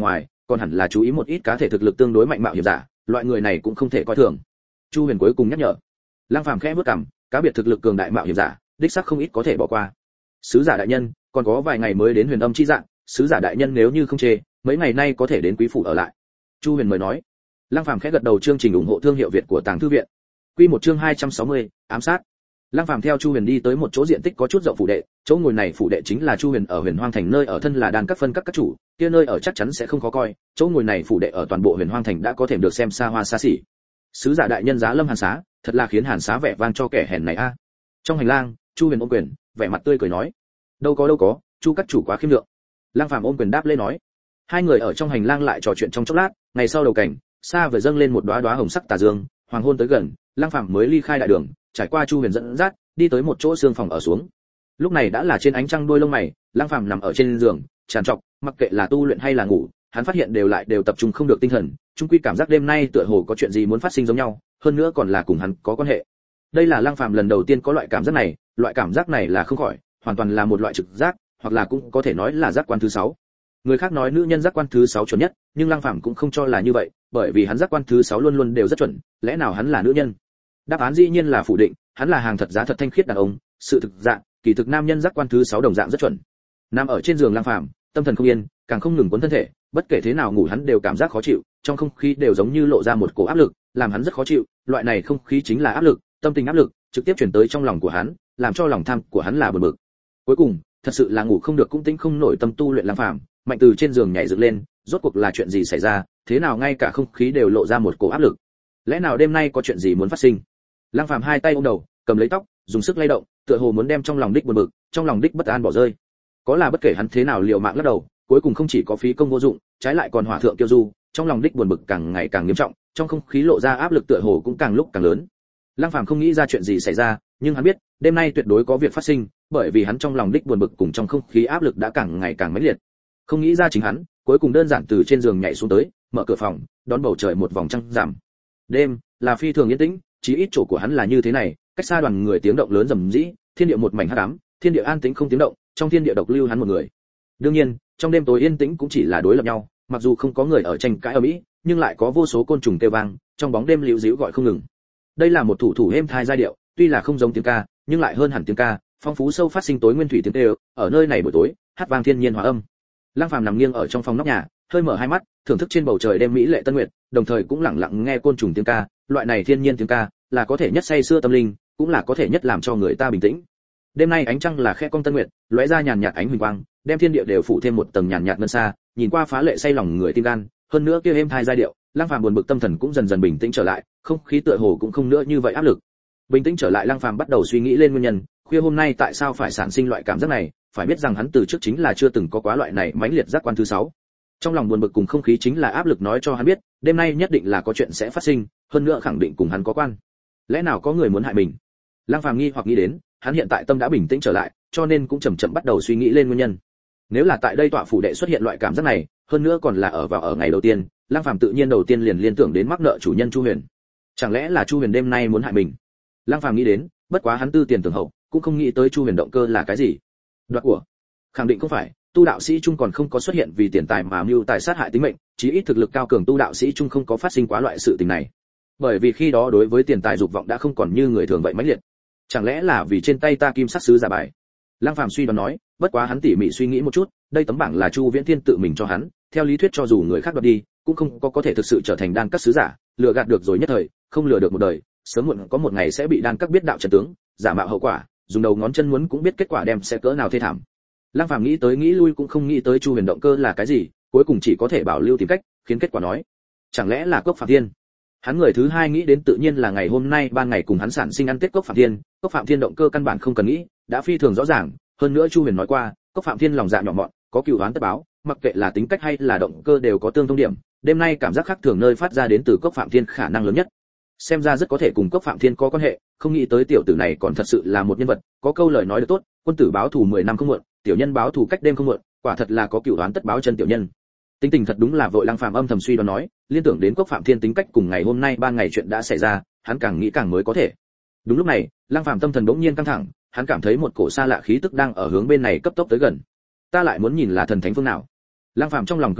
còn hẳn là chú ý một ít cá thể thực lực tương đối mạnh mạo hiểm giả, loại người này cũng không thể coi thường. Chu Huyền cuối cùng nhắc nhở. Lăng Phàm khẽ bước cằm, cá biệt thực lực cường đại mạo hiểm giả, đích xác không ít có thể bỏ qua. Sứ giả đại nhân, còn có vài ngày mới đến Huyền Âm chi dạng, sứ giả đại nhân nếu như không chê, mấy ngày nay có thể đến quý phủ ở lại. Chu Huyền mời nói. Lăng Phàm khẽ gật đầu, chương trình ủng hộ thương hiệu Việt của Tàng Thư viện. Quy một chương 260, ám sát. Lăng Phàm theo Chu Huyền đi tới một chỗ diện tích có chút rộng phủ đệ, chỗ ngồi này phủ đệ chính là Chu Huyền ở Huyền Hoang Thành nơi ở, thân là đan các phân các chủ, kia nơi ở chắc chắn sẽ không khó coi, chỗ ngồi này phủ đệ ở toàn bộ Huyền Hoang Thành đã có thể được xem xa hoa xa xỉ. Sứ giả đại nhân giá lâm Hàn Xá, thật là khiến Hàn Xá vẻ vang cho kẻ hèn này a. Trong hành lang, Chu Huyền ôm quyền, vẻ mặt tươi cười nói: đâu có, Chu các chủ quá khiêm lượng. Lăng Phàm ôm quyền đáp lên nói. Hai người ở trong hành lang lại trò chuyện trong chốc lát, ngày sau đầu cảnh, xa vời dâng lên một đóa đóa hồng sắc tà dương, hoàng hôn tới gần, Lăng Phàm mới ly khai đại đường, trải qua Chu Huyền dẫn dắt, đi tới một chỗ xương phòng ở xuống. Lúc này đã là trên ánh trăng đuôi lông mày, Lăng Phàm nằm ở trên giường, tràn trọc, mặc kệ là tu luyện hay là ngủ, hắn phát hiện đều tập trung không được tinh thần, chung quy cảm giác đêm nay tựa hồ có chuyện gì muốn phát sinh giống nhau, hơn nữa còn là cùng hắn có quan hệ. Đây là Lăng Phàm lần đầu tiên có loại cảm giác này là không khỏi, hoàn toàn là một loại trực giác, hoặc là cũng có thể nói là giác quan thứ 6. Người khác nói nữ nhân giác quan thứ 6 chuẩn nhất, nhưng Lăng Phàm cũng không cho là như vậy, bởi vì hắn giác quan thứ 6 luôn luôn đều rất chuẩn, lẽ nào hắn là nữ nhân? Đáp án dĩ nhiên là phủ định, hắn là hàng thật giá thật thanh khiết đàn ông, sự thực dạng, kỳ thực nam nhân giác quan thứ 6 đồng dạng rất chuẩn. Nằm ở trên giường Lăng Phàm, tâm thần không yên, càng không ngừng cuốn thân thể, bất kể thế nào ngủ hắn đều cảm giác khó chịu, trong không khí đều giống như lộ ra một cổ áp lực, làm hắn rất khó chịu, loại này không khí chính là áp lực, tâm tình áp lực, trực tiếp truyền tới trong lòng của hắn, làm cho lòng tham của hắn là bực bực. Cuối cùng, thật sự là ngủ không được cũng tĩnh không nổi tâm tu luyện Lăng Phàm, mạnh từ trên giường nhảy dựng lên, rốt cuộc là chuyện gì xảy ra, thế nào ngay cả không khí đều lộ ra một cổ áp lực. Lẽ nào đêm nay có chuyện gì muốn phát sinh? Lăng Phàm hai tay ôm đầu, cầm lấy tóc, dùng sức lay động, tựa hồ muốn đem trong lòng đích buồn bực, trong lòng đích bất an bỏ rơi. Có là bất kể hắn thế nào liều mạng lắc đầu, cuối cùng không chỉ có phí công vô dụng, trái lại còn hỏa thượng tiêu du, trong lòng đích buồn bực càng ngày càng nghiêm trọng, trong không khí lộ ra áp lực tựa hồ cũng càng lúc càng lớn. Lăng Phàm không nghĩ ra chuyện gì xảy ra, nhưng hắn biết, đêm nay tuyệt đối có việc phát sinh, bởi vì hắn trong lòng đích buồn bực cùng trong không khí áp lực đã càng ngày càng mãnh liệt. Không nghĩ ra chính hắn, cuối cùng đơn giản từ trên giường nhảy xuống tới, mở cửa phòng, đón bầu trời một vòng trăng rằm. Đêm là phi thường yên tĩnh, chí ít chỗ của hắn là như thế này, cách xa đoàn người tiếng động lớn rầm rĩ, thiên địa một mảnh hắc ám, thiên địa an tĩnh không tiếng động, trong thiên địa độc lưu hắn một người. Đương nhiên, trong đêm tối yên tĩnh cũng chỉ là đối lập nhau, mặc dù không có người ở tranh cãi ở mỹ, nhưng lại có vô số côn trùng kêu vang, trong bóng đêm liễu díu gọi không ngừng. Đây là một thủ êm thai giai điệu, tuy là không giống tiếng ca, nhưng lại hơn hẳn tiếng ca, phong phú sâu phát sinh tối nguyên thủy tiếng kêu, ở nơi này buổi tối, hát vang thiên nhiên hòa âm. Lăng Phàm nằm nghiêng ở trong phòng nóc nhà, hơi mở hai mắt, thưởng thức trên bầu trời đêm mỹ lệ tân nguyệt, đồng thời cũng lặng lặng nghe côn trùng tiếng ca, loại này thiên nhiên tiếng ca, là có thể nhất say xưa tâm linh, cũng là có thể nhất làm cho người ta bình tĩnh. Đêm nay ánh trăng là khe cong tân nguyệt, lóe ra nhàn nhạt ánh huỳnh quang, đem thiên địa đều phủ thêm một tầng nhàn nhạt ngân sa, nhìn qua phá lệ say lòng người tim gan, hơn nữa kia êm thai giai điệu, Lăng Phàm buồn bực tâm thần cũng dần dần bình tĩnh trở lại, không khí tựa hồ cũng không nữa như vậy áp lực. Bình tĩnh trở lại, Lăng Phàm bắt đầu suy nghĩ lên nguyên nhân, khuya hôm nay tại sao phải sản sinh loại cảm giác này, phải biết rằng hắn từ trước chính là chưa từng có quá loại này mãnh liệt giác quan thứ 6. Trong lòng buồn bực cùng không khí chính là áp lực nói cho hắn biết, đêm nay nhất định là có chuyện sẽ phát sinh, hơn nữa khẳng định cùng hắn có quan. Lẽ nào có người muốn hại mình? Lăng Phàm nghi hoặc nghĩ đến, hắn hiện tại tâm đã bình tĩnh trở lại, cho nên cũng chậm chậm bắt đầu suy nghĩ lên nguyên nhân. Nếu là tại đây tọa phủ đệ xuất hiện loại cảm giác này, hơn nữa còn là ở ngày đầu tiên, Lăng Phàm tự nhiên đầu tiên liền liên tưởng đến mắc nợ chủ nhân Chu Huyền. Chẳng lẽ là Chu Huyền đêm nay muốn hại mình? Lăng Phàm nghĩ đến, bất quá hắn tư tiền tưởng hậu, cũng không nghĩ tới Chu Huyền động cơ là cái gì. Đoạt của? Khẳng định không phải, tu đạo sĩ trung còn không có xuất hiện vì tiền tài mà mưu tài sát hại tính mệnh, chí ít thực lực cao cường tu đạo sĩ trung không có phát sinh quá loại sự tình này. Bởi vì khi đó đối với tiền tài dục vọng đã không còn như người thường vậy mãnh liệt. Chẳng lẽ là vì trên tay ta kim sắc sứ giả bài? Lăng Phàm suy đoán nói, bất quá hắn tỉ mỉ suy nghĩ một chút, đây tấm bảng là Chu Viễn Thiên tự mình cho hắn, theo lý thuyết cho dù người khác đoạt đi, cũng không có thể thực sự trở thành đan các sứ giả, lừa gạt được rồi nhất thời, không lừa được một đời, sớm muộn có một ngày sẽ bị đan các biết đạo trận tướng, giả mạo hậu quả, dùng đầu ngón chân muốn cũng biết kết quả đem sẽ cỡ nào thê thảm. Lăng Phàm nghĩ tới nghĩ lui cũng không nghĩ tới Chu Huyền động cơ là cái gì, cuối cùng chỉ có thể bảo lưu tìm cách, khiến kết quả nói, chẳng lẽ là Cốc Phạm Thiên? Hắn người thứ hai nghĩ đến tự nhiên là ngày hôm nay ban ngày cùng hắn sản sinh ăn Tết Cốc Phạm Thiên, Cốc Phạm Thiên động cơ căn bản không cần nghĩ, đã phi thường rõ ràng, hơn nữa Chu Huyền nói qua, Cốc Phạm Thiên lòng dạ nhỏ mọn, có cừu oán tất báo, mặc kệ là tính cách hay là động cơ đều có tương thông điểm, đêm nay cảm giác khác thường nơi phát ra đến từ Cốc Phạm Thiên khả năng lớn nhất. Xem ra rất có thể cùng Cốc Phạm Thiên có quan hệ, không nghĩ tới tiểu tử này còn thật sự là một nhân vật, có câu lời nói được tốt, quân tử báo thù 10 năm không muộn, tiểu nhân báo thù cách đêm không muộn, quả thật là có cừu oán tất báo chân tiểu nhân. Tính tình thật đúng là vội. Lăng Phàm âm thầm suy đoán nói, liên tưởng đến Cốc Phạm Thiên tính cách cùng ngày hôm nay ban ngày chuyện đã xảy ra, hắn càng nghĩ càng mới có thể. Đúng lúc này, Lăng Phàm tâm thần bỗng nhiên căng thẳng, hắn cảm thấy một cổ xa lạ khí tức đang ở hướng bên này cấp tốc tới gần. Ta lại muốn nhìn là thần thánh phương nào. Lăng Phàm trong lòng cười nhạt,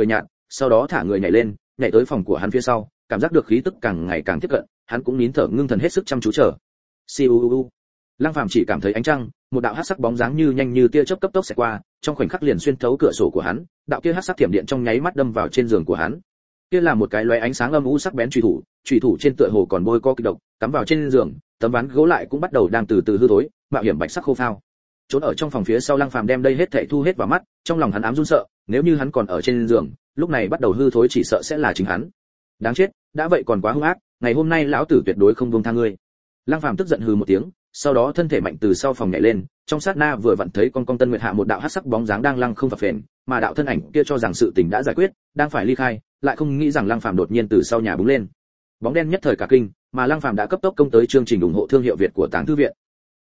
sau đó thả người nhảy lên, nhảy tới phòng của hắn phía sau, cảm giác được khí tức càng ngày càng tiếp cận, hắn cũng nín thở ngưng thần hết sức chăm chú chờ. Siu. Lăng Phàm chỉ cảm thấy ánh trăng, một đạo hắc sắc bóng dáng như nhanh như tia chớp cấp tốc xẹt qua, trong khoảnh khắc liền xuyên thấu cửa sổ của hắn, đạo kia hắc sắc thiểm điện trong nháy mắt đâm vào trên giường của hắn. Kia là một cái lóe ánh sáng âm u sắc bén chủy thủ trên tựa hồ còn bôi có kịch độc, cắm vào trên giường, tấm ván gỗ lại cũng bắt đầu đang từ từ hư thối, mạo hiểm bạch sắc khô phao. Trốn ở trong phòng phía sau Lăng Phàm đem đây hết thảy thu hết vào mắt, trong lòng hắn ám run sợ, nếu như hắn còn ở trên giường, lúc này bắt đầu hư thối chỉ sợ sẽ là chính hắn. Đáng chết, đã vậy còn quá hung ác, ngày hôm nay lão tử tuyệt đối không buông tha ngươi. Lăng Phàm tức giận hừ một tiếng, sau đó thân thể mạnh từ sau phòng nhảy lên, trong sát na vừa vặn thấy con Tân Nguyệt Hạ một đạo hắc sắc bóng dáng đang lăng không phập phền, mà đạo thân ảnh kia cho rằng sự tình đã giải quyết, đang phải ly khai, lại không nghĩ rằng Lăng Phàm đột nhiên từ sau nhà búng lên. Bóng đen nhất thời cả kinh, mà Lăng Phàm đã cấp tốc công tới chương trình ủng hộ thương hiệu Việt của Táng Thư viện.